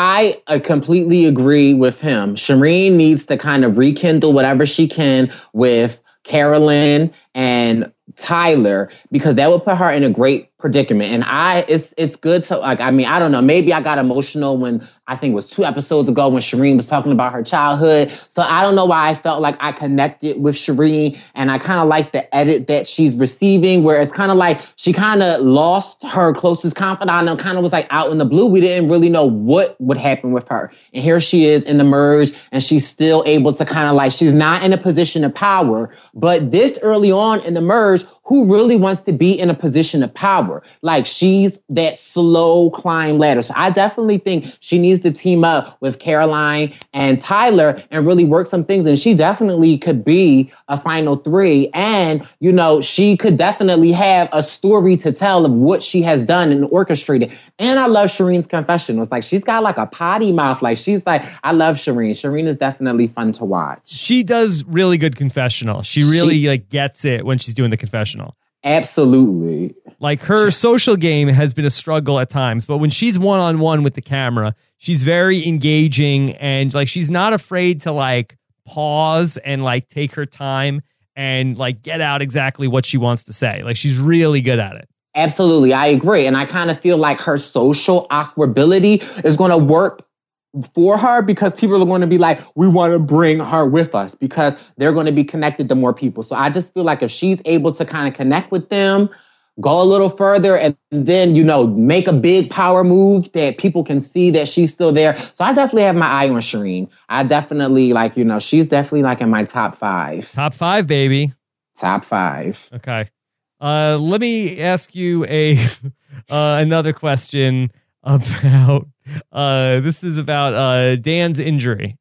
Speaker 7: I uh, completely agree with him. Shireen needs to kind of rekindle whatever she can with Carolyn and Tyler, because that would put her in a great predicament. And I, it's it's good to, like, I mean, I don't know, maybe I got emotional when, I think it was two episodes ago when Shireen was talking about her childhood. So I don't know why I felt like I connected with Shireen, and I kind of like the edit that she's receiving, where it's kind of like she kind of lost her closest confidant and kind of was like out in the blue. We didn't really know what would happen with her. And here she is in the merge, and she's still able to kind of like, she's not in a position of power, but this early on in the merge, who really wants to be in a position of power? Like, she's that slow climb ladder. So I definitely think she needs to team up with Caroline and Tyler and really work some things. And she definitely could be a final three. And, you know, she could definitely have a story to tell of what she has done and orchestrated. And I love Shireen's confession. It's like, she's got like a potty mouth. Like, she's like, I love Shireen. Shireen is definitely fun to watch.
Speaker 1: She does really good confessional. She really she, like gets it when she's doing the confessional.
Speaker 7: Absolutely.
Speaker 1: Like, her social game has been a struggle at times, but when she's one-on-one with the camera, she's very engaging, and like, she's not afraid to like pause and like take her time and like get out exactly what she wants to say. Like, she's really good at it.
Speaker 7: Absolutely. I agree. And I kind of feel like her social awkwardability is going to work for her, because people are going to be like, we want to bring her with us, because they're going to be connected to more people. So I just feel like if she's able to kind of connect with them, go a little further, and then, you know, make a big power move that people can see that she's still there. So I definitely have my eye on Shireen. I definitely, like, you know, she's definitely like in my top five.
Speaker 1: Top five, baby.
Speaker 7: Top five.
Speaker 1: Okay. Uh, let me ask you a uh, another question about, uh, this is about uh, Dan's injury.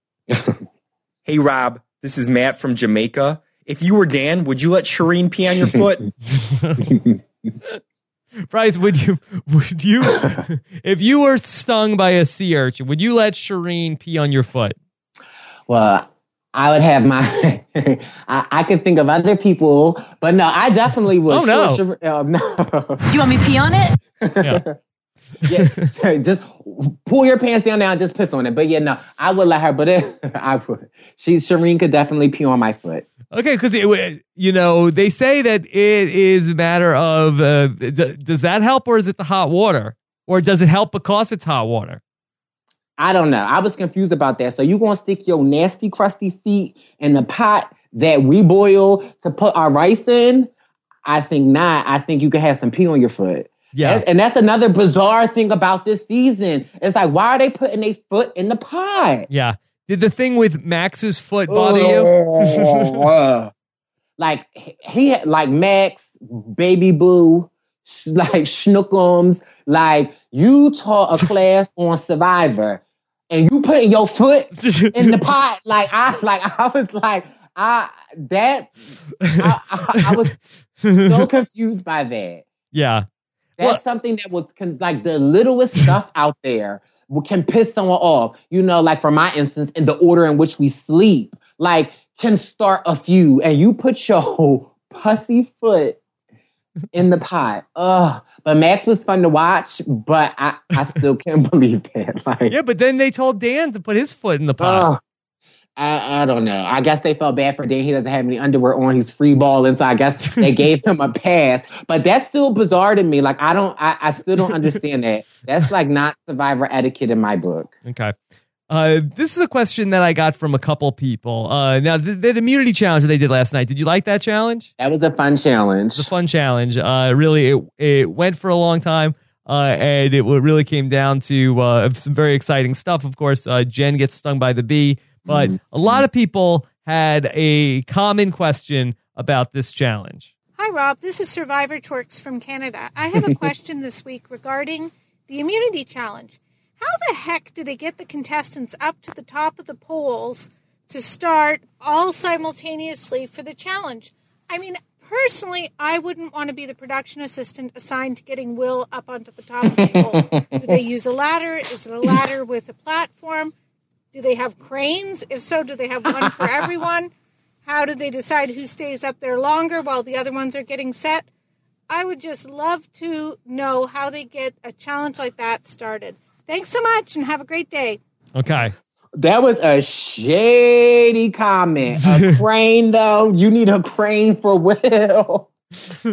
Speaker 20: Hey, Rob, this is Matt from Jamaica. If you were Dan, would you let Shireen pee on your foot?
Speaker 1: Bryce, would you, would you, if you were stung by a sea urchin, would you let Shireen pee on your foot?
Speaker 7: Well, I would have my, I, I could think of other people, but no, I definitely would.
Speaker 1: Oh, no.
Speaker 7: Sure, sure, um, no.
Speaker 11: Do you want me to pee on it?
Speaker 1: Yeah.
Speaker 7: Yeah, just pull your pants down now and just piss on it. But yeah, no, I would let her, but it, I would. She, Shireen could definitely pee on my foot.
Speaker 1: Okay, because, you know, they say that it is a matter of, uh, d- does that help, or is it the hot water? Or does it help because it's hot water?
Speaker 7: I don't know. I was confused about that. So you going to stick your nasty, crusty feet in the pot that we boil to put our rice in? I think not. I think you could have some pee on your foot.
Speaker 1: Yeah.
Speaker 7: And that's another bizarre thing about this season. It's like, why are they putting their foot in the pot?
Speaker 1: Yeah. Did the thing with Max's foot bother you?
Speaker 7: Like, he had, like, Max, Baby Boo, like, Schnookums. Like, you taught a class on Survivor, and you putting your foot in the pot. Like, I, like, I was like, I, that, I, I, I was so confused by that.
Speaker 1: Yeah.
Speaker 7: That's
Speaker 1: well,
Speaker 7: something that was con- like the littlest stuff out there can piss someone off. You know, like, for my instance, in the order in which we sleep, like, can start a feud, and you put your pussy foot in the pot. Ugh. But Max was fun to watch, but I, I still can't believe that. Like,
Speaker 1: yeah, but then they told Dan to put his foot in the pot.
Speaker 7: Uh, I, I don't know. I guess they felt bad for Dan. He doesn't have any underwear on. He's free balling, so I guess they gave him a pass. But that's still bizarre to me. Like, I don't, I, I still don't understand that. That's like not Survivor etiquette in my book.
Speaker 1: Okay. Uh, this is a question that I got from a couple people. Uh, now, the, the immunity challenge that they did last night, did you like that challenge?
Speaker 7: That was a fun challenge.
Speaker 1: It was a fun challenge. Uh, really, it, it went for a long time. Uh, and it really came down to uh, some very exciting stuff. Of course, uh, Jen gets stung by the bee. But a lot of people had a common question about this challenge.
Speaker 21: Hi, Rob. This is Survivor Twerks from Canada. I have a question this week regarding the immunity challenge. How the heck do they get the contestants up to the top of the polls to start all simultaneously for the challenge? I mean, Personally, I wouldn't want to be the production assistant assigned to getting Will up onto the top of the pole. Do they use a ladder? Is it a ladder with a platform? Do they have cranes? If so, do they have one for everyone? How do they decide who stays up there longer while the other ones are getting set? I would just love to know how they get a challenge like that started. Thanks so much and have a great day.
Speaker 1: Okay.
Speaker 7: That was a shady comment. A crane, though. You need a crane for Will. She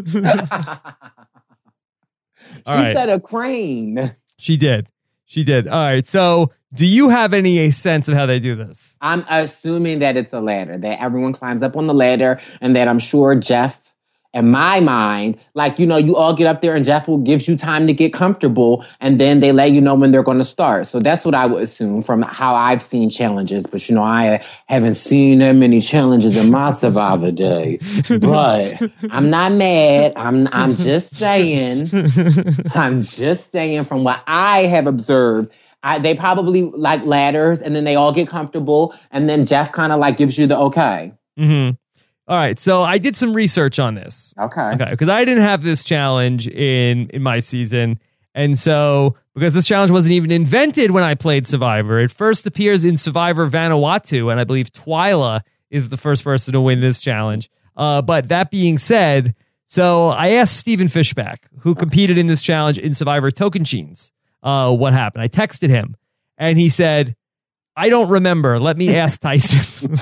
Speaker 1: right.
Speaker 7: said a crane.
Speaker 1: She did. She did. All right. So do you have any sense of how they do this?
Speaker 7: I'm assuming that it's a ladder, that everyone climbs up on the ladder, and that I'm sure Jeff, in my mind, like, you know, you all get up there and Jeff will gives you time to get comfortable, and then they let you know when they're going to start. So that's what I would assume from how I've seen challenges. But, you know, I haven't seen that many challenges in my Survivor day. But I'm not mad. I'm I'm just saying. I'm just saying from what I have observed. I, they probably like ladders, and then they all get comfortable, and then Jeff kind of like gives you the okay.
Speaker 1: Mm-hmm. All right, so I did some research on this.
Speaker 7: Okay.
Speaker 1: Okay, because I didn't have this challenge in in my season, and so because this challenge wasn't even invented when I played Survivor, it first appears in Survivor Vanuatu, and I believe Twyla is the first person to win this challenge. Uh, but that being said, so I asked Stephen Fishback, who competed in this challenge in Survivor Tocantins, uh, what happened. I texted him, and he said, I don't remember. Let me ask Tyson.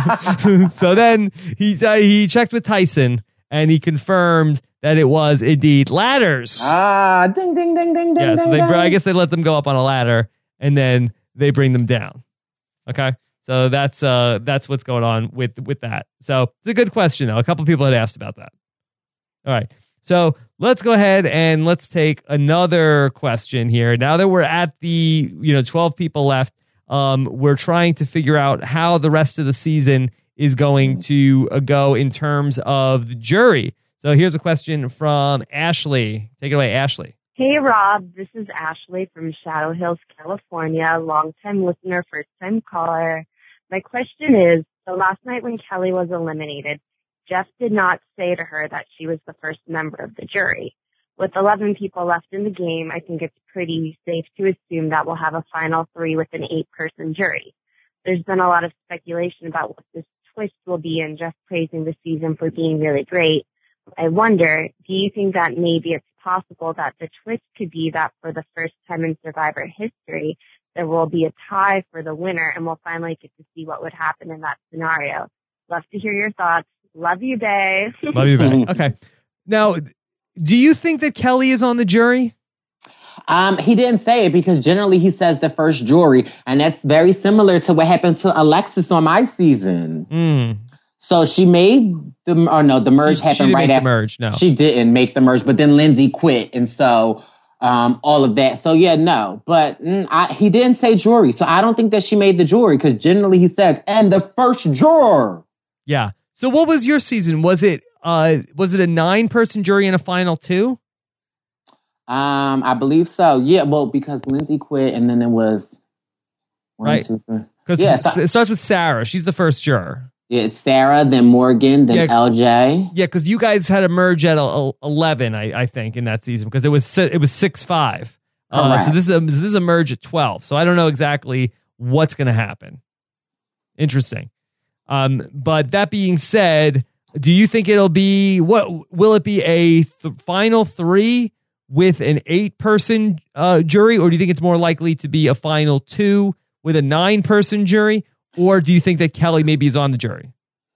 Speaker 1: So then he uh, he checked with Tyson, and he confirmed that it was indeed ladders.
Speaker 7: Ah, ding, ding, ding, ding, ding,
Speaker 1: yeah, so
Speaker 7: ding,
Speaker 1: they,
Speaker 7: ding.
Speaker 1: I guess they let them go up on a ladder, and then they bring them down. Okay, so that's uh that's what's going on with with that. So it's a good question, though. A couple people had asked about that. All right, so let's go ahead and let's take another question here. Now that we're at the you know twelve people left. Um, we're trying to figure out how the rest of the season is going to uh, go in terms of the jury. So here's a question from Ashley. Take it away, Ashley.
Speaker 3: Hey, Rob. This is Ashley from Shadow Hills, California. Long-time listener, first-time caller. My question is, so last night when Kelly was eliminated, Jeff did not say to her that she was the first member of the jury. With eleven people left in the game, I think it's pretty safe to assume that we'll have a final three with an eight-person jury. There's been a lot of speculation about what this twist will be, and Jeff praising the season for being really great. I wonder, do you think that maybe it's possible that the twist could be that for the first time in Survivor history, there will be a tie for the winner, and we'll finally get to see what would happen in that scenario? Love to hear your thoughts. Love you, bae.
Speaker 1: Love you, bae. Okay. Now, do you think that Kelly is on the jury?
Speaker 7: Um, he didn't say it because generally he says the first jury, and that's very similar to what happened to Alexis on my season.
Speaker 1: Mm.
Speaker 7: So she made the, or no, the merge
Speaker 1: She- she
Speaker 7: happened
Speaker 1: didn't
Speaker 7: right
Speaker 1: make the
Speaker 7: after.
Speaker 1: merge, no.
Speaker 7: She didn't make the merge, but then Lindsay quit, and so um, all of that. So yeah, no, but mm, I, he didn't say jury, so I don't think that she made the jury because generally he says, and the first juror.
Speaker 1: Yeah. So what was your season? Was it uh was it a nine person jury and a final two?
Speaker 7: Um, I believe so. Yeah, well, because Lindsay quit, and then it was one,
Speaker 1: Right.
Speaker 7: two, three.
Speaker 1: Because
Speaker 7: Yeah, so-
Speaker 1: it starts with Sarah. She's the first juror.
Speaker 7: Yeah, it's Sarah, then Morgan, then
Speaker 1: Yeah.
Speaker 7: L J.
Speaker 1: Yeah, because you guys had a merge at a- a- eleven, I, I think, in that season because it was si- it was six five. Uh,
Speaker 7: Correct.
Speaker 1: so this is a, this is a merge at twelve. So I don't know exactly what's going to happen. Interesting. Um, but that being said, do you think it'll be what will it be a th- final three with an eight person uh, jury, or do you think it's more likely to be a final two with a nine person jury, or do you think that Kelly maybe is on the jury?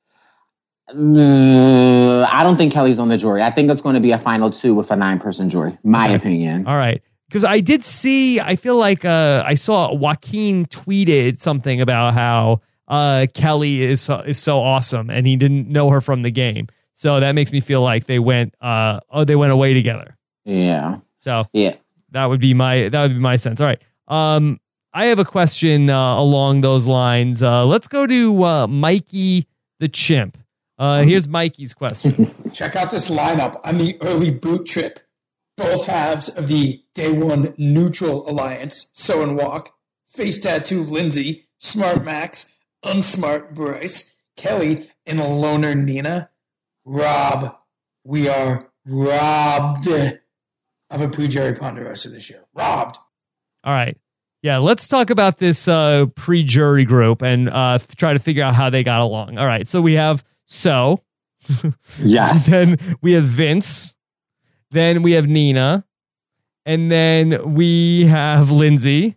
Speaker 7: Mm, I don't think Kelly's on the jury. I think it's going to be a final two with a nine-person jury. My
Speaker 1: Okay.
Speaker 7: opinion.
Speaker 1: All right. Because I did see, I feel like uh, I saw Joaquin tweeted something about how uh, Kelly is so, is so awesome, and he didn't know her from the game. So that makes me feel like they went uh, oh they went away together.
Speaker 7: Yeah.
Speaker 1: So
Speaker 7: yeah,
Speaker 1: that would be my that would be my sense. All right. Um, I have a question uh, along those lines. Uh, let's go to uh, Mikey the Chimp. Uh, here's Mikey's question.
Speaker 22: Check out this lineup on the early boot trip. Both halves of the Day One Neutral Alliance, Sew and Walk, Face Tattoo Lindsay, Smart Max, Unsmart Bryce, Kelly, and a loner Nina. Rob, we are robbed of a pre-Jerry Ponderosa this year. Robbed.
Speaker 1: All right. Yeah, let's talk about this uh, pre-jury group and uh, f- try to figure out how they got along. All right, so we have So.
Speaker 7: Yes.
Speaker 1: Then we have Vince. Then we have Nina. And then we have Lindsay.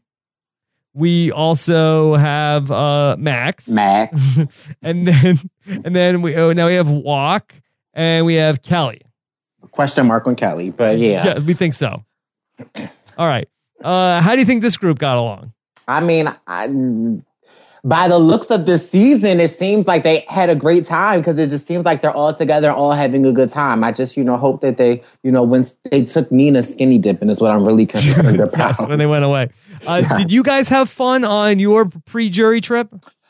Speaker 1: We also have uh, Max.
Speaker 7: Max.
Speaker 1: and then and then we oh, now we have Walk and we have Kelly.
Speaker 7: Question mark on Kelly, but yeah.
Speaker 1: Yeah, we think so. All right. Uh, how do you think this group got along?
Speaker 7: I mean, I, by the looks of this season, it seems like they had a great time because it just seems like they're all together, all having a good time. I just, you know, hope that they, you know, when they took Nina skinny dipping is what I'm really concerned about.
Speaker 1: Yes, when they went away. Uh, yeah. Did you guys have fun on your pre-jury trip?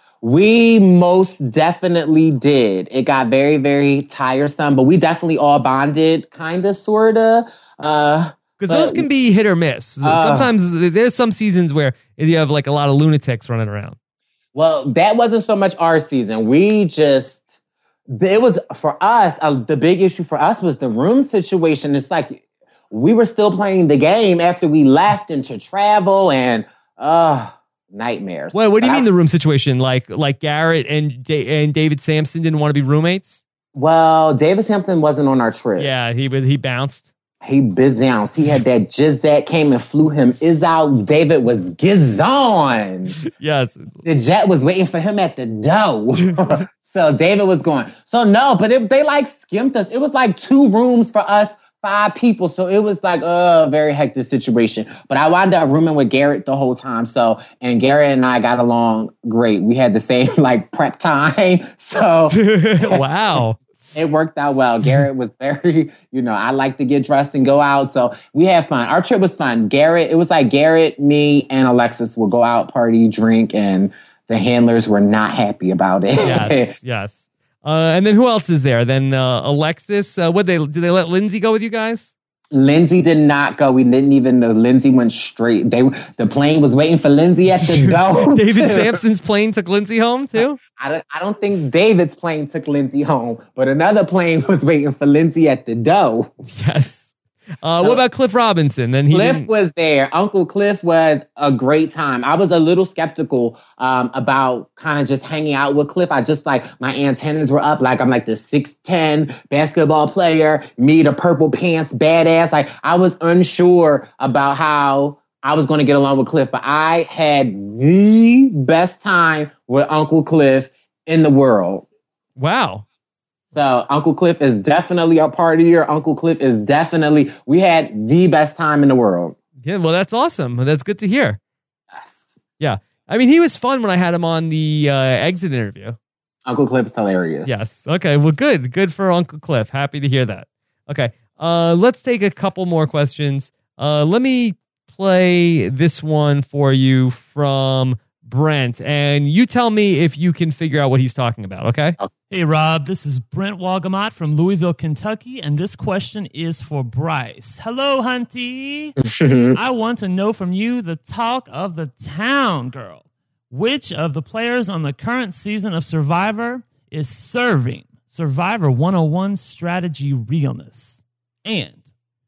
Speaker 7: We most definitely did. It got very, very tiresome, but we definitely all bonded, kind of, sort of. Uh,
Speaker 1: Because those can be hit or miss.
Speaker 7: Uh,
Speaker 1: Sometimes there's some seasons where you have like a lot of lunatics running around.
Speaker 7: Well, that wasn't so much our season. We just, it was for us, uh, the big issue for us was the room situation. It's like we were still playing the game after we left and to travel and, uh, nightmares.
Speaker 1: Well, what do you
Speaker 7: but
Speaker 1: mean
Speaker 7: I,
Speaker 1: the room situation? Like like Garrett and da- and David Sampson didn't want to be roommates?
Speaker 7: Well, David Sampson wasn't on our trip.
Speaker 1: Yeah, he he bounced.
Speaker 7: He biz bounced. He had that jizzat came and flew him is out. David was gizzon.
Speaker 1: Yes.
Speaker 7: The jet was waiting for him at the door. So David was going. So no, but it, they like skimped us. It was like two rooms for us. Five people, so it was like a very hectic situation. But I wound up rooming with Garrett the whole time. So, and Garrett and I got along great. We had the same like prep time. So,
Speaker 1: wow,
Speaker 7: it worked out well. Garrett was very, you know, I like to get dressed and go out. So we had fun. Our trip was fun. Garrett, it was like Garrett, me, and Alexis would go out, party, drink, and the handlers were not happy about it.
Speaker 1: Yes, yes. Uh, and then who else is there? Then uh, Alexis. Uh, what they did they let Lindsay go with you guys?
Speaker 7: Lindsay did not go. We didn't even know. Lindsay went straight. They the plane was waiting for Lindsay at the door.
Speaker 1: David Sampson's plane took Lindsay home too.
Speaker 7: I don't, I don't think David's plane took Lindsay home, but another plane was waiting for Lindsay at the door.
Speaker 1: Yes. Uh, what about Cliff Robinson? Then he
Speaker 7: Cliff
Speaker 1: didn't...
Speaker 7: was there. Uncle Cliff was a great time. I was a little skeptical um, about kind of just hanging out with Cliff. I just like my antennas were up. Like I'm like the six ten basketball player, me the purple pants badass. Like I was unsure about how I was going to get along with Cliff, but I had the best time with Uncle Cliff in the world.
Speaker 1: Wow.
Speaker 7: So Uncle Cliff is definitely a partier. Uncle Cliff is definitely, we had the best time in the world.
Speaker 1: Yeah, well, that's awesome. That's good to hear. Yes. Yeah. I mean, he was fun when I had him on the uh, exit interview.
Speaker 7: Uncle Cliff's hilarious.
Speaker 1: Yes. Okay. Well, good. Good for Uncle Cliff. Happy to hear that. Okay. Uh, let's take a couple more questions. Uh, let me play this one for you from Brent, and you tell me if you can figure out what he's talking about, okay?
Speaker 5: Hey, Rob, this is Brent Walgamot from Louisville, Kentucky, and this question is for Bryce. Hello, Hunty. I want to know from you the talk of the town, girl. Which of the players on the current season of Survivor is serving Survivor one oh one strategy realness? And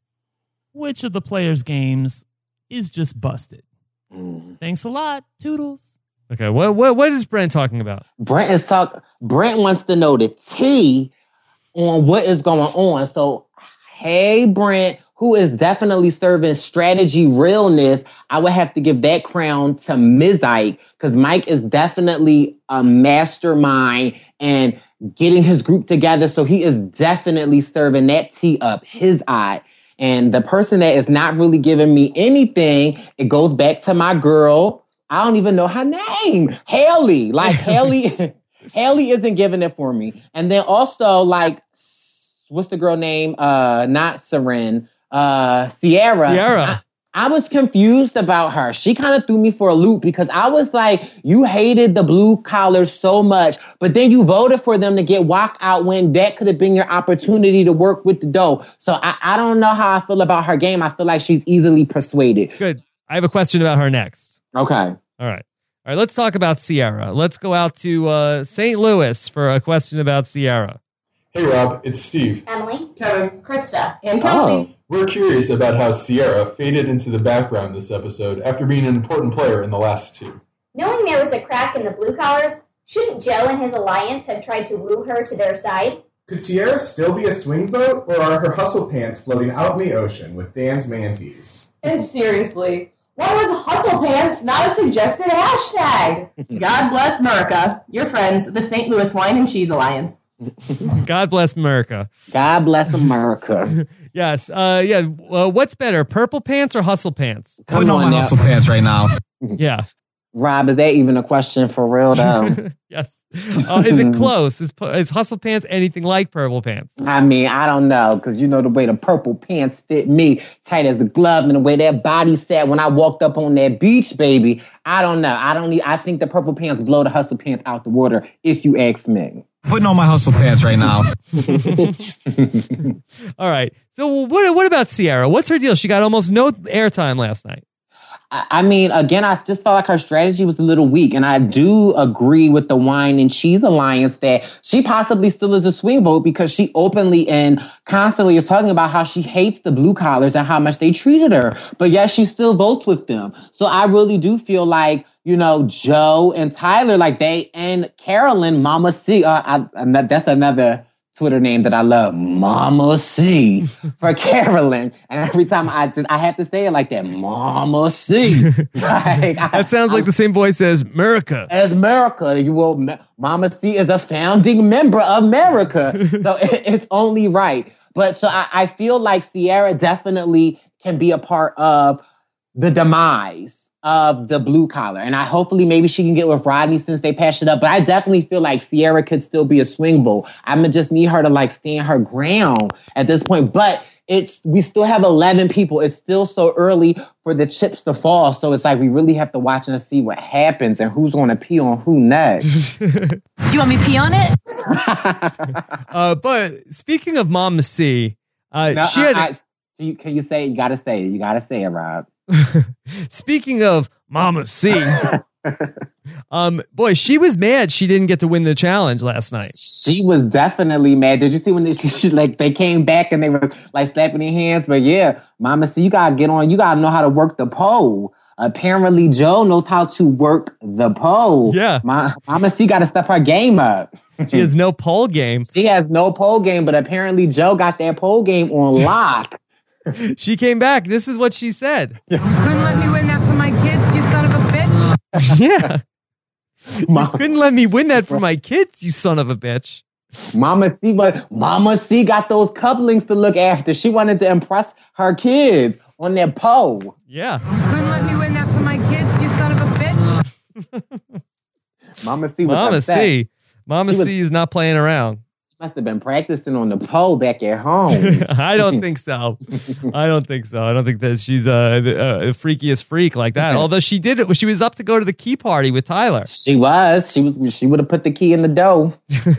Speaker 5: which of the players' games is just busted? Mm. Thanks a lot. Toodles.
Speaker 1: Okay, what what what is Brent talking about?
Speaker 7: Brent is talk. Brent wants to know the tea on what is going on. So, hey, Brent, who is definitely serving strategy realness, I would have to give that crown to Miz Ike, because Mike is definitely a mastermind and getting his group together. So he is definitely serving that tea up his eye. And the person that is not really giving me anything, it goes back to my girl. I don't even know her name. Haley. Like Haley, Haley isn't giving it for me. And then also like, what's the girl name? Uh, not Seren, uh, Sierra.
Speaker 1: Sierra.
Speaker 7: I, I was confused about her. She kind of threw me for a loop because I was like, you hated the blue collars so much, but then you voted for them to get walked out when that could have been your opportunity to work with the dough. So I, I don't know how I feel about her game. I feel like she's easily persuaded.
Speaker 1: Good. I have a question about her next.
Speaker 7: Okay.
Speaker 1: All right. All right. Let's talk about Sierra. Let's go out to uh, Saint Louis for a question about Sierra.
Speaker 2: Hey, Rob, it's Steve.
Speaker 6: Emily.
Speaker 2: Kevin.
Speaker 6: Krista. And
Speaker 2: Oh. We're curious about how Sierra faded into the background this episode after being an important player in the last two.
Speaker 6: Knowing there was a crack in the blue collars, shouldn't Joe and his alliance have tried to woo her to their side?
Speaker 23: Could Sierra still be a swing vote, or are her hustle pants floating out in the ocean with Dan's manties?
Speaker 24: And seriously, why was hustle pants not a suggested hashtag? God bless America. Your friends, the Saint Louis Wine and Cheese Alliance.
Speaker 1: God bless America.
Speaker 7: God bless America.
Speaker 1: Yes. Uh, yeah. Uh, what's better, purple pants or hustle pants?
Speaker 7: Come Putting on on my now. hustle
Speaker 1: pants right now. Yeah.
Speaker 7: Rob, is that even a question for real, though?
Speaker 1: Yes. Uh, is it close? Is, is hustle pants anything like purple pants?
Speaker 7: I mean, I don't know, because you know the way the purple pants fit me, tight as the glove, and the way that body sat when I walked up on that beach, baby. I don't know. I don't. Need, I think the purple pants blow the hustle pants out the water, if you ask me.
Speaker 18: Putting on my hustle pants right now.
Speaker 1: All right. So what? What about Sierra? What's her deal? She got almost no airtime last night.
Speaker 7: I mean, again, I just felt like her strategy was a little weak. And I do agree with the Wine and Cheese Alliance that she possibly still is a swing vote because she openly and constantly is talking about how she hates the blue collars and how much they treated her. But yet she still votes with them. So I really do feel like, you know, Joe and Tyler, like they and Carolyn, Mama C, uh, I, I, that's another Twitter name that I love, Mama C, for Carolyn. And every time I just, I have to say it like that, Mama C. Like,
Speaker 1: that I, sounds like I, the same voice as America.
Speaker 7: As America. You will, Mama C is a founding member of America. So it, it's only right. But so I, I feel like Sierra definitely can be a part of the demise of the blue collar. And I hopefully maybe she can get with Rodney since they patched it up. But I definitely feel like Sierra could still be a swing vote. I'm gonna just need her to like stand her ground at this point. But it's we still have eleven people. It's still so early for the chips to fall. So it's like we really have to watch and see what happens and who's gonna pee on who next.
Speaker 11: Do you want me to pee on it?
Speaker 1: uh, but speaking of Mama C, uh,
Speaker 7: no,
Speaker 1: she had.
Speaker 7: I, I, can, you, can you say it? You gotta say it. You gotta say it, Rob.
Speaker 1: Speaking of Mama C, um, boy, she was mad she didn't get to win the challenge last night.
Speaker 7: She was definitely mad. Did you see when they, she, like they came back and they were like slapping their hands? But yeah, Mama C, you gotta get on. You gotta know how to work the pole. Apparently, Joe knows how to work the pole.
Speaker 1: Yeah,
Speaker 7: Ma- Mama C got to step her game up.
Speaker 1: She has no pole game.
Speaker 7: She has no pole game, but apparently Joe got that pole game on lock.
Speaker 1: She came back. This is what she said.
Speaker 25: You couldn't let me win that for my kids, you son of a bitch.
Speaker 1: Yeah. You couldn't let me win that for my kids, you son of a bitch.
Speaker 7: Mama C, but Mama C got those couplings to look after. She wanted to impress her kids on their pole.
Speaker 1: Yeah.
Speaker 25: You couldn't let me win that for my kids, you son of a bitch.
Speaker 7: Mama C was
Speaker 1: Mama
Speaker 7: upset.
Speaker 1: C. Mama
Speaker 7: was,
Speaker 1: C is not playing around.
Speaker 7: Must have been practicing on the pole back at home.
Speaker 1: I don't think so. I don't think so. I don't think that she's a, a, a freakiest freak like that. Although she did it, she was up to go to the key party with Tyler.
Speaker 7: She was. She was. She would have put the key in the dough.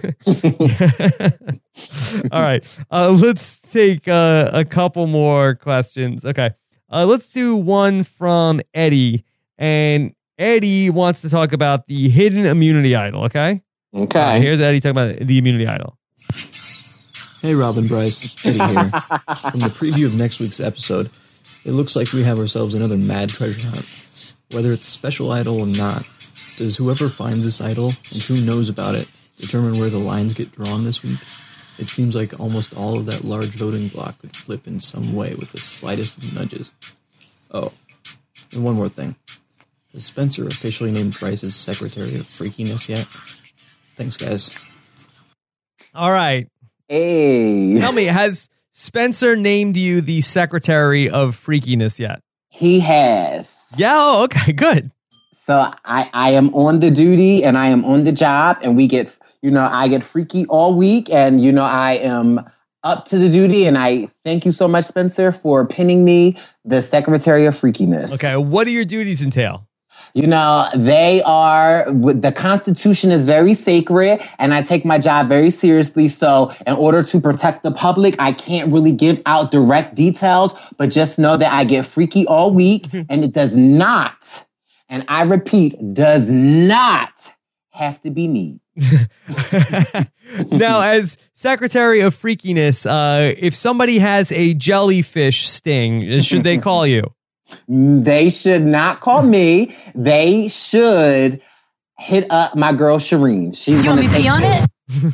Speaker 1: All right. Uh, let's take uh, a couple more questions. Okay. Uh, let's do one from Eddie. And Eddie wants to talk about the hidden immunity idol. Okay.
Speaker 7: Okay.
Speaker 1: Uh, here's Eddie talking about the immunity idol.
Speaker 26: Hey, Robin Bryce, Eddie here. From the preview of next week's episode, it looks like we have ourselves another mad treasure hunt. Whether it's a special idol or not, does whoever finds this idol, and who knows about it, determine where the lines get drawn this week? It seems like almost all of that large voting block could flip in some way with the slightest of nudges. Oh, and one more thing. Has Spencer officially named Bryce as Secretary of Freakiness yet? Thanks, guys.
Speaker 1: All right.
Speaker 7: Hey.
Speaker 1: Tell me, has Spencer named you the Secretary of Freakiness yet?
Speaker 7: He has.
Speaker 1: Yeah, oh, okay, good.
Speaker 7: So I, I am on the duty and I am on the job and we get, you know, I get freaky all week and, you know, I am up to the duty and I thank you so much, Spencer, for pinning me the Secretary of Freakiness.
Speaker 1: Okay, what do your duties entail?
Speaker 7: You know, they are, the Constitution is very sacred and I take my job very seriously. So in order to protect the public, I can't really give out direct details, but just know that I get freaky all week and it does not, and I repeat, does not have to be me.
Speaker 1: Now, as Secretary of Freakiness, uh, if somebody has a jellyfish sting, should they call you?
Speaker 7: They should not call me. They should hit up my girl Shireen. She's
Speaker 11: Do you want me to pee on it?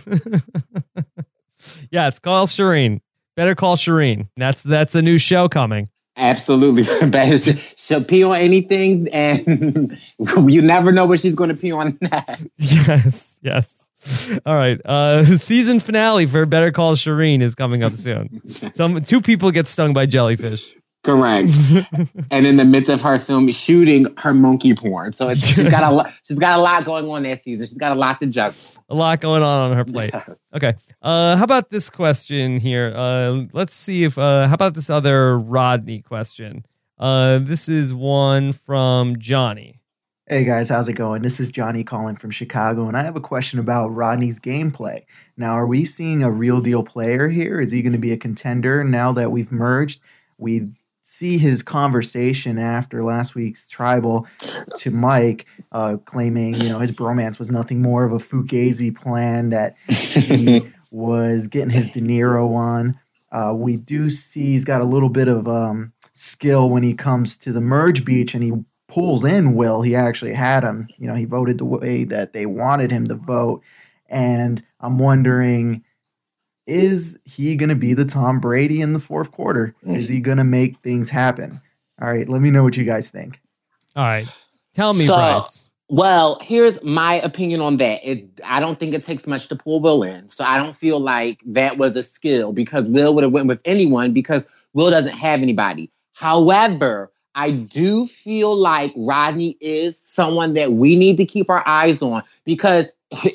Speaker 1: Yes, call Shireen. Better call Shireen. That's that's a new show coming.
Speaker 7: Absolutely. She'll pee on anything, and you never know what she's going to pee on next.
Speaker 1: Yes, yes. All right. Uh, season finale for Better Call Shireen is coming up soon. Some two people get stung by jellyfish.
Speaker 7: Correct. And in the midst of her film shooting her monkey porn, so it's, she's got a lot. She's got a lot going on that season. She's got a lot to juggle.
Speaker 1: A lot going on on her plate. Yes. Okay. Uh, how about this question here? Uh, let's see if. Uh, how about this other Rodney question? Uh, this is one from Johnny.
Speaker 8: Hey guys, how's it going? This is Johnny calling from Chicago, and I have a question about Rodney's gameplay. Now, are we seeing a real deal player here? Is he going to be a contender now that we've merged? We see his conversation after last week's tribal to Mike, uh, claiming, you know, his bromance was nothing more of a fugazi plan, that he was getting his De Niro on. Uh, we do see he's got a little bit of um, skill when he comes to the merge beach, and he pulls in Will. He actually had him. You know, he voted the way that they wanted him to vote. And I'm wondering, is he going to be the Tom Brady in the fourth quarter? Is he going to make things happen? All right, let me know what you guys think.
Speaker 1: All right. Tell me,
Speaker 7: so,
Speaker 1: Bryce.
Speaker 7: Well, here's my opinion on that. It, I don't think it takes much to pull Will in. So I don't feel like that was a skill, because Will would have went with anyone, because Will doesn't have anybody. However, I do feel like Rodney is someone that we need to keep our eyes on, because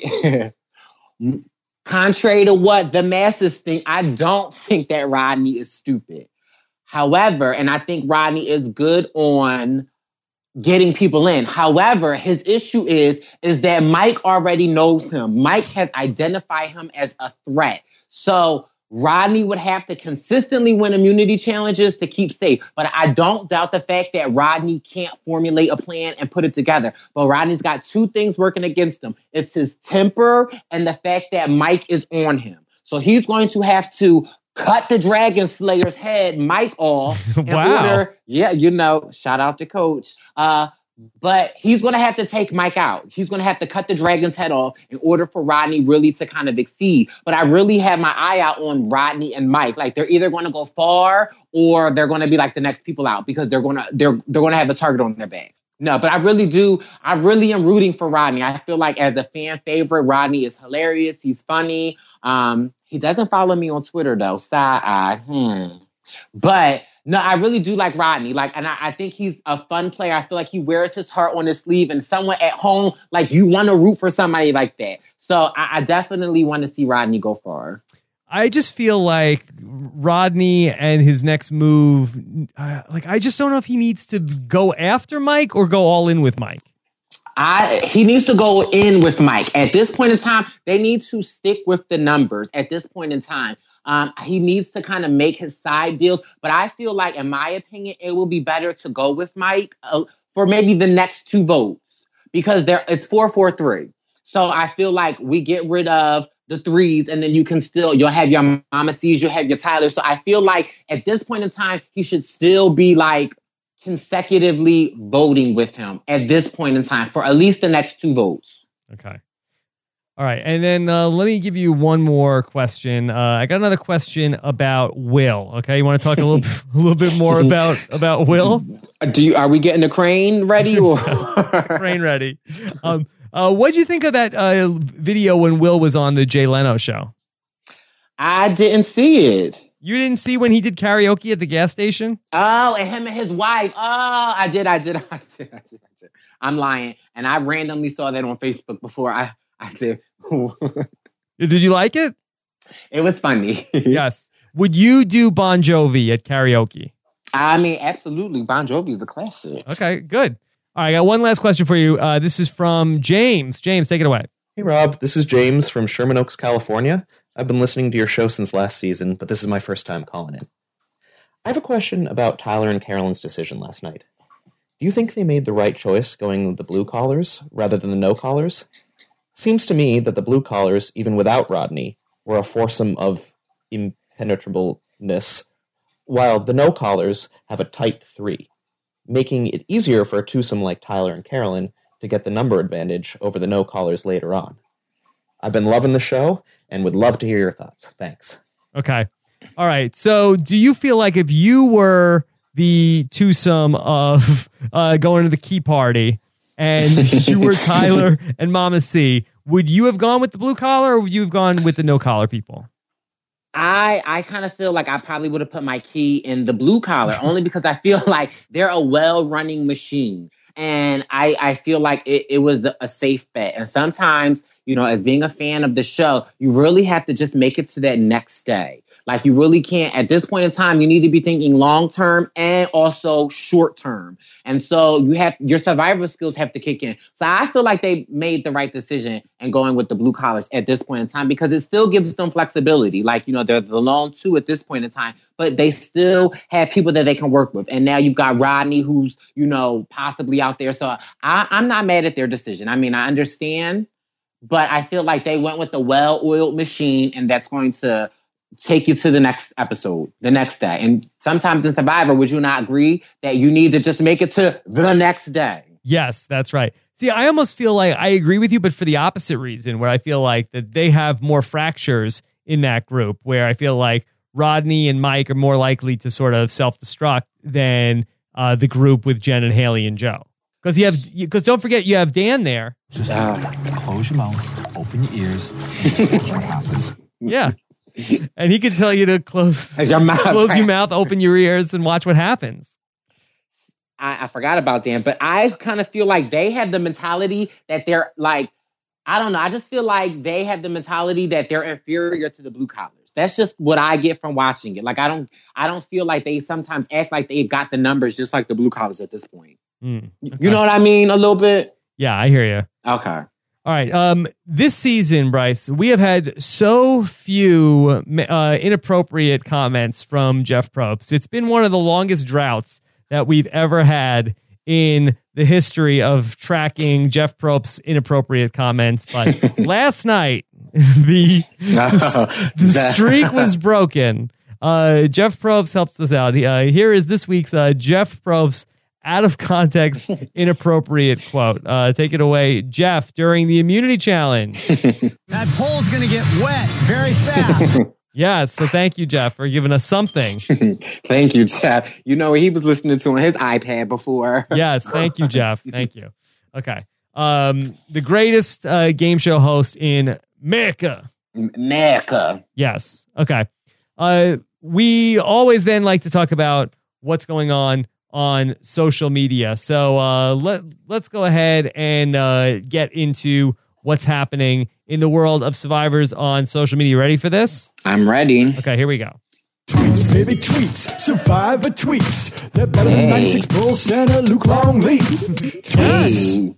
Speaker 7: contrary to what the masses think, I don't think that Rodney is stupid. However, and I think Rodney is good on getting people in. However, his issue is, is that Mike already knows him. Mike has identified him as a threat. So Rodney would have to consistently win immunity challenges to keep safe. But I don't doubt the fact that Rodney can't formulate a plan and put it together. But Rodney's got two things working against him. It's his temper and the fact that Mike is on him. So he's going to have to cut the Dragon Slayer's head, Mike, off. In
Speaker 1: Wow.
Speaker 7: order, yeah, you know, shout out to Coach. Uh, But he's going to have to take Mike out. He's going to have to cut the Dragon's head off in order for Rodney really to kind of exceed. But I really have my eye out on Rodney and Mike. Like, they're either going to go far, or they're going to be like the next people out, because they're going to they're they're going to have the target on their back. No, but I really do. I really am rooting for Rodney. I feel like, as a fan favorite, Rodney is hilarious. He's funny. Um, he doesn't follow me on Twitter though. Side eye. Hmm. But no, I really do like Rodney. Like, and I, I think he's a fun player. I feel like he wears his heart on his sleeve, and someone at home, like, you want to root for somebody like that. So I, I definitely want to see Rodney go far.
Speaker 1: I just feel like Rodney and his next move, uh, like, I just don't know if he needs to go after Mike or go all in with Mike.
Speaker 7: I he needs to go in with Mike. At this point in time, they need to stick with the numbers at this point in time. Um, he needs to kind of make his side deals. But I feel like, in my opinion, it will be better to go with Mike uh, for maybe the next two votes, because there it's four four three. So I feel like we get rid of the threes, and then you can still, you'll have your Mama C's, you'll have your Tyler. So I feel like at this point in time, he should still be like consecutively voting with him at this point in time for at least the next two votes.
Speaker 1: Okay. All right. And then uh, let me give you one more question. Uh, I got another question about Will. Okay. You want to talk a little, a little bit more about, about Will?
Speaker 7: Do you, are we getting the crane ready? Or
Speaker 1: crane ready. Um, uh, what'd you think of that uh, video when Will was on the Jay Leno show?
Speaker 7: I didn't see it.
Speaker 1: You didn't see when he did karaoke at the gas station?
Speaker 7: Oh, and him and his wife. Oh, I did, I did, I did, I did, I did. I'm lying. And I randomly saw that on Facebook before I, I did.
Speaker 1: Did you like it?
Speaker 7: It was funny.
Speaker 1: Yes. Would you do Bon Jovi at karaoke?
Speaker 7: I mean, absolutely. Bon Jovi is a classic.
Speaker 1: Okay, good. All right, I got one last question for you. Uh, this is from James. James, take it away.
Speaker 9: Hey, Rob. This is James from Sherman Oaks, California. I've been listening to your show since last season, but this is my first time calling in. I have a question about Tyler and Carolyn's decision last night. Do you think they made the right choice going with the blue collars rather than the no collars? Seems to me that the blue collars, even without Rodney, were a foursome of impenetrableness, while the no collars have a tight three, making it easier for a twosome like Tyler and Carolyn to get the number advantage over the no collars later on. I've been loving the show and would love to hear your thoughts. Thanks.
Speaker 1: Okay. All right. So do you feel like if you were the twosome of uh, going to the key party and you were Tyler and Mama C, would you have gone with the blue collar or would you have gone with the no collar people?
Speaker 7: I I kind of feel like I probably would have put my key in the blue collar only because I feel like they're a well-running machine. And I, I feel like it, it was a safe bet. And sometimes, you know, as being a fan of the show, you really have to just make it to that next day. Like you really can't, at this point in time, you need to be thinking long-term and also short-term. And so you have, your survival skills have to kick in. So I feel like they made the right decision in going with the blue collars at this point in time because it still gives them flexibility. Like, you know, they're the lone two at this point in time, but they still have people that they can work with. And now you've got Rodney, who's, you know, possibly out there. So I, I'm not mad at their decision. I mean, I understand, but I feel like they went with the well-oiled machine, and that's going to take you to the next episode, the next day. And sometimes in Survivor, would you not agree that you need to just make it to the next day?
Speaker 1: Yes, that's right. See, I almost feel like I agree with you, but for the opposite reason, where I feel like that they have more fractures in that group, where I feel like Rodney and Mike are more likely to sort of self-destruct than uh, the group with Jen and Haley and Joe. Because you have, because don't forget, you have Dan there.
Speaker 18: Just uh, close your mouth, open your ears, and watch what happens.
Speaker 1: Yeah. And he can tell you to close,
Speaker 7: your mouth,
Speaker 1: close your mouth, open your ears, and watch what happens.
Speaker 7: I, I forgot about Dan, but I kind of feel like they have the mentality that they're like, I don't know. I just feel like they have the mentality that they're inferior to the blue collars. That's just what I get from watching it. Like, I don't, I don't feel like they sometimes act like they've got the numbers just like the blue collars at this point.
Speaker 1: Mm, okay.
Speaker 7: You know what I mean? A little bit.
Speaker 1: Yeah, I hear you.
Speaker 7: Okay.
Speaker 1: All right. Um, this season, Bryce, we have had so few uh, inappropriate comments from Jeff Probst. It's been one of the longest droughts that we've ever had in the history of tracking Jeff Probst's inappropriate comments. But last night, the, the, the streak was broken. Uh, Jeff Probst helps us out. Uh, here is this week's uh, Jeff Probst out of context, inappropriate quote. Uh, take it away, Jeff, during the immunity challenge.
Speaker 10: That pole's going to get wet very fast.
Speaker 1: Yes, so thank you, Jeff, for giving us something.
Speaker 7: Thank you, Jeff. You know, he was listening to on his iPad before.
Speaker 1: Yes, thank you, Jeff. Thank you. Okay. Um, the greatest uh, game show host in America.
Speaker 7: America.
Speaker 1: Yes. Okay. Uh, we always then like to talk about what's going on on social media. So uh, let, let's go ahead and uh, get into what's happening in the world of Survivors on social media. Ready for this?
Speaker 7: I'm ready.
Speaker 1: Okay, here we go.
Speaker 12: Tweets, baby, tweets. Survivor tweets. They're better than ninety-six Bull Center, Luke Longley.
Speaker 1: Yes.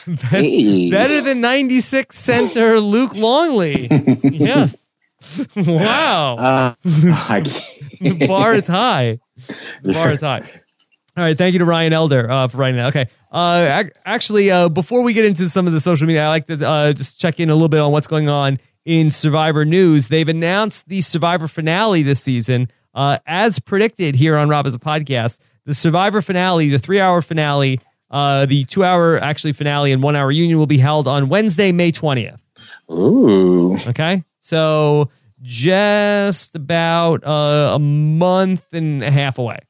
Speaker 1: Hey. Better than ninety-six center Luke Longley. Yes. Wow.
Speaker 7: Uh,
Speaker 1: the bar is high. The bar is high. All right, thank you to Ryan Elder uh, for writing that. Okay, uh, ac- actually, uh, before we get into some of the social media, I like to uh, just check in a little bit on what's going on in Survivor news. They've announced the Survivor finale this season, uh, as predicted here on Rob as a Podcast. The Survivor finale, the three-hour finale, uh, the two-hour actually finale and one-hour union will be held on Wednesday, May twentieth.
Speaker 7: Ooh.
Speaker 1: Okay, so just about uh, a month and a half away.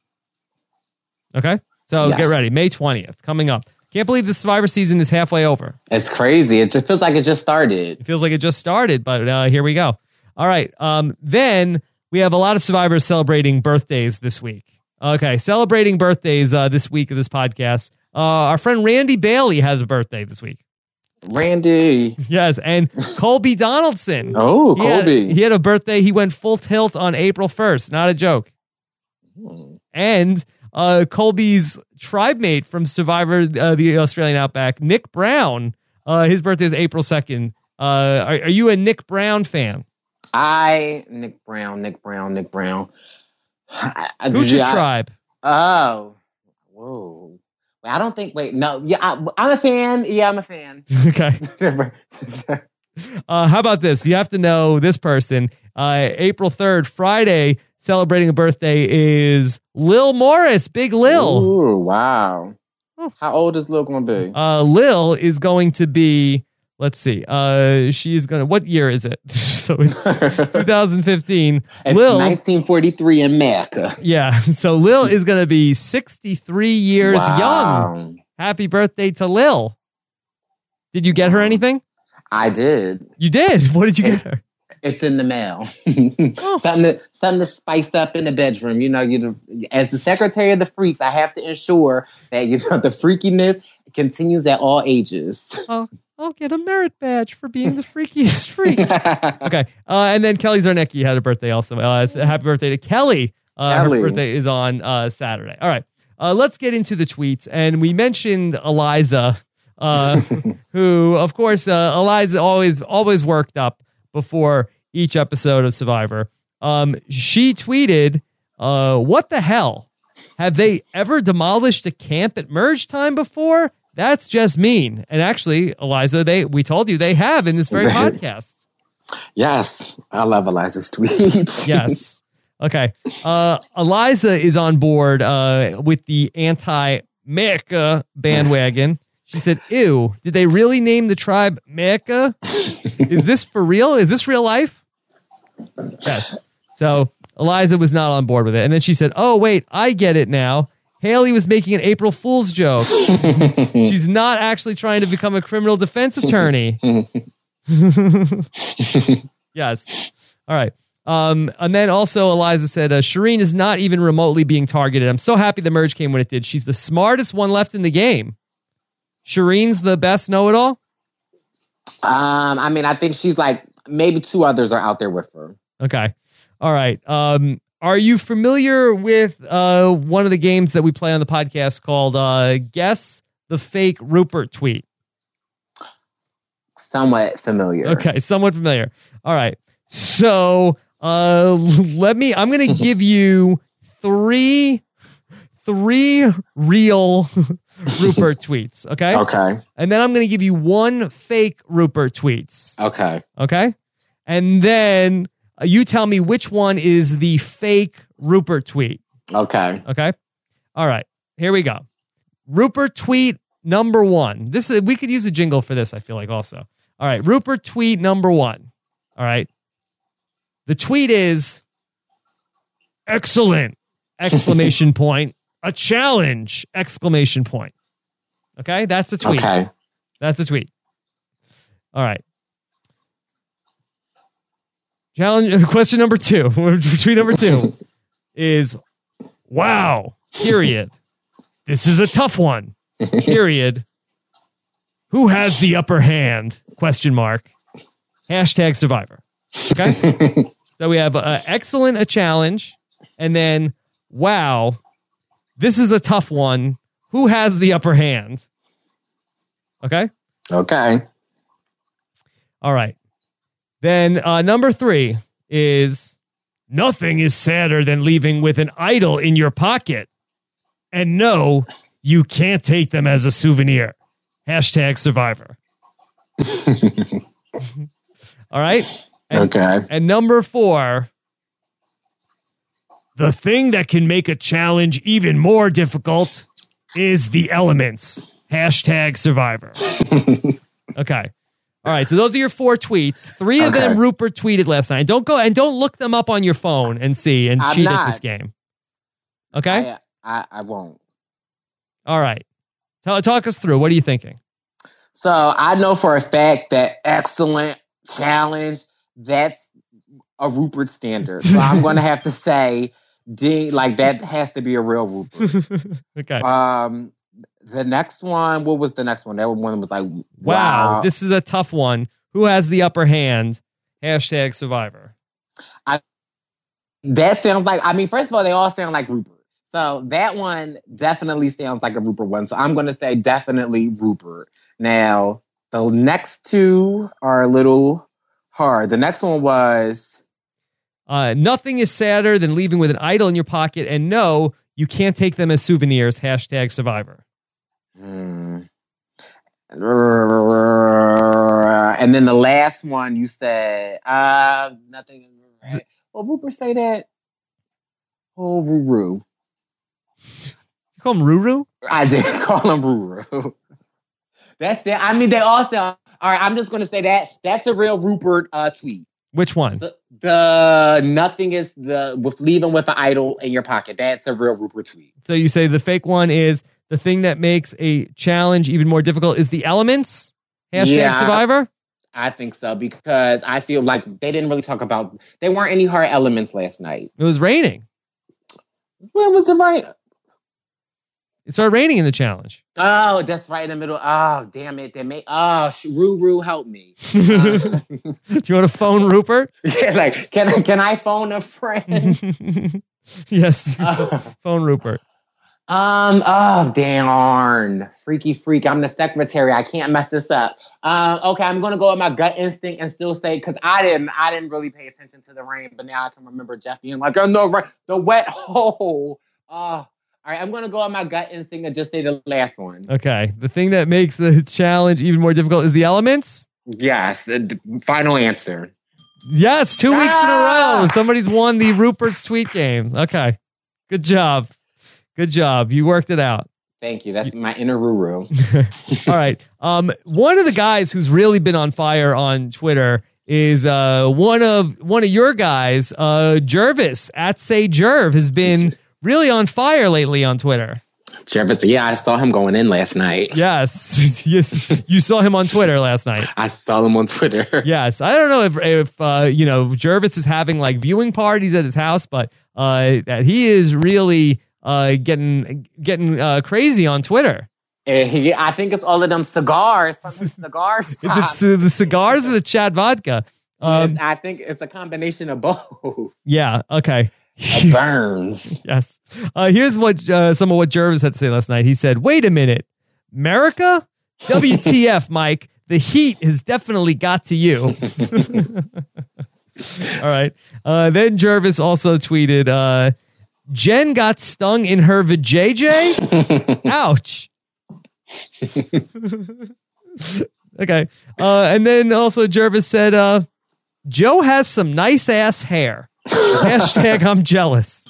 Speaker 1: Okay, so yes. Get ready. May twentieth, coming up. Can't believe the Survivor season is halfway over.
Speaker 7: It's crazy. It just feels like it just started.
Speaker 1: It feels like it just started, but uh, here we go. All right, um, then we have a lot of Survivors celebrating birthdays this week. Okay, celebrating birthdays uh, this week of this podcast. Uh, our friend Randy Bailey has a birthday this week.
Speaker 7: Randy.
Speaker 1: Yes, and Colby Donaldson.
Speaker 7: Oh,
Speaker 1: he
Speaker 7: Colby.
Speaker 1: Had, he had a birthday. He went full tilt on April first. Not a joke. Hmm. And Uh, Colby's tribe mate from Survivor, uh, the Australian Outback, Nick Brown. Uh, his birthday is April second. Uh, are, are you a Nick Brown fan?
Speaker 7: I, Nick Brown, Nick Brown, Nick Brown. I,
Speaker 1: Who's your
Speaker 7: I,
Speaker 1: tribe?
Speaker 7: Oh, whoa. I don't think. Wait, no. Yeah, I, I'm a fan. Yeah, I'm a fan.
Speaker 1: Okay. uh, how about this? You have to know this person. Uh, April third, Friday, celebrating a birthday is Lil Morris. Big Lil.
Speaker 7: Ooh, wow. How old is Lil going to be?
Speaker 1: Uh, Lil is going to be. Let's see. Uh, she's gonna. What year is it? So it's twenty fifteen.
Speaker 7: It's
Speaker 1: Lil,
Speaker 7: nineteen forty-three in America.
Speaker 1: Yeah. So Lil is gonna be sixty-three years
Speaker 7: Wow.
Speaker 1: young. Happy birthday to Lil. Did you get her anything?
Speaker 7: I did.
Speaker 1: You did. What did you get her?
Speaker 7: It's in the mail. something to something to spice up in the bedroom. You know, you as the secretary of the freaks, I have to ensure that you know the freakiness continues at all ages.
Speaker 1: Oh. I'll get a merit badge for being the freakiest freak. Okay. Uh, and then Kelly Zarnecki had a birthday also. Uh, it's a happy birthday to Kelly. Uh,
Speaker 7: Kelly.
Speaker 1: Her birthday is on uh, Saturday. All right. Uh, let's get into the tweets. And we mentioned Eliza, uh, who, of course, uh, Eliza always always worked up before each episode of Survivor. Um, she tweeted, uh, what the hell? Have they ever demolished a camp at merge time before? That's just mean. And actually, Eliza, they we told you they have in this very podcast.
Speaker 7: Yes, I love Eliza's tweets.
Speaker 1: Yes. Okay. Uh, Eliza is on board uh, with the anti-Mecca bandwagon. She said, ew, did they really name the tribe Mecca? Is this for real? Is this real life? Yes. So Eliza was not on board with it. And then she said, oh, wait, I get it now. Haley was making an April Fool's joke. She's not actually trying to become a criminal defense attorney. Yes. All right. Um, and then also Eliza said, uh, Shireen is not even remotely being targeted. I'm so happy the merge came when it did. She's the smartest one left in the game. Shireen's the best know-it-all?
Speaker 7: Um, I mean, I think she's like, maybe two others are out there with her.
Speaker 1: Okay. All right. Um, Are you familiar with uh, one of the games that we play on the podcast called uh, Guess the Fake Rupert Tweet?
Speaker 7: Somewhat familiar.
Speaker 1: Okay, somewhat familiar. All right. So uh, let me, I'm going to give you three, three real Rupert tweets. Okay.
Speaker 7: Okay.
Speaker 1: And then I'm going to give you one fake Rupert tweets.
Speaker 7: Okay.
Speaker 1: Okay. And then you tell me which one is the fake Rupert tweet.
Speaker 7: Okay.
Speaker 1: Okay. All right. Here we go. Rupert tweet number one. This is, we could use a jingle for this, I feel like also. All right. Rupert tweet number one. All right. The tweet is excellent! Exclamation point. A challenge! Exclamation point. Okay. That's a tweet.
Speaker 7: Okay.
Speaker 1: That's a tweet. All right. Challenge question number two. Tweet number two is wow. Period. This is a tough one. Period. Who has the upper hand? Question mark. Hashtag Survivor. Okay. So we have uh, excellent, a challenge, and then wow. This is a tough one. Who has the upper hand? Okay.
Speaker 7: Okay.
Speaker 1: All right. Then uh, number three is nothing is sadder than leaving with an idol in your pocket. And no, you can't take them as a souvenir. Hashtag Survivor. All right. And,
Speaker 7: okay.
Speaker 1: And number four, the thing that can make a challenge even more difficult is the elements. Hashtag Survivor. Okay. All right, so those are your four tweets. Three of okay. them Rupert tweeted last night. Don't go and don't look them up on your phone and see and
Speaker 7: I'm
Speaker 1: cheat
Speaker 7: not.
Speaker 1: at this game. Okay?
Speaker 7: I, I, I won't.
Speaker 1: All right. Tell, talk us through. What are you thinking?
Speaker 7: So I know for a fact that excellent challenge, that's a Rupert standard. So I'm going to have to say, D, like that has to be a real Rupert.
Speaker 1: Okay.
Speaker 7: Um. The next one, what was the next one? That one was like, wow.
Speaker 1: wow, this is a tough one. Who has the upper hand? Hashtag Survivor.
Speaker 7: I, that sounds like, I mean, first of all, they all sound like Rupert. So that one definitely sounds like a Rupert one. So I'm going to say definitely Rupert. Now, the next two are a little hard. The next one was...
Speaker 1: Uh, nothing is sadder than leaving with an idol in your pocket. And no, you can't take them as souvenirs. Hashtag Survivor.
Speaker 7: Hmm. And then the last one you said, uh, nothing. Well, Rupert say that. Oh, Ruru.
Speaker 1: You call him Ruru?
Speaker 7: I did call him Ruru. That's it. I mean, they all sound. All right, I'm just going to say that. That's a real Rupert uh, tweet.
Speaker 1: Which one?
Speaker 7: The, the nothing is the with leaving with the idol in your pocket. That's a real Rupert tweet.
Speaker 1: So you say the fake one is the thing that makes a challenge even more difficult is the elements? Hashtag
Speaker 7: Yeah,
Speaker 1: Survivor?
Speaker 7: I think so because I feel like they didn't really talk about. There weren't any hard elements last night.
Speaker 1: It was raining.
Speaker 7: When was the rain?
Speaker 1: It started raining in the challenge.
Speaker 7: Oh, that's right in the middle. Oh, damn it. They made, oh, sh- Ruru, help me.
Speaker 1: Do you want to phone Rupert?
Speaker 7: Yeah, like, can I, can I phone a friend?
Speaker 1: Yes, phone Rupert.
Speaker 7: Um, oh, darn. Freaky freak. I'm the secretary. I can't mess this up. Um, okay, I'm going to go with my gut instinct and still say, because I didn't, I didn't really pay attention to the rain, but now I can remember Jeff being like, oh, no, right, the wet hole. Oh. All right, I'm going to go on my gut instinct and just say the last one.
Speaker 1: Okay. The thing that makes the challenge even more difficult is the elements?
Speaker 7: Yes. The final answer.
Speaker 1: Yes, two weeks
Speaker 7: Ah!
Speaker 1: in a row. Somebody's won the Rupert's tweet games. Okay. Good job. Good job. You worked it out.
Speaker 7: Thank you. That's my inner Ruru.
Speaker 1: All right. Um, one of the guys who's really been on fire on Twitter is uh, one of one of your guys, uh, Jervis, at Say Jerv, has been really on fire lately on Twitter.
Speaker 7: Jervis, yeah, I saw him going in last night.
Speaker 1: Yes. Yes. You saw him on Twitter last night.
Speaker 7: I saw him on Twitter.
Speaker 1: Yes. I don't know if, if uh, you know, Jervis is having like viewing parties at his house, but uh, that he is really uh, getting getting uh, crazy on Twitter.
Speaker 7: Uh, he, I think it's all of them cigars from his cigar shop.
Speaker 1: Is it the cigars or the Chad vodka? Um,
Speaker 7: Yes, I think it's a combination of both.
Speaker 1: yeah. Okay.
Speaker 7: It burns.
Speaker 1: Yes. Uh, here's what uh, some of what Jervis had to say last night. He said, wait a minute. America? W T F, Mike. The heat has definitely got to you. All right. Uh, then Jervis also tweeted, uh, Jen got stung in her vajayjay? Ouch. Okay. Uh, and then also Jervis said, uh, Joe has some nice ass hair. Hashtag I'm jealous.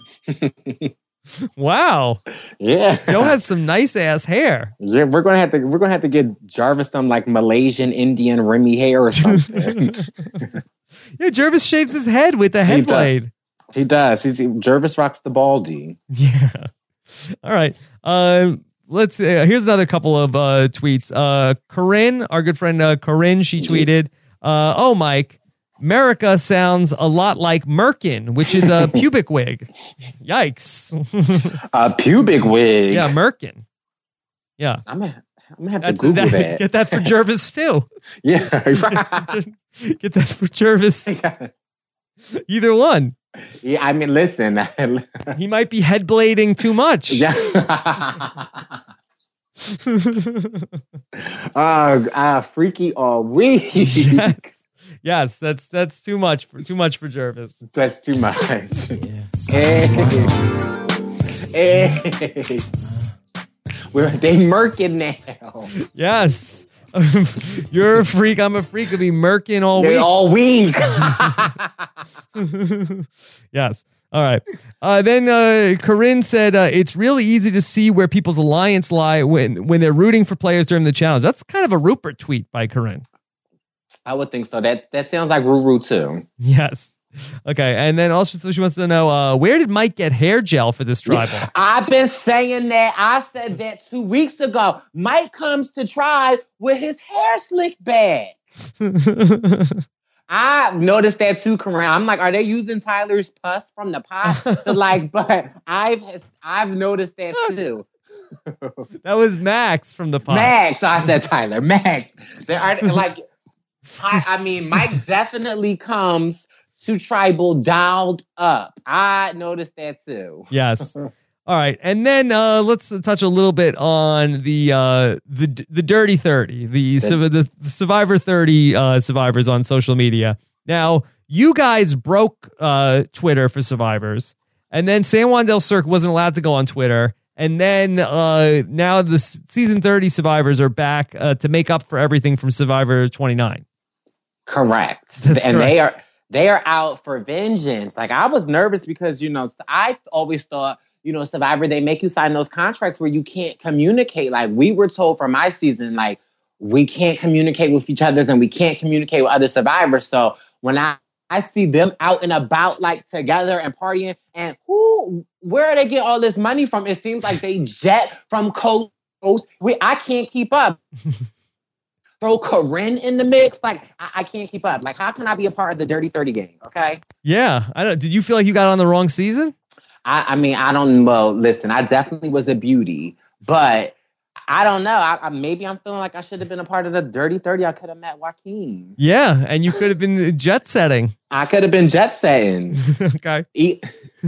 Speaker 1: Wow.
Speaker 7: Yeah.
Speaker 1: Joe has some nice ass hair.
Speaker 7: Yeah, we're gonna have to we're gonna have to get Jarvis some like Malaysian Indian Remy hair or something.
Speaker 1: Yeah, Jervis shaves his head with a head
Speaker 7: He does.
Speaker 1: blade.
Speaker 7: He does. He's Jervis rocks the baldy.
Speaker 1: Yeah. All right. Um, let's. Uh, here's another couple of uh, tweets. Uh, Corinne, our good friend uh, Corinne, she tweeted, uh, "Oh, Mike, America sounds a lot like Merkin, which is a pubic wig. Yikes.
Speaker 7: A pubic wig.
Speaker 1: Yeah, Merkin. Yeah.
Speaker 7: I'm gonna, I'm gonna have
Speaker 1: That's-
Speaker 7: to Google
Speaker 1: that-
Speaker 7: that.
Speaker 1: Get that for Jervis too.
Speaker 7: Yeah.
Speaker 1: Get that for Jervis. Either one.
Speaker 7: Yeah, I mean, listen.
Speaker 1: He might be head blading too much.
Speaker 7: Yeah. uh, uh, freaky all week.
Speaker 1: Yes. Yes, that's that's too much for too much for Jervis.
Speaker 7: That's too much. Hey. Hey. We're they murking now.
Speaker 1: Yes. You're a freak, I'm a freak. Could be murking all
Speaker 7: They
Speaker 1: week.
Speaker 7: all week.
Speaker 1: Yes. All right. Uh, then uh, Corinne said uh, it's really easy to see where people's alliance lie when when they're rooting for players during the challenge. That's kind of a Rupert tweet by Corinne.
Speaker 7: I would think so. That that sounds like Ruru too.
Speaker 1: Yes. Okay. And then also so she wants to know uh, where did Mike get hair gel for this tribal?
Speaker 7: I've been saying that. I said that two weeks ago. Mike comes to try with his hair slicked back. I noticed that too, Corinne. I'm like, are they using Tyler's pus from the pot to like? But I've I've noticed that too.
Speaker 1: That was Max from the pot.
Speaker 7: Max, I said Tyler. Max. There are like, I, I mean, Mike definitely comes to tribal dialed up. I noticed that too.
Speaker 1: Yes. All right, and then uh, let's touch a little bit on the uh, the the Dirty thirty, the the, the, the Survivor thirty uh, survivors on social media. Now, you guys broke uh, Twitter for survivors, and then San Juan del Sur wasn't allowed to go on Twitter, And then uh, now the s- season thirty survivors are back uh, to make up for everything from Survivor twenty-nine.
Speaker 7: Correct.
Speaker 1: That's
Speaker 7: and
Speaker 1: correct.
Speaker 7: they are they are out for vengeance. Like I was nervous because, you know, I always thought, you know, Survivor, they make you sign those contracts where you can't communicate. Like we were told for my season, like we can't communicate with each other and we can't communicate with other survivors. So when I, I see them out and about like together and partying, and who, where they get all this money from? It seems like they jet from coast to coast. We, I can't keep up. Throw Corinne in the mix. Like, I, I can't keep up. Like, how can I be a part of the Dirty thirty game? Okay.
Speaker 1: Yeah. I don't. Did you feel like you got on the wrong season?
Speaker 7: I, I mean, I don't. Well, listen, I definitely was a beauty, but I don't know. I, I maybe I'm feeling like I should have been a part of the Dirty thirty. I could have met Joaquin.
Speaker 1: Yeah, and you could have been jet setting.
Speaker 7: I could have been jet setting.
Speaker 1: Okay.
Speaker 7: Eat.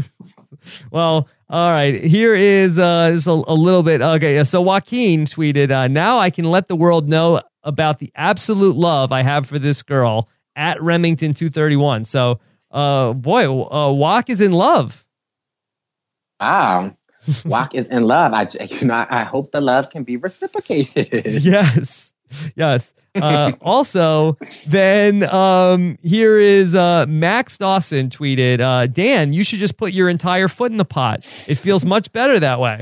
Speaker 1: Well, all right. Here is uh, just a, a little bit. Okay, so Joaquin tweeted, uh, now I can let the world know about the absolute love I have for this girl at Remington two thirty-one. So, uh, boy, uh, Wak is in love.
Speaker 7: Wow. Wak is in love. I, you know, I hope the love can be reciprocated.
Speaker 1: Yes. Yes. Uh, also, then um, here is uh, Max Dawson tweeted, uh, Dan, you should just put your entire foot in the pot. It feels much better that way.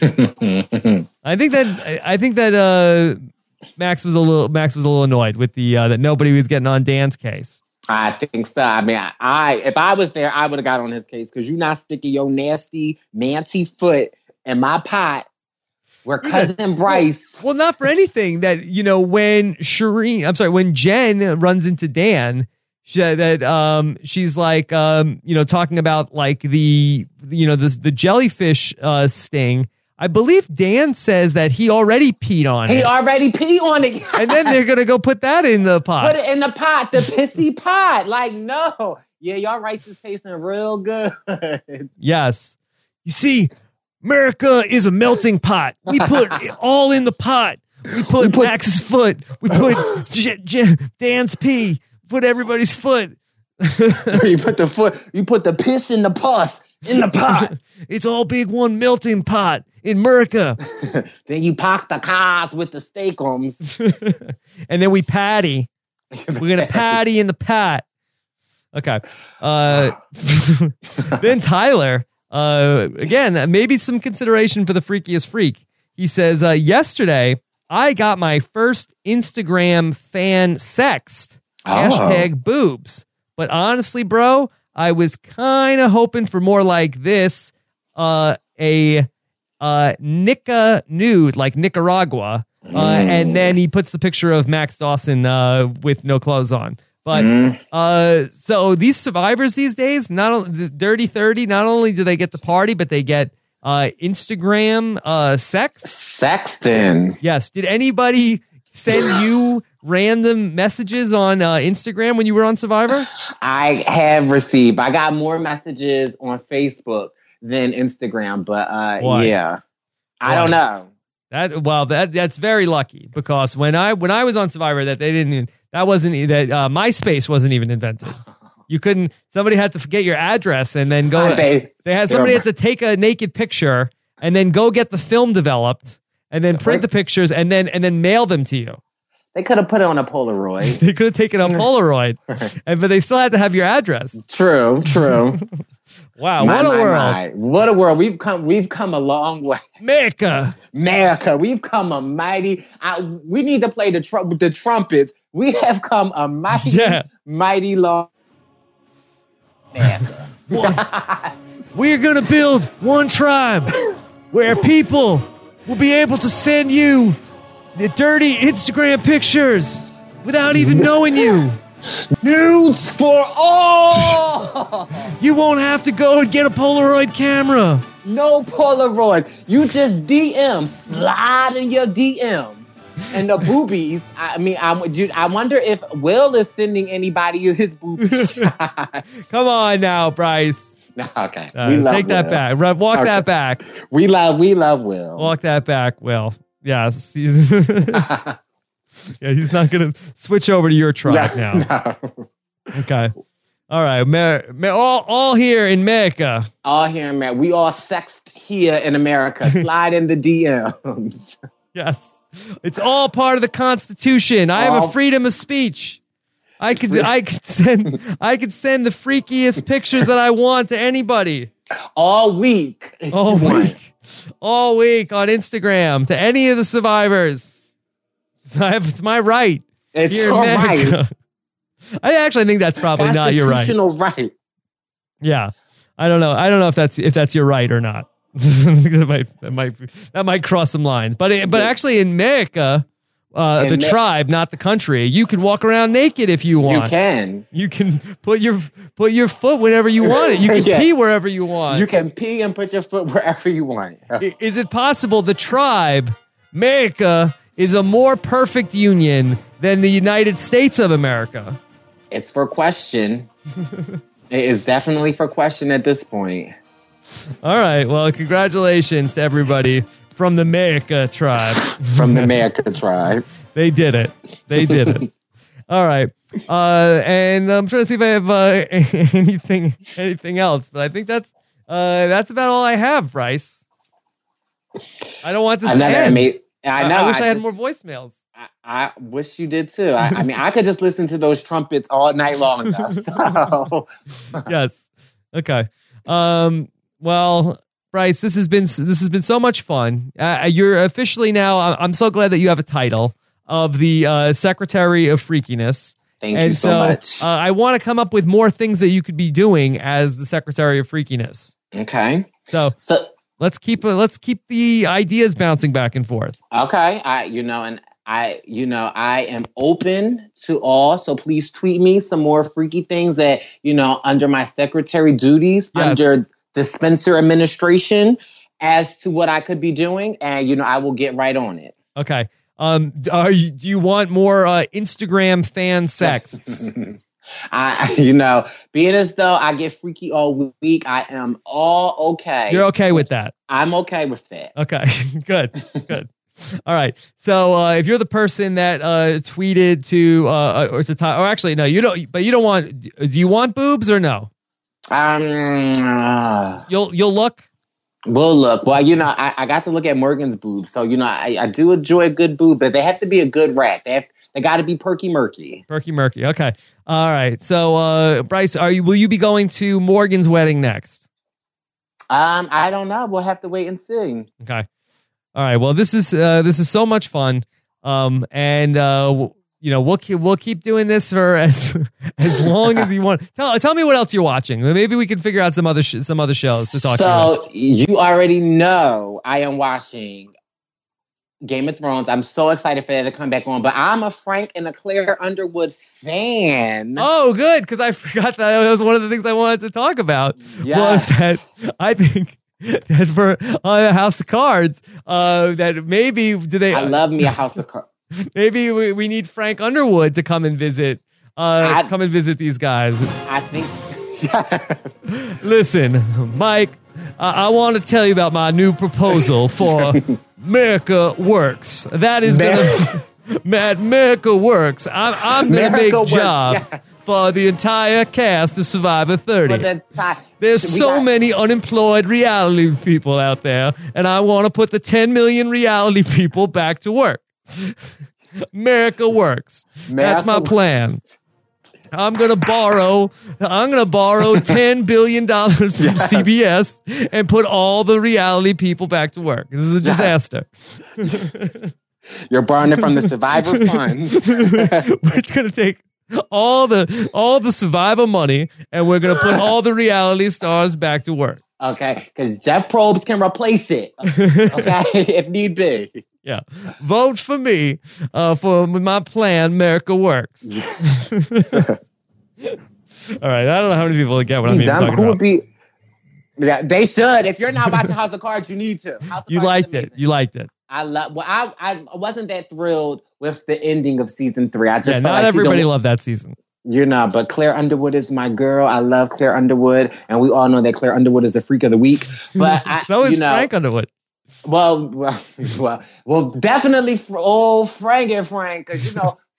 Speaker 1: I think that I think that uh, Max was a little Max was a little annoyed with the uh, that nobody was getting on Dan's case.
Speaker 7: I think so. I mean, I, I if I was there, I would have got on his case because you're not sticking your nasty Nancy foot in my pot. Where cousin Bryce.
Speaker 1: Well, well, not for anything that, you know, when Shireen, I'm sorry, when Jen runs into Dan, she, that um, she's like, um, you know, talking about like the, you know, the, the jellyfish uh, sting. I believe Dan says that he already peed on
Speaker 7: he
Speaker 1: it.
Speaker 7: He already peed on it.
Speaker 1: And then they're going to go put that in the pot.
Speaker 7: Put it in the pot, the pissy pot. Like, no. Yeah, y'all rice is tasting real good.
Speaker 1: Yes. You see, America is a melting pot. We put it all in the pot. We put, we put Max's foot. We put J- J- Dan's pee. Put everybody's foot.
Speaker 7: You put the foot. You put the piss in the pus in the pot.
Speaker 1: It's all big one melting pot in America.
Speaker 7: Then you pack the cars with the steakums.
Speaker 1: And then we patty. We're gonna patty in the pot. Okay. Uh, then Tyler. Uh, again, maybe some consideration for the freakiest freak. He says, uh, yesterday, I got my first Instagram fan sext.
Speaker 7: Oh.
Speaker 1: Hashtag boobs. But honestly, bro, I was kind of hoping for more like this. Uh, a uh, Nica nude, like Nicaragua. Uh, mm. And then he puts the picture of Max Dawson uh, with no clothes on. But mm. uh, so these survivors these days, not only the Dirty thirty, not only do they get the party, but they get uh, Instagram uh, sex.
Speaker 7: Sexting.
Speaker 1: Yes. Did anybody send you random messages on uh, Instagram when you were on Survivor?
Speaker 7: I have received. I got more messages on Facebook than Instagram, but uh, yeah, I don't know.
Speaker 1: That well, that that's very lucky because when I when I was on Survivor, that they didn't even, that wasn't that uh, MySpace wasn't even invented. You couldn't. Somebody had to get your address and then go. They, they had somebody had to take a naked picture and then go get the film developed and then print the pictures and then and then mail them to you.
Speaker 7: They could have put it on a Polaroid.
Speaker 1: They could have taken a Polaroid, and but they still had to have your address.
Speaker 7: True, true.
Speaker 1: Wow,
Speaker 7: my,
Speaker 1: what a
Speaker 7: my,
Speaker 1: world!
Speaker 7: My. What a world! We've come. We've come a long way.
Speaker 1: America,
Speaker 7: America. We've come a mighty. I, we need to play the tr- the trumpets. We have come a mighty, yeah. mighty long. America.
Speaker 1: We're gonna build one tribe where people will be able to send you the dirty Instagram pictures without even knowing you.
Speaker 7: Nudes for all.
Speaker 1: You won't have to go and get a Polaroid camera.
Speaker 7: No Polaroid. You just D M. Slide in your D M. And the boobies. I mean, I, I wonder if Will is sending anybody his boobies.
Speaker 1: Come on now, Bryce.
Speaker 7: Okay.
Speaker 1: Uh,
Speaker 7: we love
Speaker 1: take that
Speaker 7: Will.
Speaker 1: back. Walk
Speaker 7: okay.
Speaker 1: that back.
Speaker 7: We love. We love Will.
Speaker 1: Walk that back, Will. Yes. Yeah, he's not going to switch over to your tribe
Speaker 7: no,
Speaker 1: now.
Speaker 7: No.
Speaker 1: Okay. All right, Mer- Mer- all, all here in America.
Speaker 7: All here in America. We all sexed here in America. Slide in the D Ms.
Speaker 1: Yes. It's all part of the Constitution. I have
Speaker 7: All-
Speaker 1: a freedom of speech. I could I could send I could send the freakiest pictures that I want to anybody.
Speaker 7: All week.
Speaker 1: All week. All week on Instagram to any of the survivors. I have, it's my right.
Speaker 7: It's
Speaker 1: here in
Speaker 7: your
Speaker 1: America.
Speaker 7: right.
Speaker 1: I actually think that's probably not your right.
Speaker 7: Constitutional right.
Speaker 1: Yeah. I don't know. I don't know if that's if that's your right or not. that might that might that might cross some lines. But it, but actually in America, uh,
Speaker 7: In
Speaker 1: the
Speaker 7: Me-
Speaker 1: tribe, not the country, you can walk around naked if you want.
Speaker 7: You can.
Speaker 1: You can put your put your foot whenever you want it. You can
Speaker 7: Yeah.
Speaker 1: pee wherever you want.
Speaker 7: You can pee and put your foot wherever you want.
Speaker 1: I- Is it possible the tribe, America, is a more perfect union than the United States of America?
Speaker 7: It's for question. It is definitely for question at this point.
Speaker 1: All right. Well, congratulations to everybody from the America tribe.
Speaker 7: From the America tribe.
Speaker 1: They did it. They did it. All right. Uh, and I'm trying to see if I have uh, anything anything else, but I think that's uh, that's about all I have, Bryce. I don't want this
Speaker 7: Another
Speaker 1: to end.
Speaker 7: ama- I know.
Speaker 1: I wish I,
Speaker 7: I
Speaker 1: had
Speaker 7: just-
Speaker 1: more voicemails.
Speaker 7: I wish you did too. I, I mean, I could just listen to those trumpets all night long. Though, so.
Speaker 1: Yes. Okay. Um, well, Bryce, this has been this has been so much fun. Uh, you're officially now. I'm so glad that you have a title of the uh, Secretary of Freakiness.
Speaker 7: Thank
Speaker 1: and
Speaker 7: you so much.
Speaker 1: Uh, I want to come up with more things that you could be doing as the Secretary of Freakiness.
Speaker 7: Okay.
Speaker 1: So,
Speaker 7: so
Speaker 1: let's keep uh, let's keep the ideas bouncing back and forth.
Speaker 7: Okay. I, you know, and I, you know, I am open to all. So please tweet me some more freaky things that, you know, under my secretary duties,
Speaker 1: Yes.
Speaker 7: under the Spencer administration, as to what I could be doing. And, you know, I will get right on it.
Speaker 1: Okay. Um, d- are you, do you want more uh, Instagram fan sex?
Speaker 7: I, you know, being as though I get freaky all week, I am all okay.
Speaker 1: You're okay with that?
Speaker 7: I'm okay with that.
Speaker 1: Okay, good, good. All right. So uh, if you're the person that uh, tweeted to uh, or to or actually no, you don't. But you don't want. Do you want boobs or no?
Speaker 7: Um, uh,
Speaker 1: you'll you'll look.
Speaker 7: We'll look. Well, you know, I, I got to look at Morgan's boobs, so you know, I, I do enjoy a good boob, but they have to be a good rat. They have, they got to be perky murky.
Speaker 1: Perky murky. Okay. All right. So uh, Bryce, are you? Will you be going to Morgan's wedding next?
Speaker 7: Um, I don't know. We'll have to wait and see.
Speaker 1: Okay. All right. Well, this is uh, this is so much fun, um, and uh, w- you know we'll keep we'll keep doing this for as as long as you want. Tell tell me what else you're watching. Maybe we can figure out some other sh- some other shows to talk to.
Speaker 7: So you already know I am watching Game of Thrones. I'm so excited for that to come back on. But I'm a Frank and a Claire Underwood fan.
Speaker 1: Oh, good, because I forgot that that was one of the things I wanted to talk about.
Speaker 7: Yes.
Speaker 1: Was that I think that for uh, House of Cards, uh, that maybe do they?
Speaker 7: I love me a House of Cards.
Speaker 1: Maybe we, we need Frank Underwood to come and visit. Uh,
Speaker 7: I-
Speaker 1: come and visit these guys.
Speaker 7: I think.
Speaker 1: Listen, Mike, I, I want to tell you about my new proposal for America Works. That is gonna Mad America Works. I'm, I'm gonna make
Speaker 7: America Works,
Speaker 1: jobs
Speaker 7: yeah.
Speaker 1: for the entire cast of Survivor thirty.
Speaker 7: For the ti-
Speaker 1: There's
Speaker 7: we
Speaker 1: so
Speaker 7: got-
Speaker 1: many unemployed reality people out there, and I want to put the ten million reality people back to work. America Works. That's my
Speaker 7: America
Speaker 1: plan. I'm gonna borrow. I'm gonna borrow ten billion dollars from
Speaker 7: Yeah.
Speaker 1: C B S and put all the reality people back to work. This is a disaster.
Speaker 7: You're borrowing it from the Survivor funds.
Speaker 1: We're gonna take all the all the Survivor money and we're gonna put all the reality stars back to work.
Speaker 7: Okay, because Jeff Probst can replace it. Okay, if need be.
Speaker 1: Yeah, vote for me uh, for my plan. America Works. All right, I don't know how many people get what I'm even
Speaker 7: Dumb,
Speaker 1: talking
Speaker 7: who
Speaker 1: about.
Speaker 7: would be? Yeah, they should. If you're not watching House of Cards, you need to. House of
Speaker 1: You
Speaker 7: Cards is
Speaker 1: liked
Speaker 7: amazing.
Speaker 1: it. You liked it.
Speaker 7: I love. Well, I I wasn't that thrilled with the ending of season three. I just
Speaker 1: Yeah,
Speaker 7: felt
Speaker 1: not
Speaker 7: like
Speaker 1: everybody
Speaker 7: season-
Speaker 1: loved that season.
Speaker 7: You're not, but Claire Underwood is my girl. I love Claire Underwood, and we all know that Claire Underwood is the freak of the week. But I,
Speaker 1: So is
Speaker 7: you know,
Speaker 1: Frank Underwood.
Speaker 7: Well, well, well, well, definitely for old Frank and Frank, because you know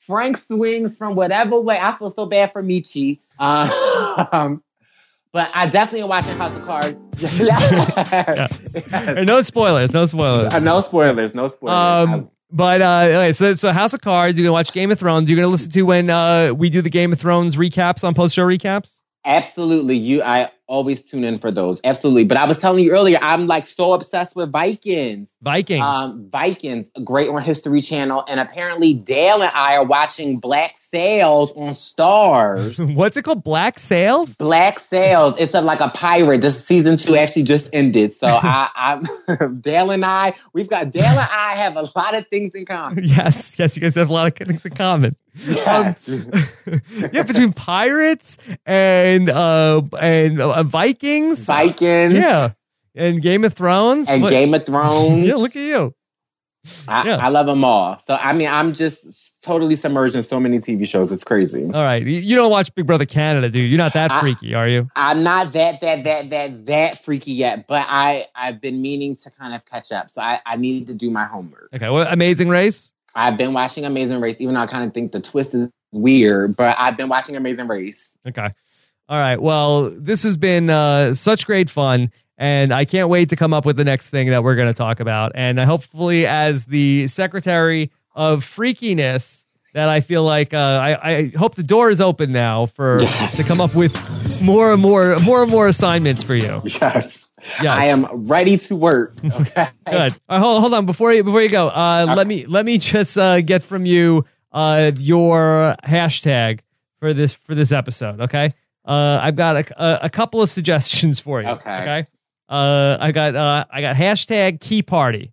Speaker 7: Frank swings from whatever way. I feel so bad for Michi. Um, but I definitely am watching House of Cards.
Speaker 1: yeah. And no spoilers. No spoilers.
Speaker 7: Uh, no spoilers. No spoilers.
Speaker 1: Um, but uh, okay, so so House of Cards. You're gonna watch Game of Thrones. You're gonna listen to when uh, we do the Game of Thrones recaps on post show recaps.
Speaker 7: Absolutely. You, I always tune in for those. Absolutely. But I was telling you earlier, I'm like so obsessed with Vikings.
Speaker 1: Vikings.
Speaker 7: Um, Vikings, great on History Channel. And apparently Dale and I are watching Black Sails on Stars.
Speaker 1: What's it called? Black Sails?
Speaker 7: Black Sails. It's a, like a pirate. This season two actually just ended. So I, I'm Dale and I, we've got Dale and I have a lot of things in common.
Speaker 1: Yes. Yes. You guys have a lot of things in common.
Speaker 7: Yes.
Speaker 1: Um, yeah, between pirates and uh and uh, Vikings,
Speaker 7: Vikings,
Speaker 1: yeah, and Game of Thrones,
Speaker 7: and
Speaker 1: what?
Speaker 7: Game of Thrones.
Speaker 1: Yeah, look at you.
Speaker 7: I,
Speaker 1: yeah.
Speaker 7: I love them all. So I mean, I'm just totally submerged in so many T V shows. It's crazy.
Speaker 1: All right, you don't watch Big Brother Canada, dude. You're not that freaky,
Speaker 7: I,
Speaker 1: are you?
Speaker 7: I'm not that that that that that freaky yet, but I I've been meaning to kind of catch up. So I I need to do my homework.
Speaker 1: Okay, well, Amazing Race.
Speaker 7: I've been watching Amazing Race, even though I kind of think the twist is weird, but I've been watching Amazing Race.
Speaker 1: Okay. All right. Well, this has been uh, such great fun, and I can't wait to come up with the next thing that we're going to talk about. And I hopefully, as the secretary of freakiness, that I feel like uh, I, I hope the door is open now for to come up with more and more, more and more assignments for you.
Speaker 7: Yes.
Speaker 1: Yes.
Speaker 7: I am ready to work. Okay.
Speaker 1: Good. All right, hold, hold on before you before you go. Uh, okay. Let me let me just uh, get from you uh, your hashtag for this for this episode. Okay. Uh, I've got a, a, a couple of suggestions for you.
Speaker 7: Okay.
Speaker 1: Okay. Uh, I got uh, I got hashtag key party.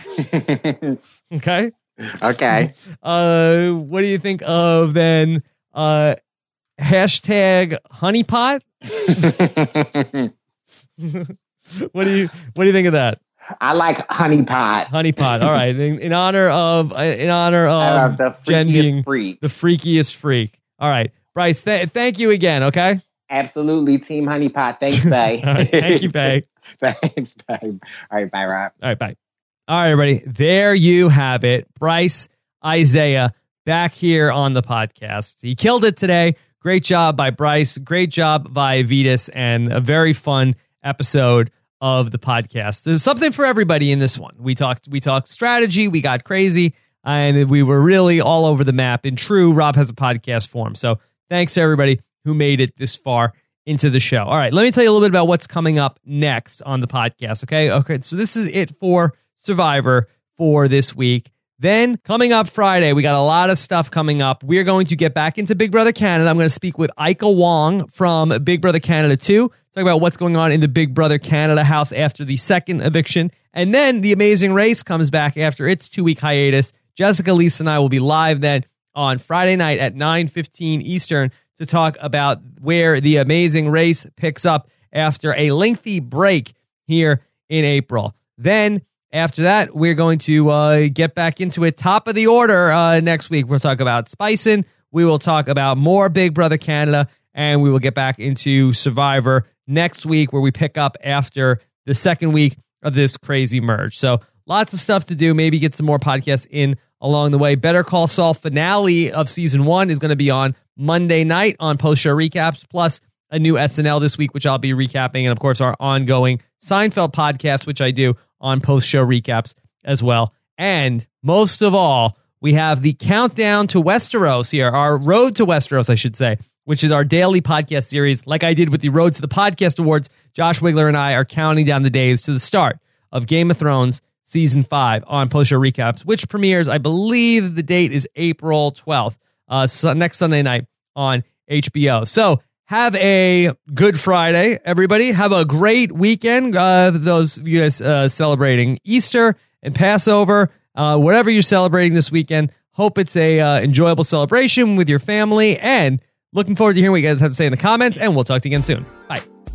Speaker 1: Okay.
Speaker 7: Okay.
Speaker 1: Uh, what do you think of then? Uh, hashtag honeypot. What do you What do you think of that?
Speaker 7: I like honeypot.
Speaker 1: Honeypot. All right. In, in honor of in honor of
Speaker 7: uh, the freakiest
Speaker 1: being
Speaker 7: freak.
Speaker 1: The freakiest freak. All right, Bryce. Th- thank you again. Okay.
Speaker 7: Absolutely, Team Honeypot. Thanks, Bay.
Speaker 1: All right, thank you, Bay.
Speaker 7: Thanks, Bay. All right, bye, Rob.
Speaker 1: All right, bye. All right, everybody. There you have it. Bryce Isaiah back here on the podcast. He killed it today. Great job by Bryce. Great job by Vetus, and a very fun episode of the podcast. There's something for everybody in this one. We talked we talked strategy, we got crazy, and we were really all over the map in true Rob Has a Podcast form. So thanks to everybody who made it this far into the show. All right, let me tell you a little bit about what's coming up next on the podcast, okay? Okay, so this is it for Survivor for this week. Then, coming up Friday, we got a lot of stuff coming up. We're going to get back into Big Brother Canada. I'm going to speak with Ika Wong from Big Brother Canada two. Talk about what's going on in the Big Brother Canada house after the second eviction. And then The Amazing Race comes back after its two-week hiatus. Jessica, Lisa, and I will be live then on Friday night at nine fifteen Eastern to talk about where The Amazing Race picks up after a lengthy break here in April. Then, after that, we're going to uh, get back into it. Top of the order uh, next week. We'll talk about Spicin'. We will talk about more Big Brother Canada. And we will get back into Survivor next week, where we pick up after the second week of this crazy merge. So lots of stuff to do. Maybe get some more podcasts in along the way. Better Call Saul finale of season one is going to be on Monday night on post-show recaps, plus a new S N L this week, which I'll be recapping. And, of course, our ongoing Seinfeld podcast, which I do on post-show recaps as well. And most of all, we have the Countdown to Westeros here, our Road to Westeros, I should say, which is our daily podcast series. Like I did with the Road to the Podcast Awards, Josh Wigler and I are counting down the days to the start of Game of Thrones Season five on post-show recaps, which premieres, I believe the date is April twelfth, uh, so next Sunday night on H B O. So have a good Friday, everybody. Have a great weekend. Uh, those of you guys uh, celebrating Easter and Passover, uh, whatever you're celebrating this weekend, hope it's a uh, enjoyable celebration with your family. And looking forward to hearing what you guys have to say in the comments. And we'll talk to you again soon. Bye.